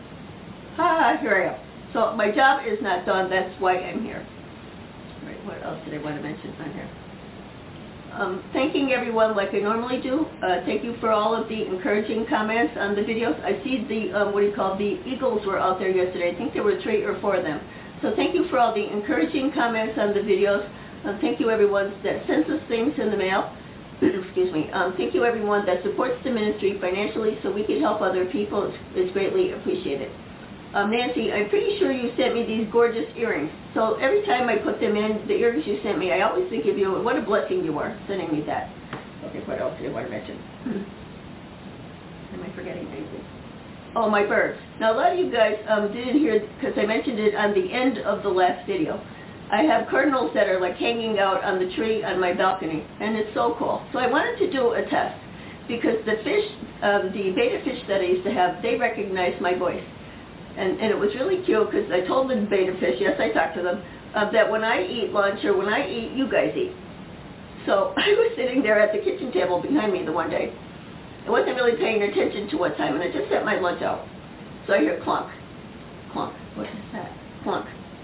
Ha, here I am. So my job is not done. That's why I'm here. All right, what else did I want to mention on here? Um, thanking everyone like I normally do. Uh, thank you for all of the encouraging comments on the videos. I see the, um, what do you call, the Eagles were out there yesterday. I think there were three or four of them. So thank you for all the encouraging comments on the videos. Um, thank you, everyone that sends us things in the mail. Excuse me. Um, thank you, everyone that supports the ministry financially so we can help other people. It's, it's greatly appreciated. Um, Nancy, I'm pretty sure you sent me these gorgeous earrings. So every time I put them in, the earrings you sent me, I always think of you. What a blessing you are sending me that. Okay, what else did I want to mention? Am I forgetting anything? Oh, my birds. Now, a lot of you guys um, didn't hear, because I mentioned it on the end of the last video. I have cardinals that are like hanging out on the tree on my balcony, and it's so cool. So I wanted to do a test because the fish, um, the betta fish that I used to have, they recognized my voice. And, and it was really cute because I told the betta fish, yes, I talked to them, uh, that when I eat lunch or when I eat, you guys eat. So I was sitting there at the kitchen table behind me the one day. I wasn't really paying attention to what time, and I just set my lunch out. So I hear clunk, clunk. What is that? Clunk.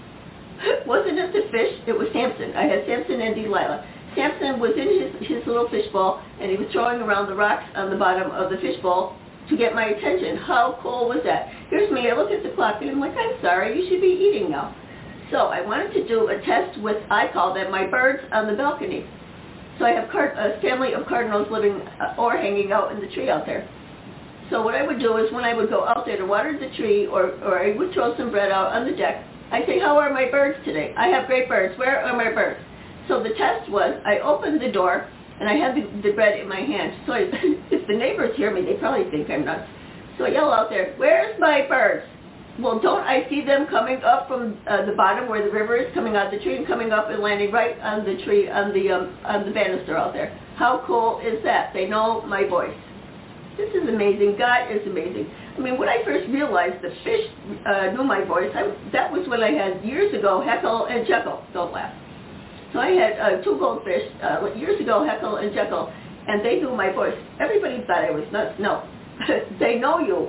Wasn't it the fish? It was Samson. I had Samson and Delilah. Samson was in his, his little fishbowl, and he was throwing around the rocks on the bottom of the fishbowl to get my attention. How cool was that? Here's me. I look at the clock, and I'm like, I'm sorry. You should be eating now. So I wanted to do a test with, I call them my birds on the balcony. So I have card, a family of cardinals living uh, or hanging out in the tree out there. So what I would do is when I would go out there to water the tree, or, or I would throw some bread out on the deck, I say, how are my birds today? I have great birds. Where are my birds? So the test was, I opened the door, and I had the, the bread in my hand. So I, if the neighbors hear me, they probably think I'm nuts. So I yell out there, where's my birds? Well, don't I see them coming up from uh, the bottom where the river is, coming out the tree and coming up and landing right on the tree, on the, um, on the banister out there. How cool is that? They know my voice. This is amazing. God is amazing. I mean, when I first realized the fish uh, knew my voice, I, that was when I had, years ago, Heckle and Jekyll. Don't laugh. So I had uh, two goldfish uh, years ago, Heckle and Jekyll, and they knew my voice. Everybody thought I was nuts. No. They know you.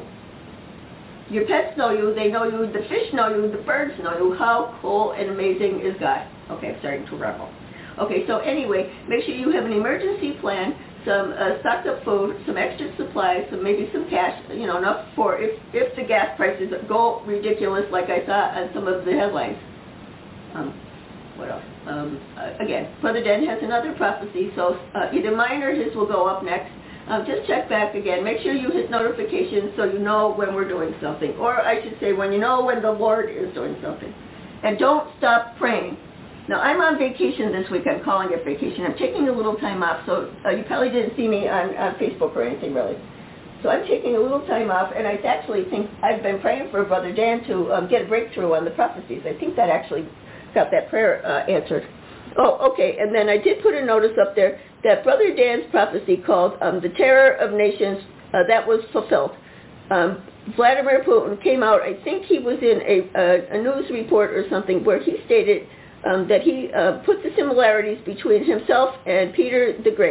Your pets know you. They know you. The fish know you. The birds know you. How cool and amazing is God? Okay, I'm starting to ramble. Okay, so anyway, make sure you have an emergency plan, some uh, stocked up food, some extra supplies, some maybe some cash, you know, enough for if, if the gas prices go ridiculous like I saw on some of the headlines. Um, what else? Um, uh, again, Brother Dan has another prophecy, so uh, either mine or his will go up next. Um, just check back again. Make sure you hit notifications so you know when we're doing something. Or I should say when you know when the Lord is doing something. And don't stop praying. Now, I'm on vacation this week. I'm calling it vacation. I'm taking a little time off, so uh, you probably didn't see me on, on Facebook or anything, really. So I'm taking a little time off, and I actually think I've been praying for Brother Dan to um, get a breakthrough on the prophecies. I think that actually got that prayer uh, answered. Oh, okay, and then I did put a notice up there that Brother Dan's prophecy called um, The Terror of Nations, uh, that was fulfilled. Um, Vladimir Putin came out, I think he was in a, a, a news report or something, where he stated um, that he uh, put the similarities between himself and Peter the Great.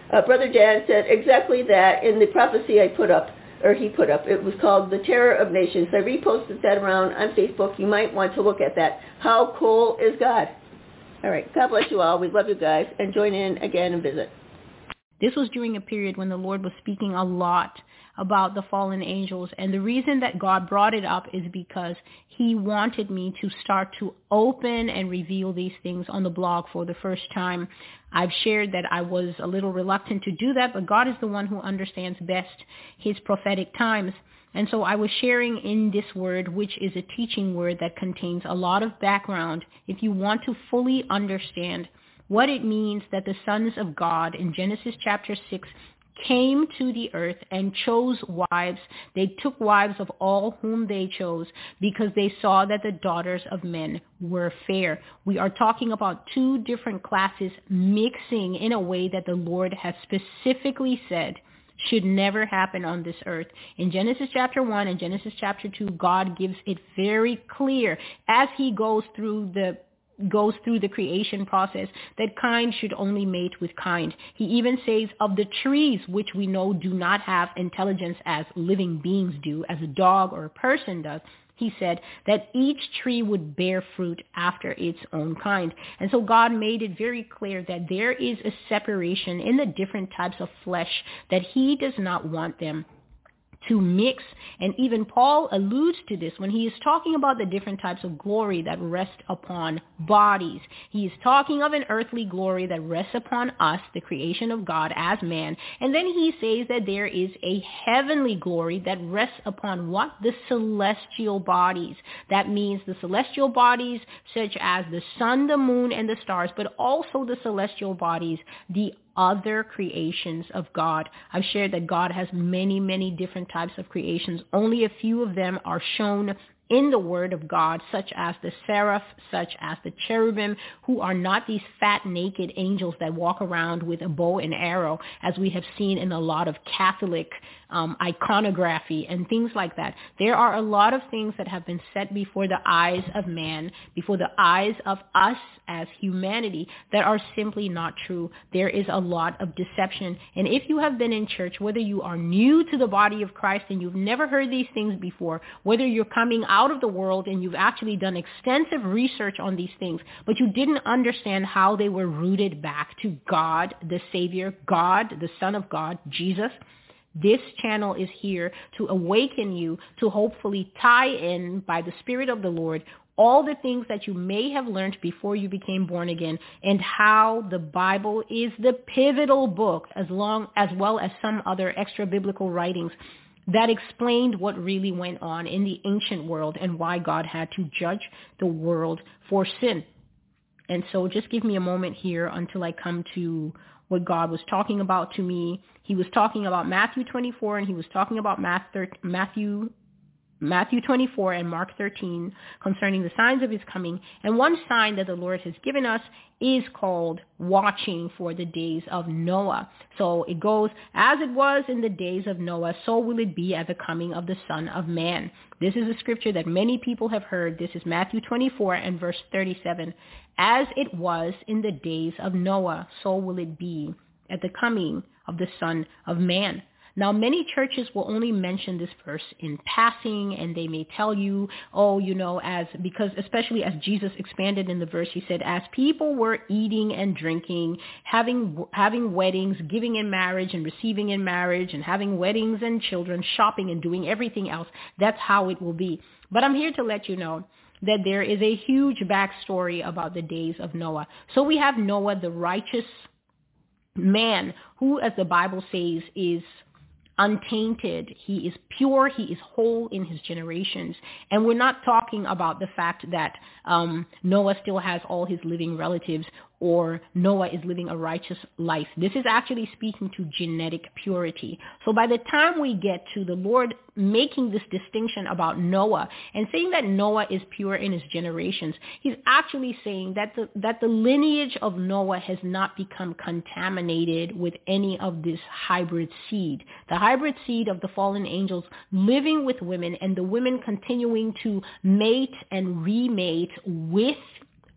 uh, Brother Dan said exactly that in the prophecy I put up, or he put up. It was called The Terror of Nations. I reposted that around on Facebook. You might want to look at that. How cool is God? All right. God bless you all. We love you guys. And join in again and visit. This was during a period when the Lord was speaking a lot about the fallen angels. And the reason that God brought it up is because he wanted me to start to open and reveal these things on the blog for the first time. I've shared that I was a little reluctant to do that, but God is the one who understands best his prophetic times. And so I was sharing in this word, which is a teaching word that contains a lot of background. If you want to fully understand what it means that the sons of God in Genesis chapter six came to the earth and chose wives. They took wives of all whom they chose because they saw that the daughters of men were fair. We are talking about two different classes mixing in a way that the Lord has specifically said should never happen on this earth. In Genesis chapter one and Genesis chapter two, God gives it very clear as he goes through the goes through the creation process that kind should only mate with kind. He even says of the trees, which we know do not have intelligence as living beings do, as a dog or a person does, he said that each tree would bear fruit after its own kind. And so God made it very clear that there is a separation in the different types of flesh, that he does not want them to mix. And even Paul alludes to this when he is talking about the different types of glory that rest upon bodies. He is talking of an earthly glory that rests upon us, the creation of God as man. And then he says that there is a heavenly glory that rests upon what? The celestial bodies. That means the celestial bodies such as the sun, the moon, and the stars, but also the celestial bodies, the other creations of God. I've shared that God has many, many different types of creations. Only a few of them are shown in the Word of God, such as the seraph, such as the cherubim, who are not these fat, naked angels that walk around with a bow and arrow, as we have seen in a lot of Catholic um, iconography and things like that. There are a lot of things that have been set before the eyes of man, before the eyes of us as humanity, that are simply not true. There is a lot of deception. And if you have been in church, whether you are new to the body of Christ and you've never heard these things before, whether you're coming out of the world and you've actually done extensive research on these things, but you didn't understand how they were rooted back to God, the Savior, God, the Son of God, Jesus, this channel is here to awaken you to hopefully tie in by the Spirit of the Lord all the things that you may have learned before you became born again, and how the Bible is the pivotal book, as long as well as some other extra biblical writings that explained what really went on in the ancient world and why God had to judge the world for sin. And so just give me a moment here until I come to what God was talking about to me. He was talking about Matthew twenty-four, and he was talking about Matthew Matthew twenty-four and Mark thirteen concerning the signs of his coming. And one sign that the Lord has given us is called watching for the days of Noah. So it goes, as it was in the days of Noah, so will it be at the coming of the Son of Man. This is a scripture that many people have heard. This is Matthew twenty-four and verse thirty-seven. As it was in the days of Noah, so will it be at the coming of the Son of Man. Now, many churches will only mention this verse in passing, and they may tell you, oh, you know, as because especially as Jesus expanded in the verse, he said, as people were eating and drinking, having having weddings, giving in marriage and receiving in marriage, and having weddings and children, shopping and doing everything else, that's how it will be. But I'm here to let you know that there is a huge backstory about the days of Noah. So we have Noah, the righteous man, who, as the Bible says, is untainted. He is pure. He is whole in his generations. And we're not talking about the fact that um, Noah still has all his living relatives, or Noah is living a righteous life. This is actually speaking to genetic purity. So by the time we get to the Lord making this distinction about Noah and saying that Noah is pure in his generations, he's actually saying that the, that the lineage of Noah has not become contaminated with any of this hybrid seed. The hybrid seed of the fallen angels living with women, and the women continuing to mate and remate with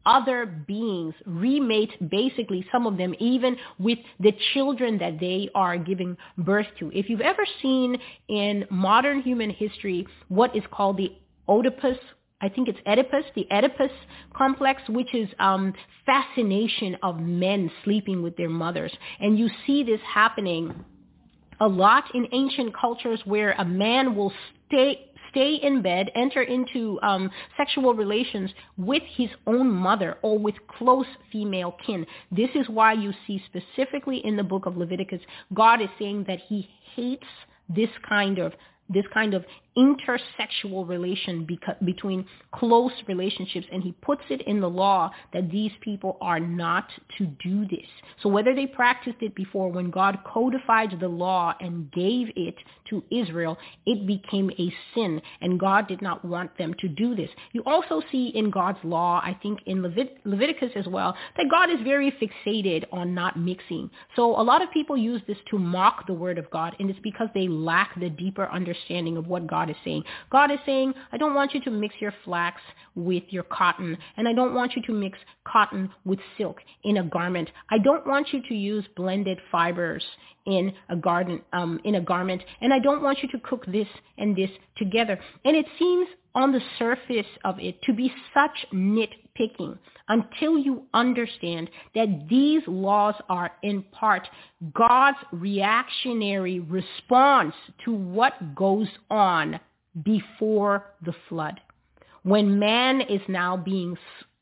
other beings, remate basically some of them even with the children that they are giving birth to. If you've ever seen in modern human history what is called the Oedipus, I think it's Oedipus, the Oedipus complex, which is um, fascination of men sleeping with their mothers. And you see this happening a lot in ancient cultures where a man will stay stay in bed, enter into um, sexual relations with his own mother or with close female kin. This is why you see specifically in the book of Leviticus, God is saying that he hates this kind of this kind of intersexual relation beca- between close relationships, and he puts it in the law that these people are not to do this. So whether they practiced it before, when God codified the law and gave it to Israel, it became a sin, and God did not want them to do this. You also see in God's law, I think in Levit- Leviticus as well, that God is very fixated on not mixing. So a lot of people use this to mock the word of God, and it's because they lack the deeper understanding of what God is saying. God is saying, I don't want you to mix your flax with your cotton, and I don't want you to mix cotton with silk in a garment. I don't want you to use blended fibers in a garden, um, in a garment, and I don't want you to cook this and this together. And it seems on the surface of it to be such nitpicking until you understand that these laws are in part God's reactionary response to what goes on before the flood. When man is now being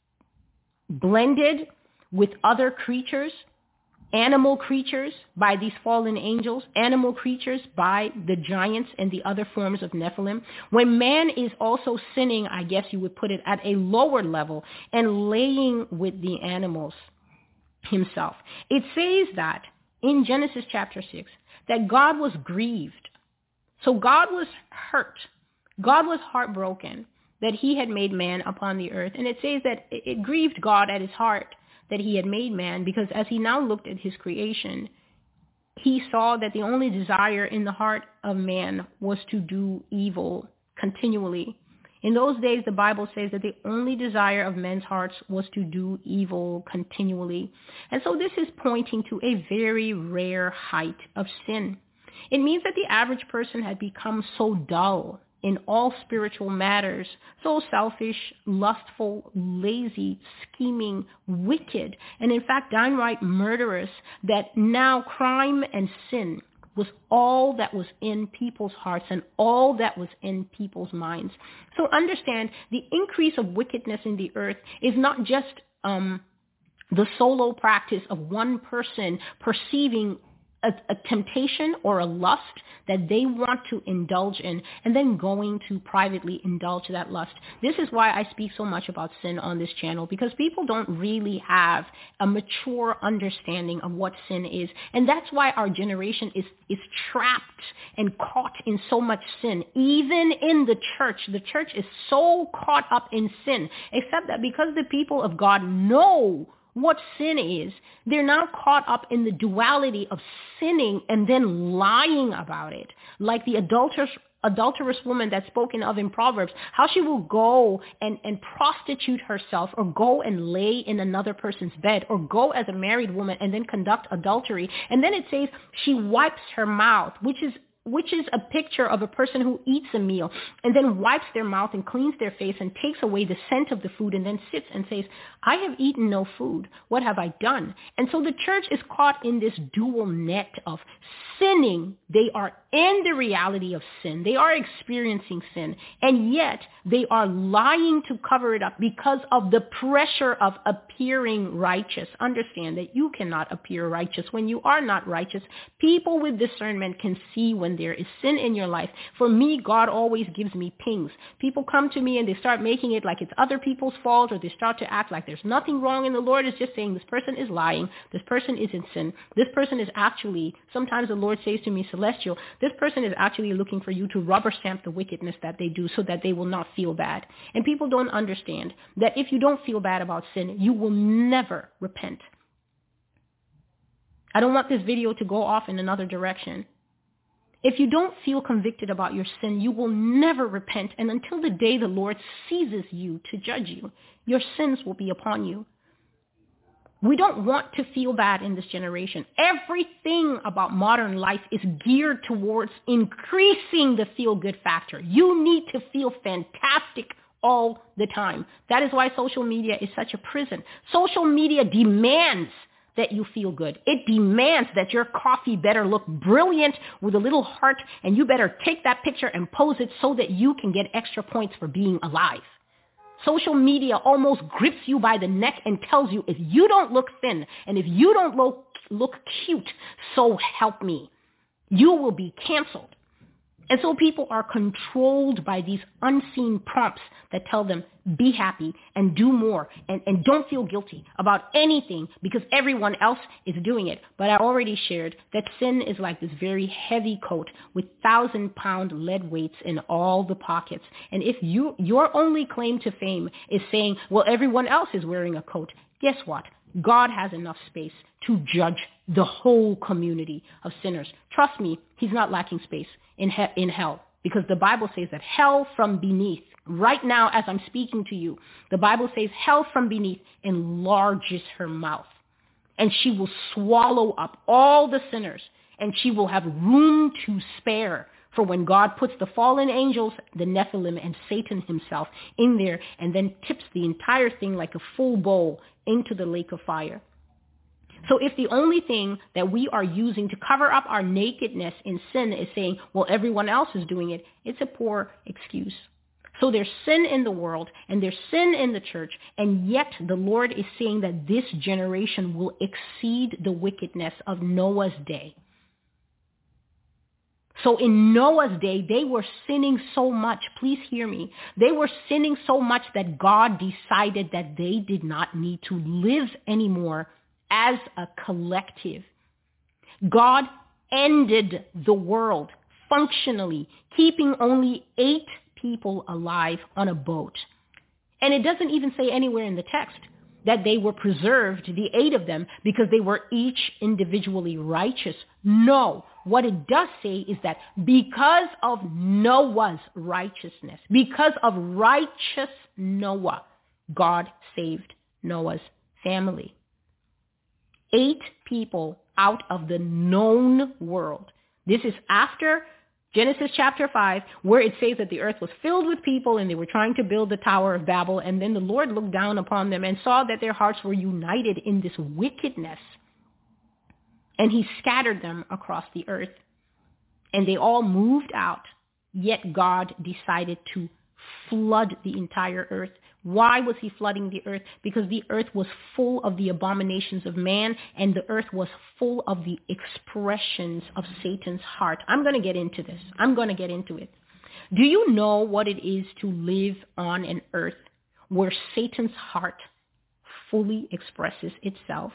blended with other creatures, animal creatures by these fallen angels, animal creatures by the giants and the other forms of Nephilim. When man is also sinning, I guess you would put it at a lower level, and laying with the animals himself. It says that in Genesis chapter six, that God was grieved. So God was hurt. God was heartbroken that he had made man upon the earth. And it says that it grieved God at his heart that he had made man, because as he now looked at his creation, he saw that the only desire in the heart of man was to do evil continually. In those days, the Bible says that the only desire of men's hearts was to do evil continually. And so this is pointing to a very rare height of sin. It means that the average person had become so dull in all spiritual matters, so selfish, lustful, lazy, scheming, wicked, and in fact downright murderous, that now crime and sin was all that was in people's hearts and all that was in people's minds. So understand, the increase of wickedness in the earth is not just um, the solo practice of one person perceiving A, a temptation or a lust that they want to indulge in and then going to privately indulge that lust. This is why I speak so much about sin on this channel, because people don't really have a mature understanding of what sin is. And that's why our generation is, is trapped and caught in so much sin. Even in the church, the church is so caught up in sin, except that because the people of God know what sin is, they're now caught up in the duality of sinning and then lying about it. Like the adulterous, adulterous woman that's spoken of in Proverbs, how she will go and, and prostitute herself, or go and lay in another person's bed, or go as a married woman and then conduct adultery. And then it says she wipes her mouth, which is which is a picture of a person who eats a meal and then wipes their mouth and cleans their face and takes away the scent of the food and then sits and says, I have eaten no food. What have I done? And so the church is caught in this dual net of sinning. They are in the reality of sin. They are experiencing sin, and yet they are lying to cover it up because of the pressure of appearing righteous. Understand that you cannot appear righteous when you are not righteous. People with discernment can see when there is sin in your life. For me, God always gives me pings. People come to me and they start making it like it's other people's fault, or they start to act like there's nothing wrong, and the Lord is just saying this person is lying, this person is in sin, this person is actually, sometimes the Lord says to me, Celestial, this person is actually looking for you to rubber stamp the wickedness that they do so that they will not feel bad. And people don't understand that if you don't feel bad about sin, you will never repent. I don't want this video to go off in another direction. If you don't feel convicted about your sin, you will never repent. And until the day the Lord seizes you to judge you, your sins will be upon you. We don't want to feel bad in this generation. Everything about modern life is geared towards increasing the feel-good factor. You need to feel fantastic all the time. That is why social media is such a prison. Social media demands that you feel good. It demands that your coffee better look brilliant with a little heart, and you better take that picture and pose it so that you can get extra points for being alive. Social media almost grips you by the neck and tells you, if you don't look thin and if you don't look, look cute, so help me, you will be canceled. And so people are controlled by these unseen prompts that tell them, be happy and do more and, and don't feel guilty about anything because everyone else is doing it. But I already shared that sin is like this very heavy coat with thousand pound lead weights in all the pockets. And if you your only claim to fame is saying, well, everyone else is wearing a coat, guess what? God has enough space to judge the whole community of sinners. Trust me, he's not lacking space in he- in hell, because the Bible says that hell from beneath, right now as I'm speaking to you, the Bible says hell from beneath enlarges her mouth, and she will swallow up all the sinners, and she will have room to spare for when God puts the fallen angels, the Nephilim, and Satan himself in there, and then tips the entire thing like a full bowl into the lake of fire. So if the only thing that we are using to cover up our nakedness in sin is saying, well, everyone else is doing it, it's a poor excuse. So there's sin in the world and there's sin in the church, and yet the Lord is saying that this generation will exceed the wickedness of Noah's day. So in Noah's day, they were sinning so much. Please hear me. They were sinning so much that God decided that they did not need to live anymore as a collective. God ended the world functionally, keeping only eight people alive on a boat. And it doesn't even say anywhere in the text that they were preserved, the eight of them, because they were each individually righteous. No. What it does say is that because of Noah's righteousness, because of righteous Noah, God saved Noah's family. Eight people out of the known world. This is after Genesis chapter five, where it says that the earth was filled with people and they were trying to build the Tower of Babel. And then the Lord looked down upon them and saw that their hearts were united in this wickedness. And he scattered them across the earth. And they all moved out. Yet God decided to flood the entire earth. Why was he flooding the earth? Because the earth was full of the abominations of man, and the earth was full of the expressions of Satan's heart. I'm going to get into this. I'm going to get into it. Do you know what it is to live on an earth where Satan's heart fully expresses itself?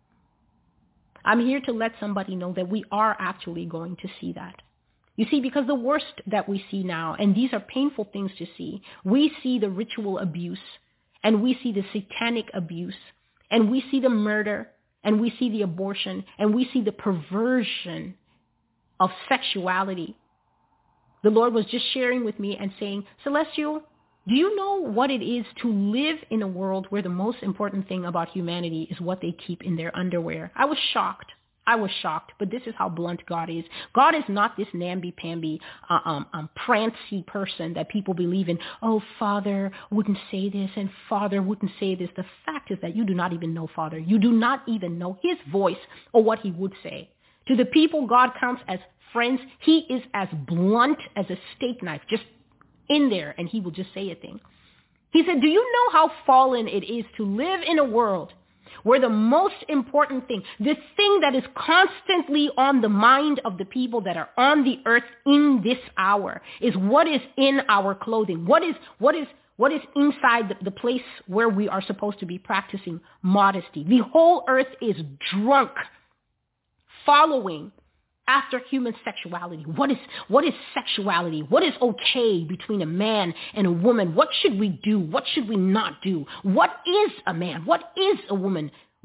I'm here to let somebody know that we are actually going to see that. You see, because the worst that we see now, and these are painful things to see, we see the ritual abuse, and we see the satanic abuse, and we see the murder, and we see the abortion, and we see the perversion of sexuality. The Lord was just sharing with me and saying, Celestial, do you know what it is to live in a world where the most important thing about humanity is what they keep in their underwear? I was shocked. I was shocked, but this is how blunt God is. God is not this namby-pamby, uh, um, um, prancy person that people believe in. Oh, Father wouldn't say this, and Father wouldn't say this. The fact is that you do not even know Father. You do not even know his voice or what he would say. To the people God counts as friends, he is as blunt as a steak knife, just in there, and he will just say a thing. He said, do you know how fallen it is to live in a world where the most important thing, the thing that is constantly on the mind of the people that are on the earth in this hour, is what is in our clothing? What is what is what is inside the, the place where we are supposed to be practicing modesty? The whole earth is drunk, following after human sexuality. What is what is sexuality? What is okay between a man and a woman? What should we do? What should we not do? What is a man? What is a woman?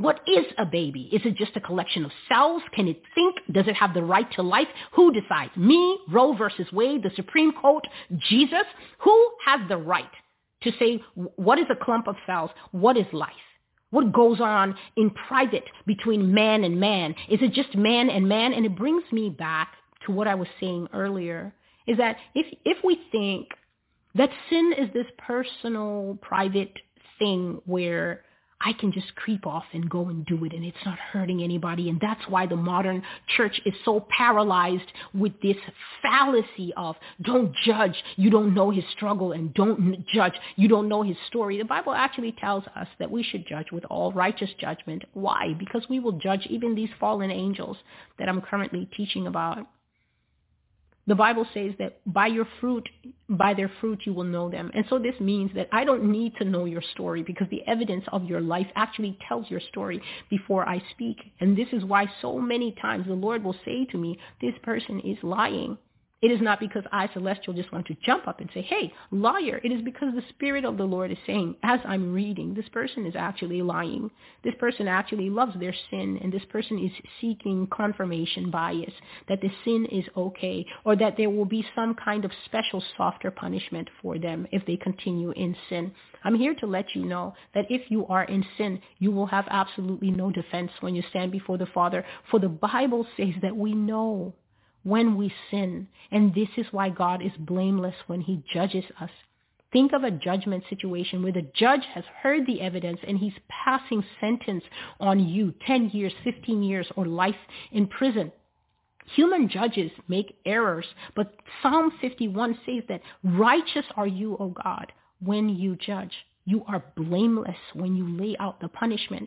What is a baby? Is it just a collection of cells? Can it think? Does it have the right to life? Who decides? Me, Roe versus Wade, the Supreme Court, Jesus? Who has the right to say what is a clump of cells? What is life? What goes on in private between man and man? Is it just man and man? And it brings me back to what I was saying earlier, is that if if we think that sin is this personal, private thing where I can just creep off and go and do it and it's not hurting anybody. And that's why the modern church is so paralyzed with this fallacy of don't judge, you don't know his struggle, and don't judge, you don't know his story. The Bible actually tells us that we should judge with all righteous judgment. Why? Because we will judge even these fallen angels that I'm currently teaching about. The Bible says that by your fruit, by their fruit, you will know them. And so this means that I don't need to know your story because the evidence of your life actually tells your story before I speak. And this is why so many times the Lord will say to me, this person is lying. It is not because I, Celestial, just want to jump up and say, hey, liar. It is because the Spirit of the Lord is saying, as I'm reading, this person is actually lying. This person actually loves their sin, and this person is seeking confirmation bias that the sin is okay, or that there will be some kind of special, softer punishment for them if they continue in sin. I'm here to let you know that if you are in sin, you will have absolutely no defense when you stand before the Father, for the Bible says that we know when we sin. And this is why God is blameless when he judges us. Think of a judgment situation where the judge has heard the evidence and he's passing sentence on you, ten years, fifteen years, or life in prison. Human judges make errors, but Psalm fifty-one says that righteous are you, O God, when you judge. You are blameless when you lay out the punishment.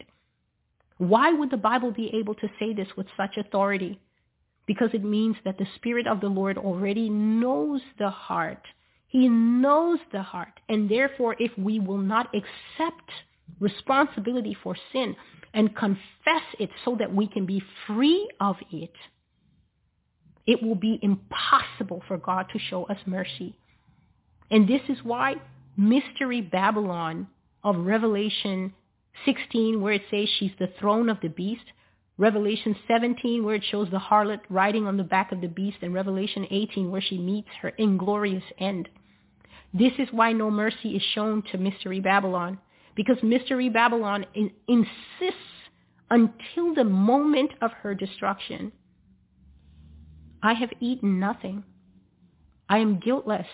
Why would the Bible be able to say this with such authority? Because it means that the Spirit of the Lord already knows the heart. He knows the heart. And therefore, if we will not accept responsibility for sin and confess it so that we can be free of it, it will be impossible for God to show us mercy. And this is why Mystery Babylon of Revelation sixteen, where it says she's the throne of the beast, Revelation seventeen, where it shows the harlot riding on the back of the beast, and Revelation eighteen, where she meets her inglorious end. This is why no mercy is shown to Mystery Babylon, because Mystery Babylon in, insists until the moment of her destruction. I have eaten nothing. I am guiltless.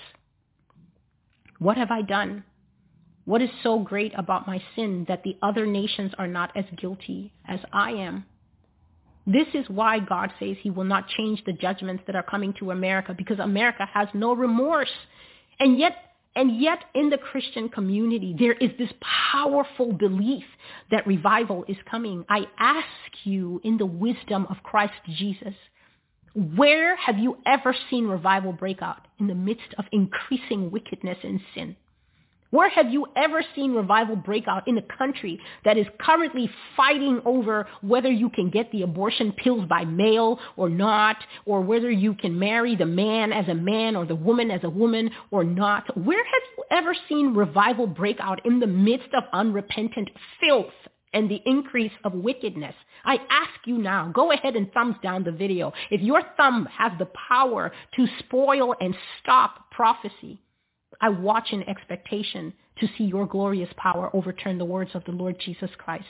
What have I done? What is so great about my sin that the other nations are not as guilty as I am? This is why God says he will not change the judgments that are coming to America, because America has no remorse. And yet, and yet in the Christian community, there is this powerful belief that revival is coming. I ask you in the wisdom of Christ Jesus, where have you ever seen revival break out in the midst of increasing wickedness and sin? Where have you ever seen revival break out in a country that is currently fighting over whether you can get the abortion pills by mail or not, or whether you can marry the man as a man or the woman as a woman or not? Where have you ever seen revival break out in the midst of unrepentant filth and the increase of wickedness? I ask you now, go ahead and thumbs down the video. If your thumb has the power to spoil and stop prophecy, I watch in expectation to see your glorious power overturn the words of the Lord Jesus Christ.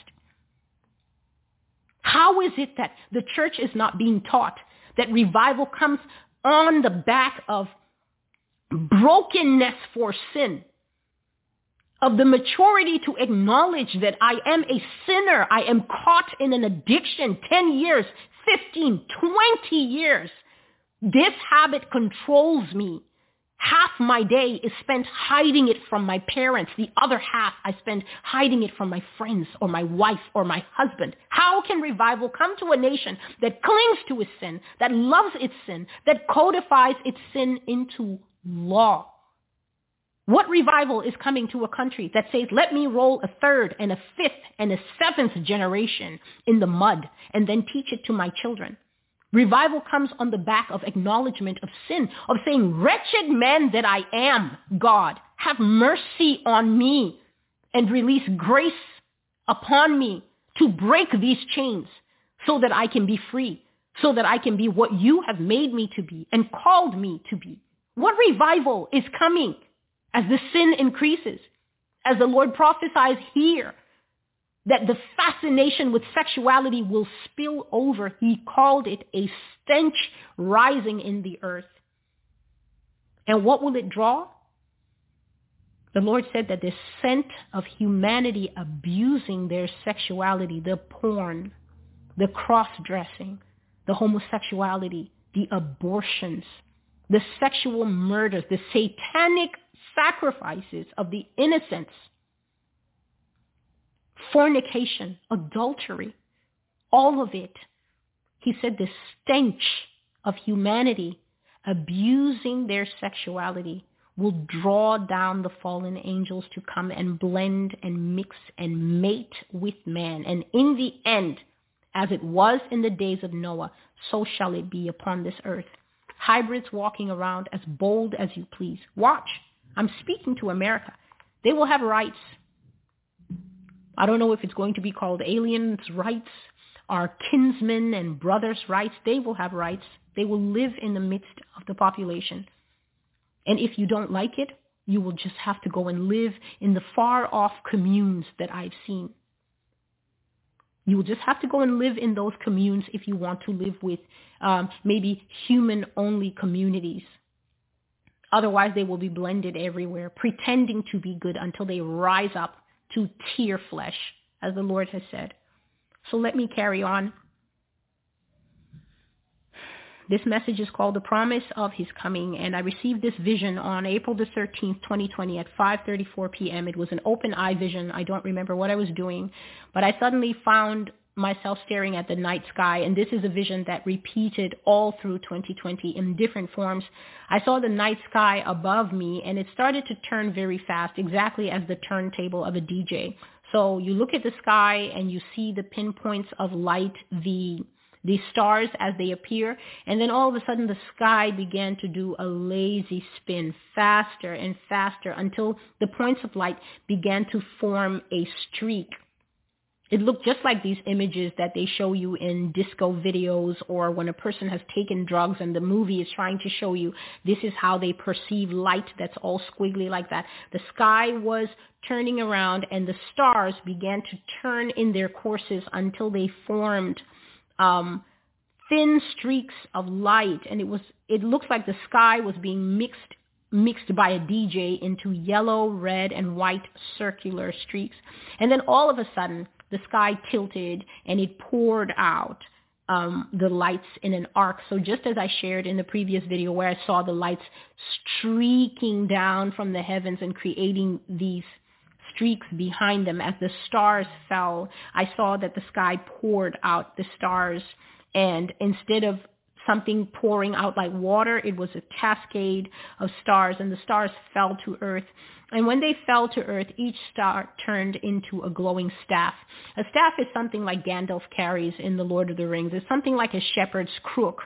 How is it that the church is not being taught that revival comes on the back of brokenness for sin, of the maturity to acknowledge that I am a sinner, I am caught in an addiction, ten years, fifteen, twenty years. This habit controls me. Half my day is spent hiding it from my parents. The other half I spend hiding it from my friends or my wife or my husband. How can revival come to a nation that clings to its sin, that loves its sin, that codifies its sin into law? What revival is coming to a country that says, let me roll a third and a fifth and a seventh generation in the mud and then teach it to my children? Revival comes on the back of acknowledgement of sin, of saying, wretched man that I am, God, have mercy on me and release grace upon me to break these chains so that I can be free, so that I can be what you have made me to be and called me to be. What revival is coming as the sin increases, as the Lord prophesies here that the fascination with sexuality will spill over. He called it a stench rising in the earth. And what will it draw? The Lord said that the scent of humanity abusing their sexuality, the porn, the cross-dressing, the homosexuality, the abortions, the sexual murders, the satanic sacrifices of the innocents, fornication, adultery, all of it. He said the stench of humanity abusing their sexuality will draw down the fallen angels to come and blend and mix and mate with man. And in the end, as it was in the days of Noah, so shall it be upon this earth. Hybrids walking around as bold as you please. Watch. I'm speaking to America. They will have rights. I don't know if it's going to be called aliens' rights, our kinsmen and brothers' rights. They will have rights. They will live in the midst of the population. And if you don't like it, you will just have to go and live in the far-off communes that I've seen. You will just have to go and live in those communes if you want to live with um, maybe human-only communities. Otherwise, they will be blended everywhere, pretending to be good until they rise up to tear flesh, as the Lord has said. So let me carry on. This message is called The Promise of His Coming, and I received this vision on April the thirteenth, twenty twenty at five thirty-four p.m. It was an open eye vision. I don't remember what I was doing, but I suddenly found myself staring at the night sky, and this is a vision that repeated all through twenty twenty in different forms. I saw the night sky above me, and it started to turn very fast, exactly as the turntable of a D J. So you look at the sky, and you see the pinpoints of light, the the stars as they appear, and then all of a sudden the sky began to do a lazy spin, faster and faster, until the points of light began to form a streak. It looked just like these images that they show you in disco videos, or when a person has taken drugs and the movie is trying to show you this is how they perceive light that's all squiggly like that. The sky was turning around, and the stars began to turn in their courses until they formed um, thin streaks of light. And it was it looks like the sky was being mixed mixed by a D J into yellow, red, and white circular streaks. And then all of a sudden, the sky tilted and it poured out um, the lights in an arc. So just as I shared in the previous video where I saw the lights streaking down from the heavens and creating these streaks behind them as the stars fell, I saw that the sky poured out the stars. And instead of something pouring out like water, it was a cascade of stars, and the stars fell to earth. And when they fell to earth, each star turned into a glowing staff. A staff is something like Gandalf carries in The Lord of the Rings. It's something like a shepherd's crook.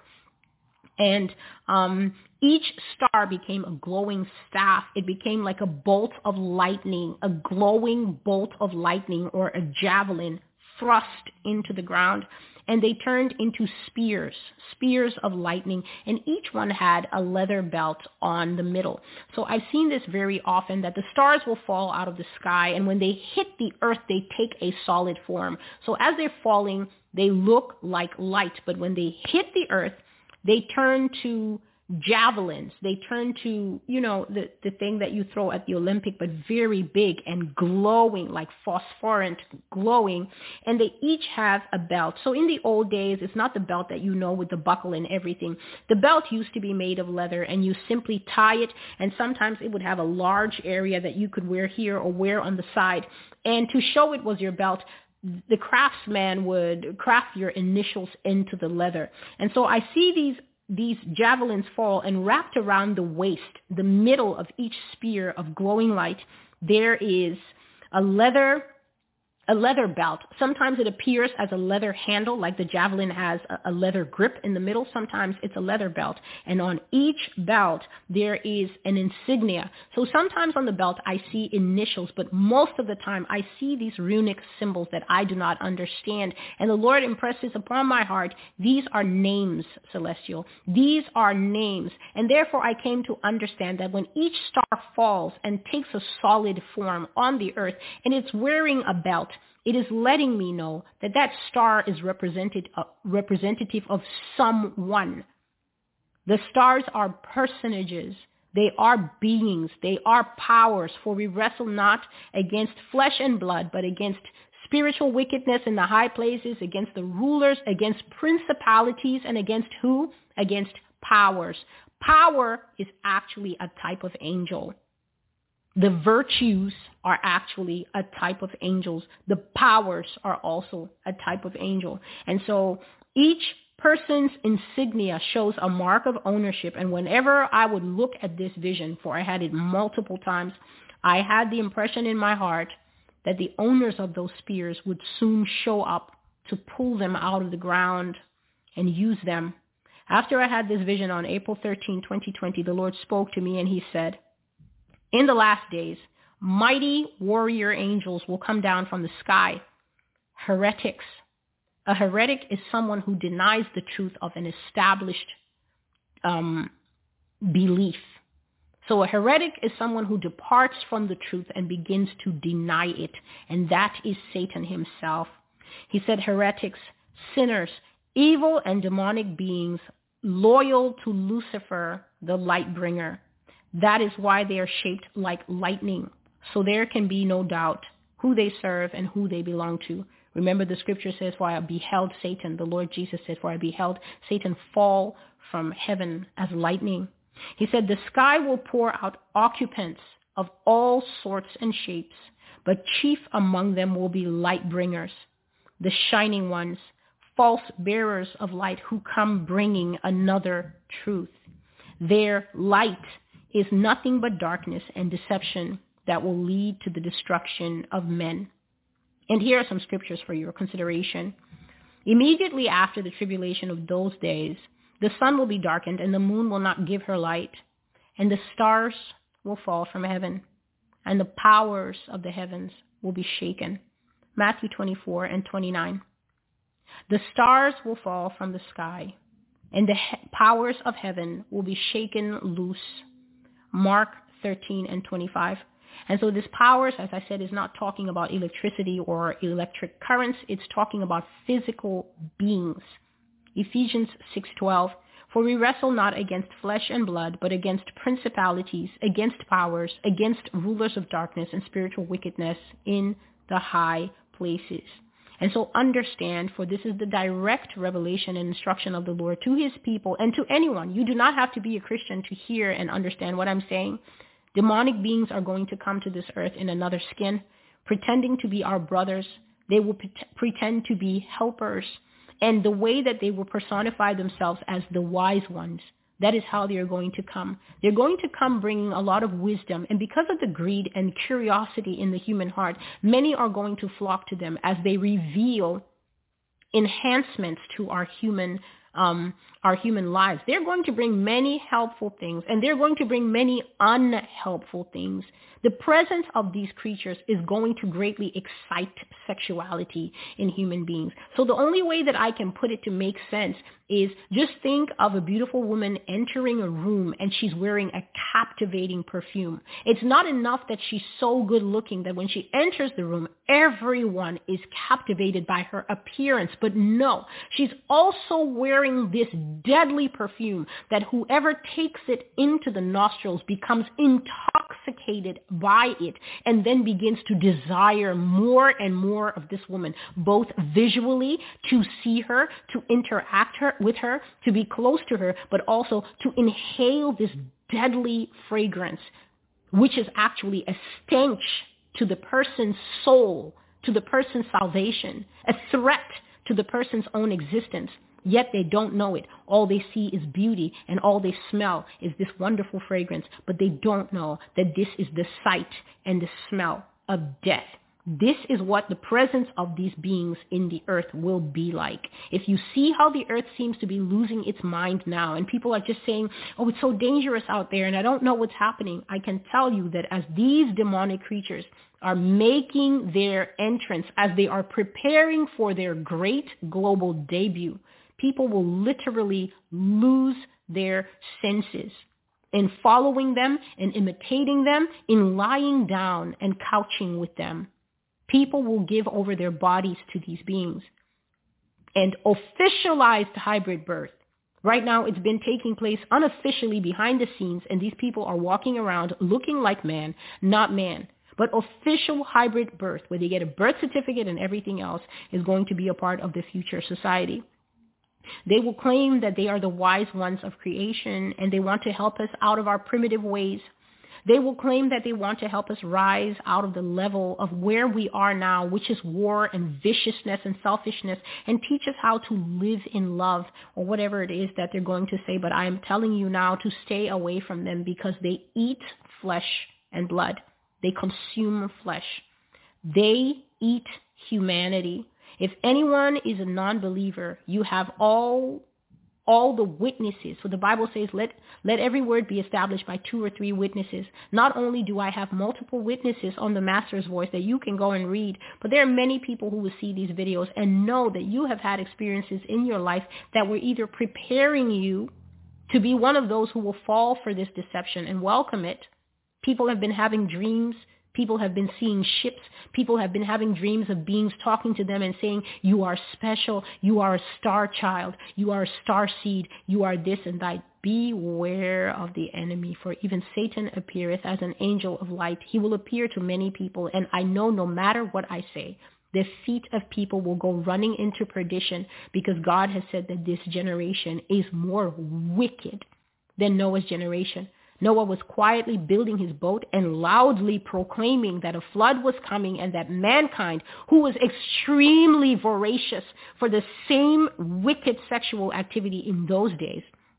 And um, each star became a glowing staff. It became like a bolt of lightning, a glowing bolt of lightning, or a javelin thrust into the ground. And they turned into spears, spears of lightning, and each one had a leather belt on the middle. So I've seen this very often, that the stars will fall out of the sky, and when they hit the earth, they take a solid form. So as they're falling, they look like light, but when they hit the earth, they turn to javelins. They turn to, you know, the, the thing that you throw at the Olympic, but very big and glowing, like phosphorant glowing. And they each have a belt. So in the old days, it's not the belt that you know with the buckle and everything. The belt used to be made of leather, and you simply tie it, and sometimes it would have a large area that you could wear here or wear on the side. And to show it was your belt, the craftsman would craft your initials into the leather. And so I see these These javelins fall, and wrapped around the waist, the middle of each spear of glowing light, there is a leather a leather belt. Sometimes it appears as a leather handle, like the javelin has a, a leather grip in the middle. Sometimes it's a leather belt. And on each belt, there is an insignia. So sometimes on the belt, I see initials, but most of the time, I see these runic symbols that I do not understand. And the Lord impresses upon my heart, these are names, Celestial. These are names. And therefore, I came to understand that when each star falls and takes a solid form on the earth, and it's wearing a belt, it is letting me know that that star is represented, uh, representative of someone. The stars are personages. They are beings. They are powers. For we wrestle not against flesh and blood, but against spiritual wickedness in the high places, against the rulers, against principalities, and against who? Against powers. Power is actually a type of angel. The virtues are actually a type of angels. The powers are also a type of angel. And so each person's insignia shows a mark of ownership. And whenever I would look at this vision, for I had it multiple times, I had the impression in my heart that the owners of those spears would soon show up to pull them out of the ground and use them. After I had this vision on April thirteenth, twenty twenty, the Lord spoke to me and he said, in the last days, mighty warrior angels will come down from the sky. Heretics. A heretic is someone who denies the truth of an established um, belief. So a heretic is someone who departs from the truth and begins to deny it. And that is Satan himself. He said heretics, sinners, evil and demonic beings, loyal to Lucifer, the light bringer. That is why they are shaped like lightning. So there can be no doubt who they serve and who they belong to. Remember the scripture says, for I beheld Satan, the Lord Jesus said, for I beheld Satan fall from heaven as lightning. He said, the sky will pour out occupants of all sorts and shapes, but chief among them will be light bringers, the shining ones, false bearers of light who come bringing another truth. Their light is nothing but darkness and deception that will lead to the destruction of men. And here are some scriptures for your consideration. Immediately after the tribulation of those days, the sun will be darkened and the moon will not give her light, and the stars will fall from heaven, and the powers of the heavens will be shaken. Matthew twenty-four and twenty-nine. The stars will fall from the sky, and the he- powers of heaven will be shaken loose. Mark thirteen and twenty-five. And so this powers, as I said, is not talking about electricity or electric currents. It's talking about physical beings. Ephesians six twelve. For we wrestle not against flesh and blood, but against principalities, against powers, against rulers of darkness and spiritual wickedness in the high places. And so understand, for this is the direct revelation and instruction of the Lord to his people and to anyone. You do not have to be a Christian to hear and understand what I'm saying. Demonic beings are going to come to this earth in another skin, pretending to be our brothers. They will pretend to be helpers. And the way that they will personify themselves as the wise ones, that is how they are going to come. They're going to come bringing a lot of wisdom. And because of the greed and curiosity in the human heart, many are going to flock to them as they reveal enhancements to our human um, our human lives. They're going to bring many helpful things, and they're going to bring many unhelpful things. The presence of these creatures is going to greatly excite sexuality in human beings. So the only way that I can put it to make sense is just think of a beautiful woman entering a room and she's wearing a captivating perfume. It's not enough that she's so good looking that when she enters the room, everyone is captivated by her appearance. But no, she's also wearing this deadly perfume that whoever takes it into the nostrils becomes intoxicated by it and then begins to desire more and more of this woman, both visually, to see her, to interact her with her, to be close to her, but also to inhale this deadly fragrance, which is actually a stench to the person's soul, to the person's salvation, a threat to the person's own existence. Yet they don't know it. All they see is beauty, and all they smell is this wonderful fragrance. But they don't know that this is the sight and the smell of death. This is what the presence of these beings in the earth will be like. If you see how the earth seems to be losing its mind now, and people are just saying, oh, it's so dangerous out there and I don't know what's happening, I can tell you that as these demonic creatures are making their entrance, as they are preparing for their great global debut, people will literally lose their senses in following them, in imitating them, in lying down and couching with them. People will give over their bodies to these beings. And officialized hybrid birth. Right now, it's been taking place unofficially behind the scenes, and these people are walking around looking like man, not man. But official hybrid birth, where they get a birth certificate and everything else, is going to be a part of the future society. They will claim that they are the wise ones of creation, and they want to help us out of our primitive ways. They will claim that they want to help us rise out of the level of where we are now, which is war and viciousness and selfishness, and teach us how to live in love, or whatever it is that they're going to say. But I am telling you now to stay away from them, because they eat flesh and blood. They consume flesh. They eat humanity. If anyone is a non-believer, you have all all the witnesses. So the Bible says, let, let every word be established by two or three witnesses. Not only do I have multiple witnesses on the Master's Voice that you can go and read, but there are many people who will see these videos and know that you have had experiences in your life that were either preparing you to be one of those who will fall for this deception and welcome it. People have been having dreams. People have been seeing ships. People have been having dreams of beings talking to them and saying, you are special. You are a star child. You are a star seed. You are this and that. Beware of the enemy, for even Satan appeareth as an angel of light. He will appear to many people. And I know no matter what I say, the feet of people will go running into perdition, because God has said that this generation is more wicked than Noah's generation. Noah was quietly building his boat and loudly proclaiming that a flood was coming, and that mankind, who was extremely voracious for the same wicked sexual activity in those days,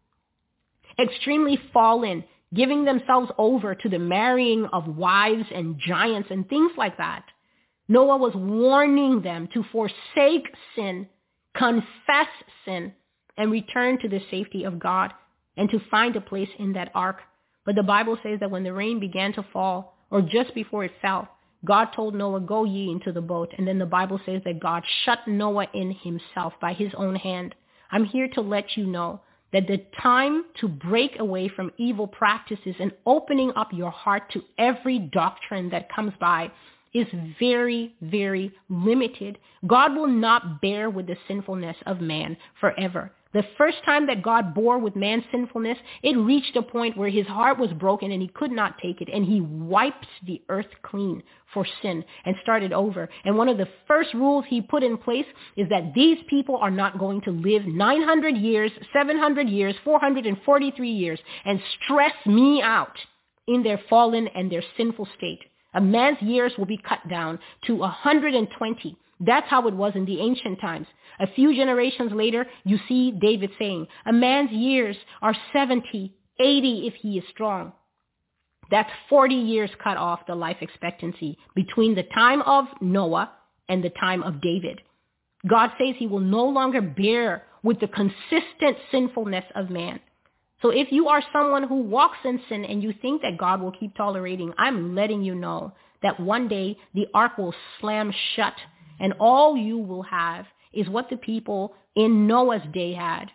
extremely fallen, giving themselves over to the marrying of wives and giants and things like that. Noah was warning them to forsake sin, confess sin, and return to the safety of God, and to find a place in that ark. But the Bible says that when the rain began to fall, or just before it fell, God told Noah, go ye into the boat. And then the Bible says that God shut Noah in himself by his own hand. I'm here to let you know that the time to break away from evil practices and opening up your heart to every doctrine that comes by is very, very limited. God will not bear with the sinfulness of man forever. The first time that God bore with man's sinfulness, it reached a point where his heart was broken and he could not take it. And he wiped the earth clean for sin and started over. And one of the first rules he put in place is that these people are not going to live nine hundred years, seven hundred years, four hundred forty-three years and stress me out in their fallen and their sinful state. A man's years will be cut down to one hundred twenty. That's how it was in the ancient times. A few generations later, you see David saying, a man's years are seventy, eighty if he is strong. That's forty years cut off the life expectancy between the time of Noah and the time of David. God says he will no longer bear with the consistent sinfulness of man. So if you are someone who walks in sin and you think that God will keep tolerating, I'm letting you know that one day the ark will slam shut, and all you will have is what the people in Noah's day had.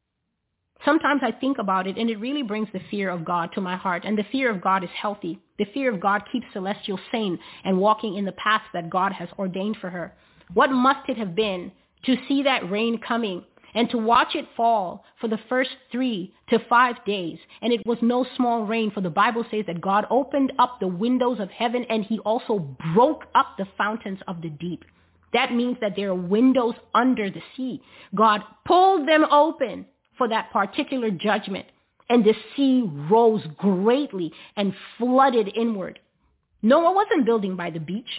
Sometimes I think about it, and it really brings the fear of God to my heart. And the fear of God is healthy. The fear of God keeps Celestial sane and walking in the paths that God has ordained for her. What must it have been to see that rain coming and to watch it fall for the first three to five days? And it was no small rain, for the Bible says that God opened up the windows of heaven and he also broke up the fountains of the deep. That means that there are windows under the sea. God pulled them open for that particular judgment, and the sea rose greatly and flooded inward. Noah wasn't building by the beach.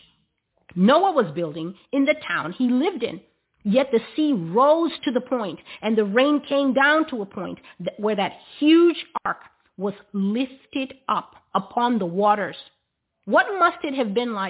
Noah was building in the town he lived in. Yet the sea rose to the point, and the rain came down to a point where that huge ark was lifted up upon the waters. What must it have been like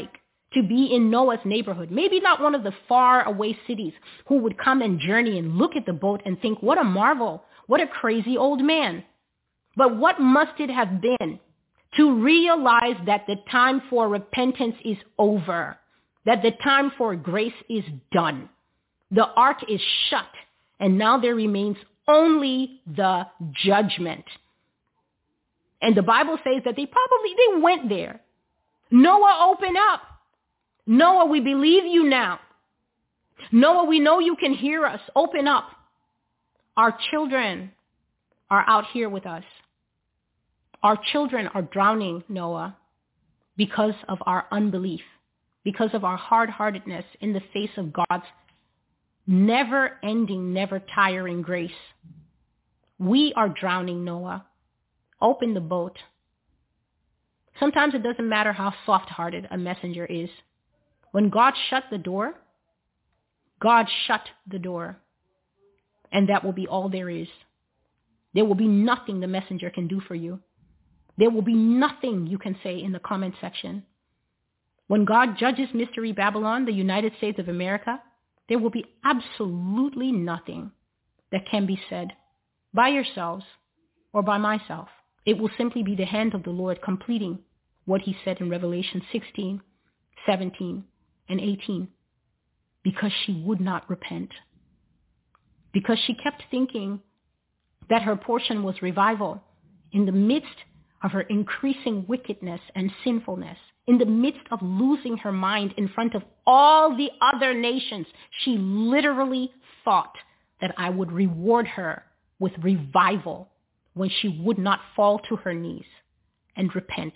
to be in Noah's neighborhood. Maybe not one of the far away cities who would come and journey and look at the boat and think, what a marvel, what a crazy old man. But what must it have been to realize that the time for repentance is over, that the time for grace is done. The ark is shut, and now there remains only the judgment. And the Bible says that they probably, they went there. Noah, open up. Noah, we believe you now. Noah, we know you can hear us. Open up. Our children are out here with us. Our children are drowning, Noah, because of our unbelief, because of our hard-heartedness in the face of God's never-ending, never-tiring grace. We are drowning, Noah. Open the boat. Sometimes it doesn't matter how soft-hearted a messenger is. When God shut the door, God shut the door. And that will be all there is. There will be nothing the messenger can do for you. There will be nothing you can say in the comment section. When God judges Mystery Babylon, the United States of America, there will be absolutely nothing that can be said by yourselves or by myself. It will simply be the hand of the Lord completing what he said in Revelation sixteen, seventeen, and eighteen, because she would not repent. Because she kept thinking that her portion was revival in the midst of her increasing wickedness and sinfulness, in the midst of losing her mind in front of all the other nations. She literally thought that I would reward her with revival when she would not fall to her knees and repent.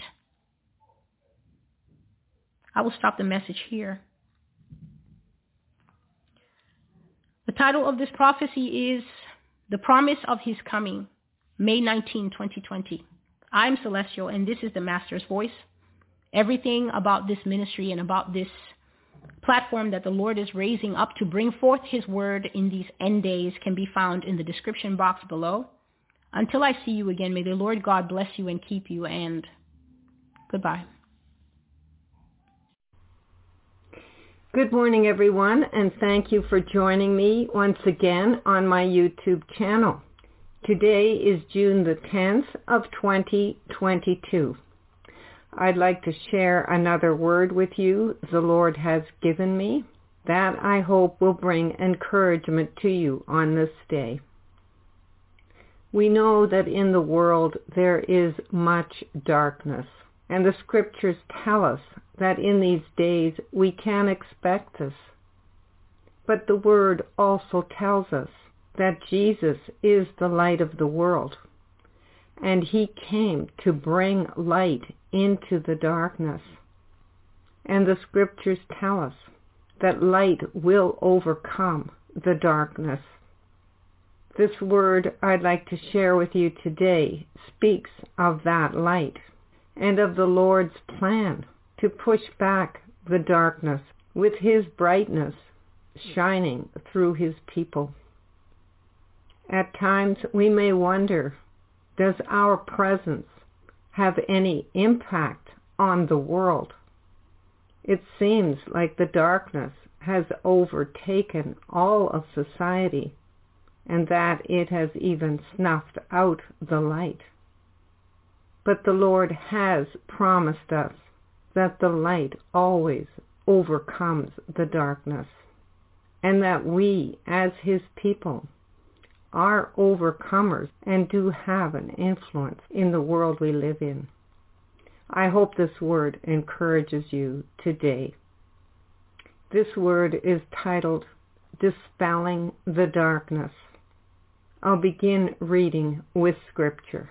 I will stop the message here. The title of this prophecy is The Promise of His Coming, May nineteenth, twenty twenty. I'm Celestial, and this is the Master's Voice. Everything about this ministry and about this platform that the Lord is raising up to bring forth his word in these end days can be found in the description box below. Until I see you again, may the Lord God bless you and keep you, and goodbye. Good morning, everyone, and thank you for joining me once again on my YouTube channel. Today is June the tenth of twenty twenty-two. I'd like to share another word with you the Lord has given me that I hope will bring encouragement to you on this day. We know that in the world there is much darkness, and the scriptures tell us that in these days we can expect this. But the word also tells us that Jesus is the light of the world, and he came to bring light into the darkness. And the scriptures tell us that light will overcome the darkness. This word I'd like to share with you today speaks of that light and of the Lord's plan to push back the darkness with his brightness shining through his people. At times we may wonder, does our presence have any impact on the world? It seems like the darkness has overtaken all of society, and that it has even snuffed out the light. But the Lord has promised us that the light always overcomes the darkness, and that we, as his people, are overcomers and do have an influence in the world we live in. I hope this word encourages you today. This word is titled, Dispelling the Darkness. I'll begin reading with scripture.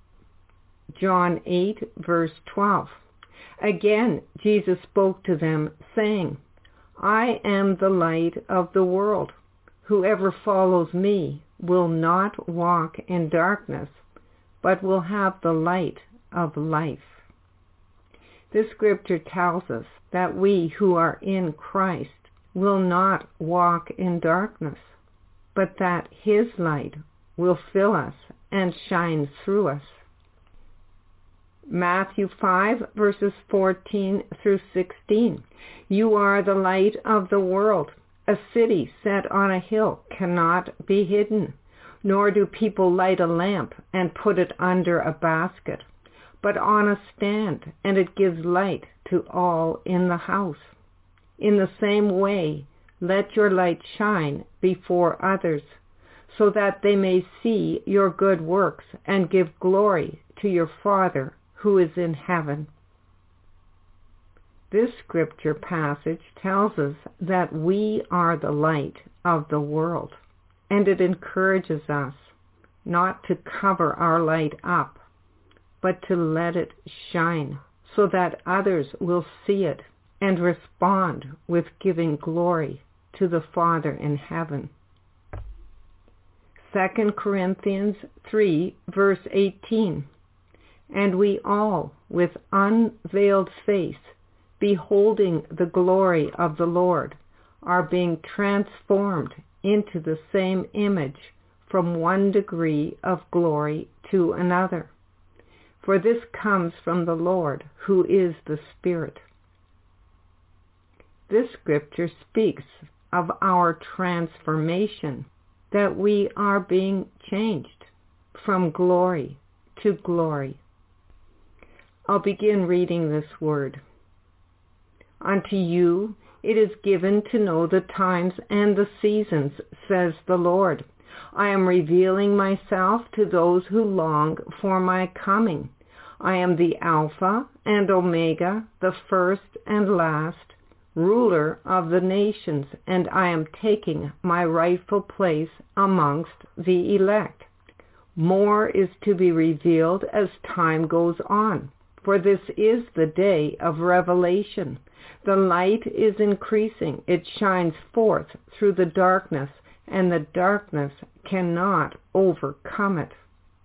John eight, verse twelve. Again, Jesus spoke to them, saying, I am the light of the world. Whoever follows me will not walk in darkness, but will have the light of life. This scripture tells us that we who are in Christ will not walk in darkness, but that his light will fill us and shine through us. Matthew five, verses fourteen through sixteen. You are the light of the world. A city set on a hill cannot be hidden, nor do people light a lamp and put it under a basket, but on a stand, and it gives light to all in the house. In the same way, let your light shine before others, so that they may see your good works and give glory to your Father who is in heaven. This scripture passage tells us that we are the light of the world, and it encourages us not to cover our light up, but to let it shine so that others will see it and respond with giving glory to the Father in heaven. Second Corinthians three, verse eighteen. And we all, with unveiled face, beholding the glory of the Lord, are being transformed into the same image from one degree of glory to another. For this comes from the Lord, who is the Spirit. This scripture speaks of our transformation, that we are being changed from glory to glory. I'll begin reading this word. Unto you it is given to know the times and the seasons, says the Lord. I am revealing myself to those who long for my coming. I am the Alpha and Omega, the first and last, ruler of the nations, and I am taking my rightful place amongst the elect. More is to be revealed as time goes on, for this is the day of revelation. The light is increasing. It shines forth through the darkness, and the darkness cannot overcome it.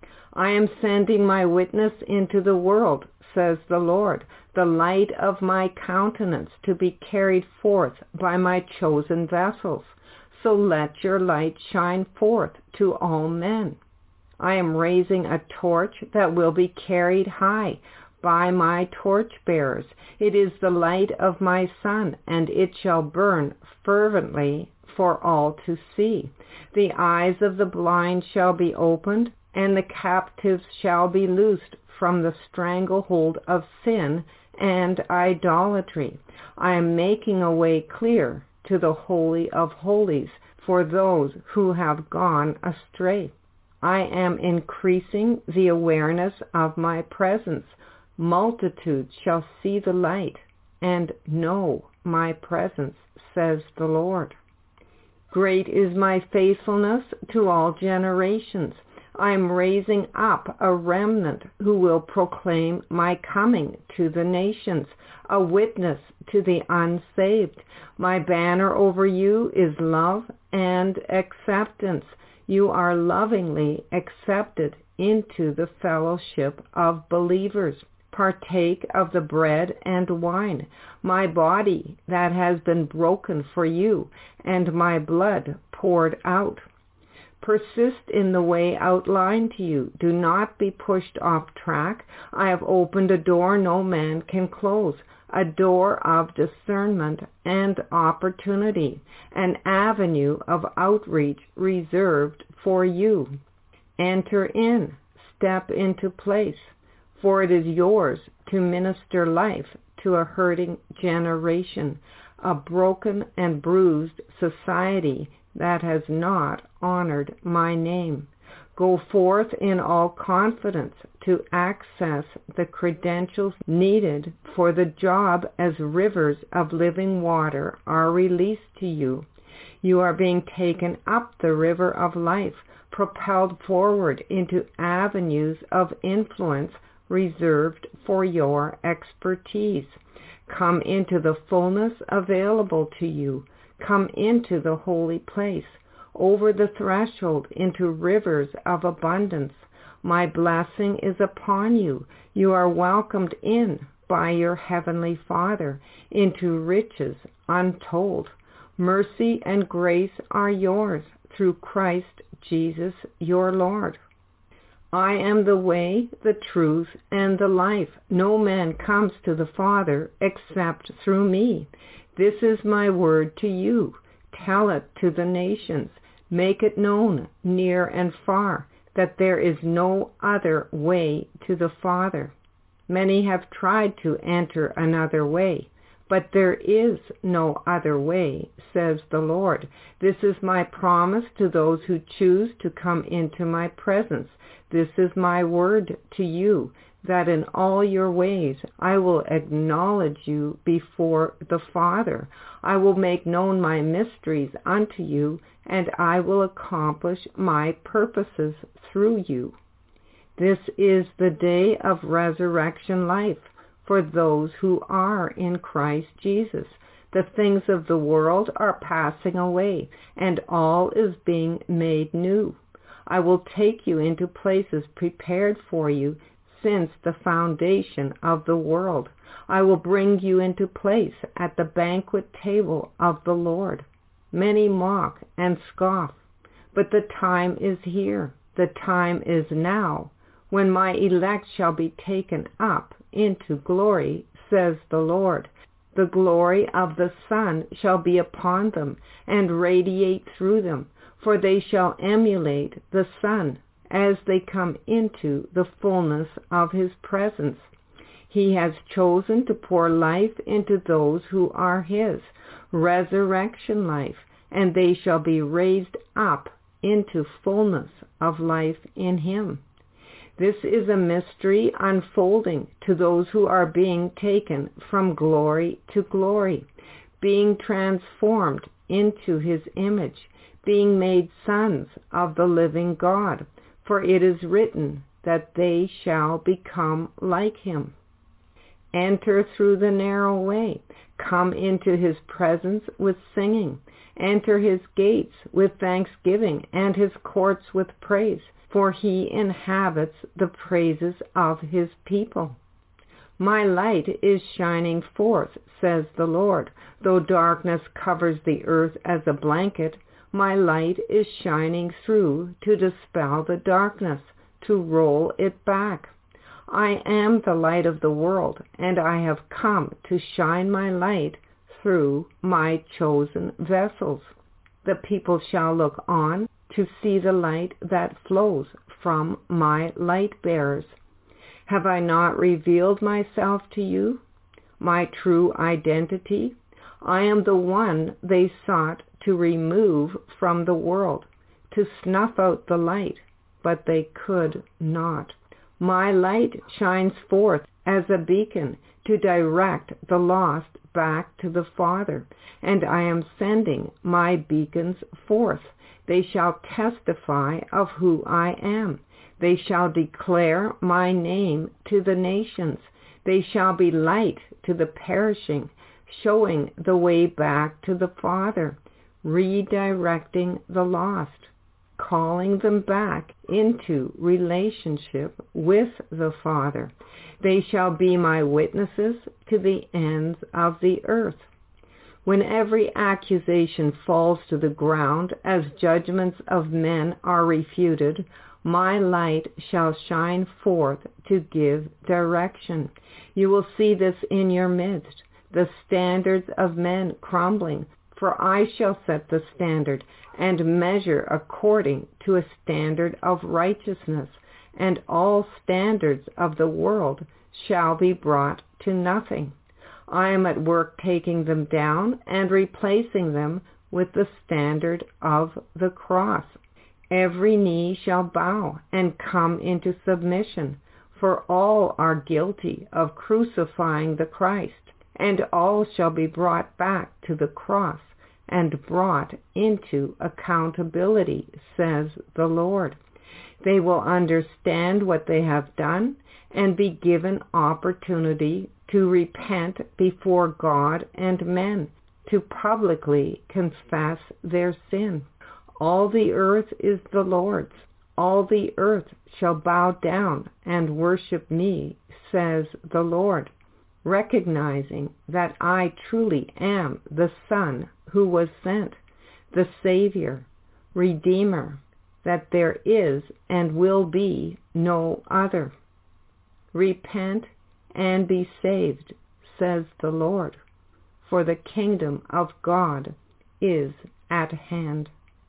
I am sending my witness into the world, says the Lord, the light of my countenance to be carried forth by my chosen vessels. So let your light shine forth to all men. I am raising a torch that will be carried high by my torchbearers. It is the light of my Son, and it shall burn fervently for all to see. The eyes of the blind shall be opened, and the captives shall be loosed from the stranglehold of sin and idolatry. I am making a way clear to the Holy of Holies for those who have gone astray. I am increasing the awareness of my presence. Multitudes shall see the light and know my presence, says the Lord. Great is my faithfulness to all generations. I am raising up a remnant who will proclaim my coming to the nations, a witness to the unsaved. My banner over you is love and acceptance. You are lovingly accepted into the fellowship of believers. Partake of the bread and wine, my body that has been broken for you, and my blood poured out. Persist in the way outlined to you. Do not be pushed off track. I have opened a door no man can close, a door of discernment and opportunity, an avenue of outreach reserved for you. Enter in, step into place, for it is yours to minister life to a hurting generation, a broken and bruised society that has not honored my name. Go forth in all confidence to access the credentials needed for the job as rivers of living water are released to you. You are being taken up the river of life, propelled forward into avenues of influence reserved for your expertise. Come into the fullness available to you. Come into the holy place, over the threshold into rivers of abundance. My blessing is upon you. You are welcomed in by your heavenly Father into riches untold. Mercy and grace are yours through Christ Jesus your Lord. I am the way, the truth, and the life. No man comes to the Father except through me. This is my word to you. Tell it to the nations. Make it known near and far that there is no other way to the Father. Many have tried to enter another way, but there is no other way, says the Lord. This is my promise to those who choose to come into my presence. This is my word to you, that in all your ways I will acknowledge you before the Father. I will make known my mysteries unto you, and I will accomplish my purposes through you. This is the day of resurrection life for those who are in Christ Jesus. The things of the world are passing away, and all is being made new. I will take you into places prepared for you since the foundation of the world. I will bring you into place at the banquet table of the Lord. Many mock and scoff, but the time is here, the time is now, when my elect shall be taken up into glory, says the Lord. The glory of the sun shall be upon them and radiate through them, for they shall emulate the sun as they come into the fullness of his presence. He has chosen to pour life into those who are his, resurrection life, and they shall be raised up into fullness of life in him. This is a mystery unfolding to those who are being taken from glory to glory, being transformed into his image, being made sons of the living God. For it is written that they shall become like him. Enter through the narrow way. Come into his presence with singing. Enter his gates with thanksgiving and his courts with praise, for he inhabits the praises of his people. My light is shining forth, says the Lord. Though darkness covers the earth as a blanket, my light is shining through to dispel the darkness, to roll it back. I am the light of the world, and I have come to shine my light through my chosen vessels. The people shall look on to see the light that flows from my light bearers. Have I not revealed myself to you, my true identity? I am the one they sought to remove from the world, to snuff out the light, but they could not. My light shines forth as a beacon to direct the lost back to the Father, and I am sending my beacons forth. They shall testify of who I am. They shall declare my name to the nations. They shall be light to the perishing, showing the way back to the Father, redirecting the lost, calling them back into relationship with the Father. They shall be my witnesses to the ends of the earth. When every accusation falls to the ground as judgments of men are refuted, my light shall shine forth to give direction. You will see this in your midst, the standards of men crumbling, for I shall set the standard and measure according to a standard of righteousness, and all standards of the world shall be brought to nothing. I am at work taking them down and replacing them with the standard of the cross. Every knee shall bow and come into submission, for all are guilty of crucifying the Christ, and all shall be brought back to the cross and brought into accountability, says the Lord. They will understand what they have done and be given opportunity to repent before God and men, to publicly confess their sin. All the earth is the Lord's. All the earth shall bow down and worship me, says the Lord, recognizing that I truly am the Son who was sent, the Savior, Redeemer, that there is and will be no other. Repent and be saved, says the Lord, for the kingdom of God is at hand.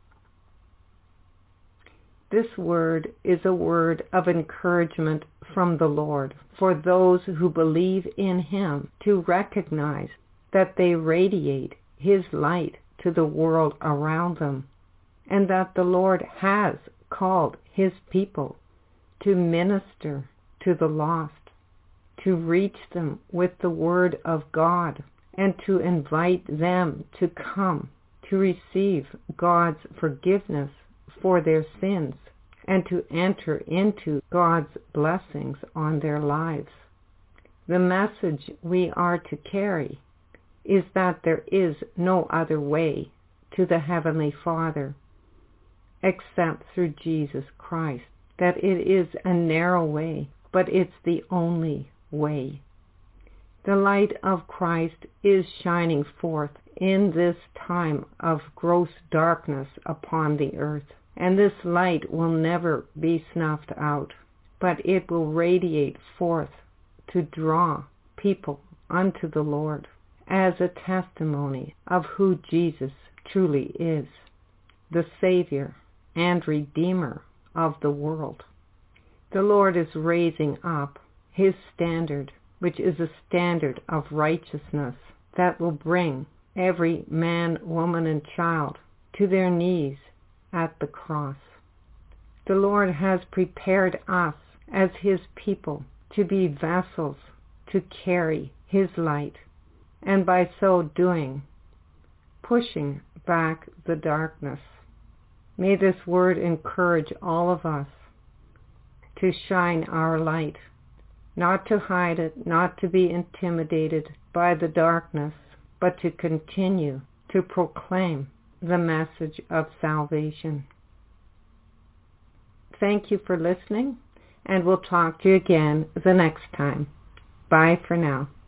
This word is a word of encouragement from the Lord for those who believe in him to recognize that they radiate his light to the world around them, and that the Lord has called his people to minister to the lost, to reach them with the word of God, and to invite them to come to receive God's forgiveness for their sins and to enter into God's blessings on their lives. The message we are to carry is that there is no other way to the Heavenly Father except through Jesus Christ, that it is a narrow way, but it's the only way. The light of Christ is shining forth in this time of gross darkness upon the earth, and this light will never be snuffed out, but it will radiate forth to draw people unto the Lord as a testimony of who Jesus truly is, the Savior and Redeemer of the world. The Lord is raising up his standard, which is a standard of righteousness that will bring every man, woman, and child to their knees at the cross. The Lord has prepared us as his people to be vessels to carry his light, and by so doing, pushing back the darkness. May this word encourage all of us to shine our light, not to hide it, not to be intimidated by the darkness, but to continue to proclaim the message of salvation. Thank you for listening, and we'll talk to you again the next time. Bye for now.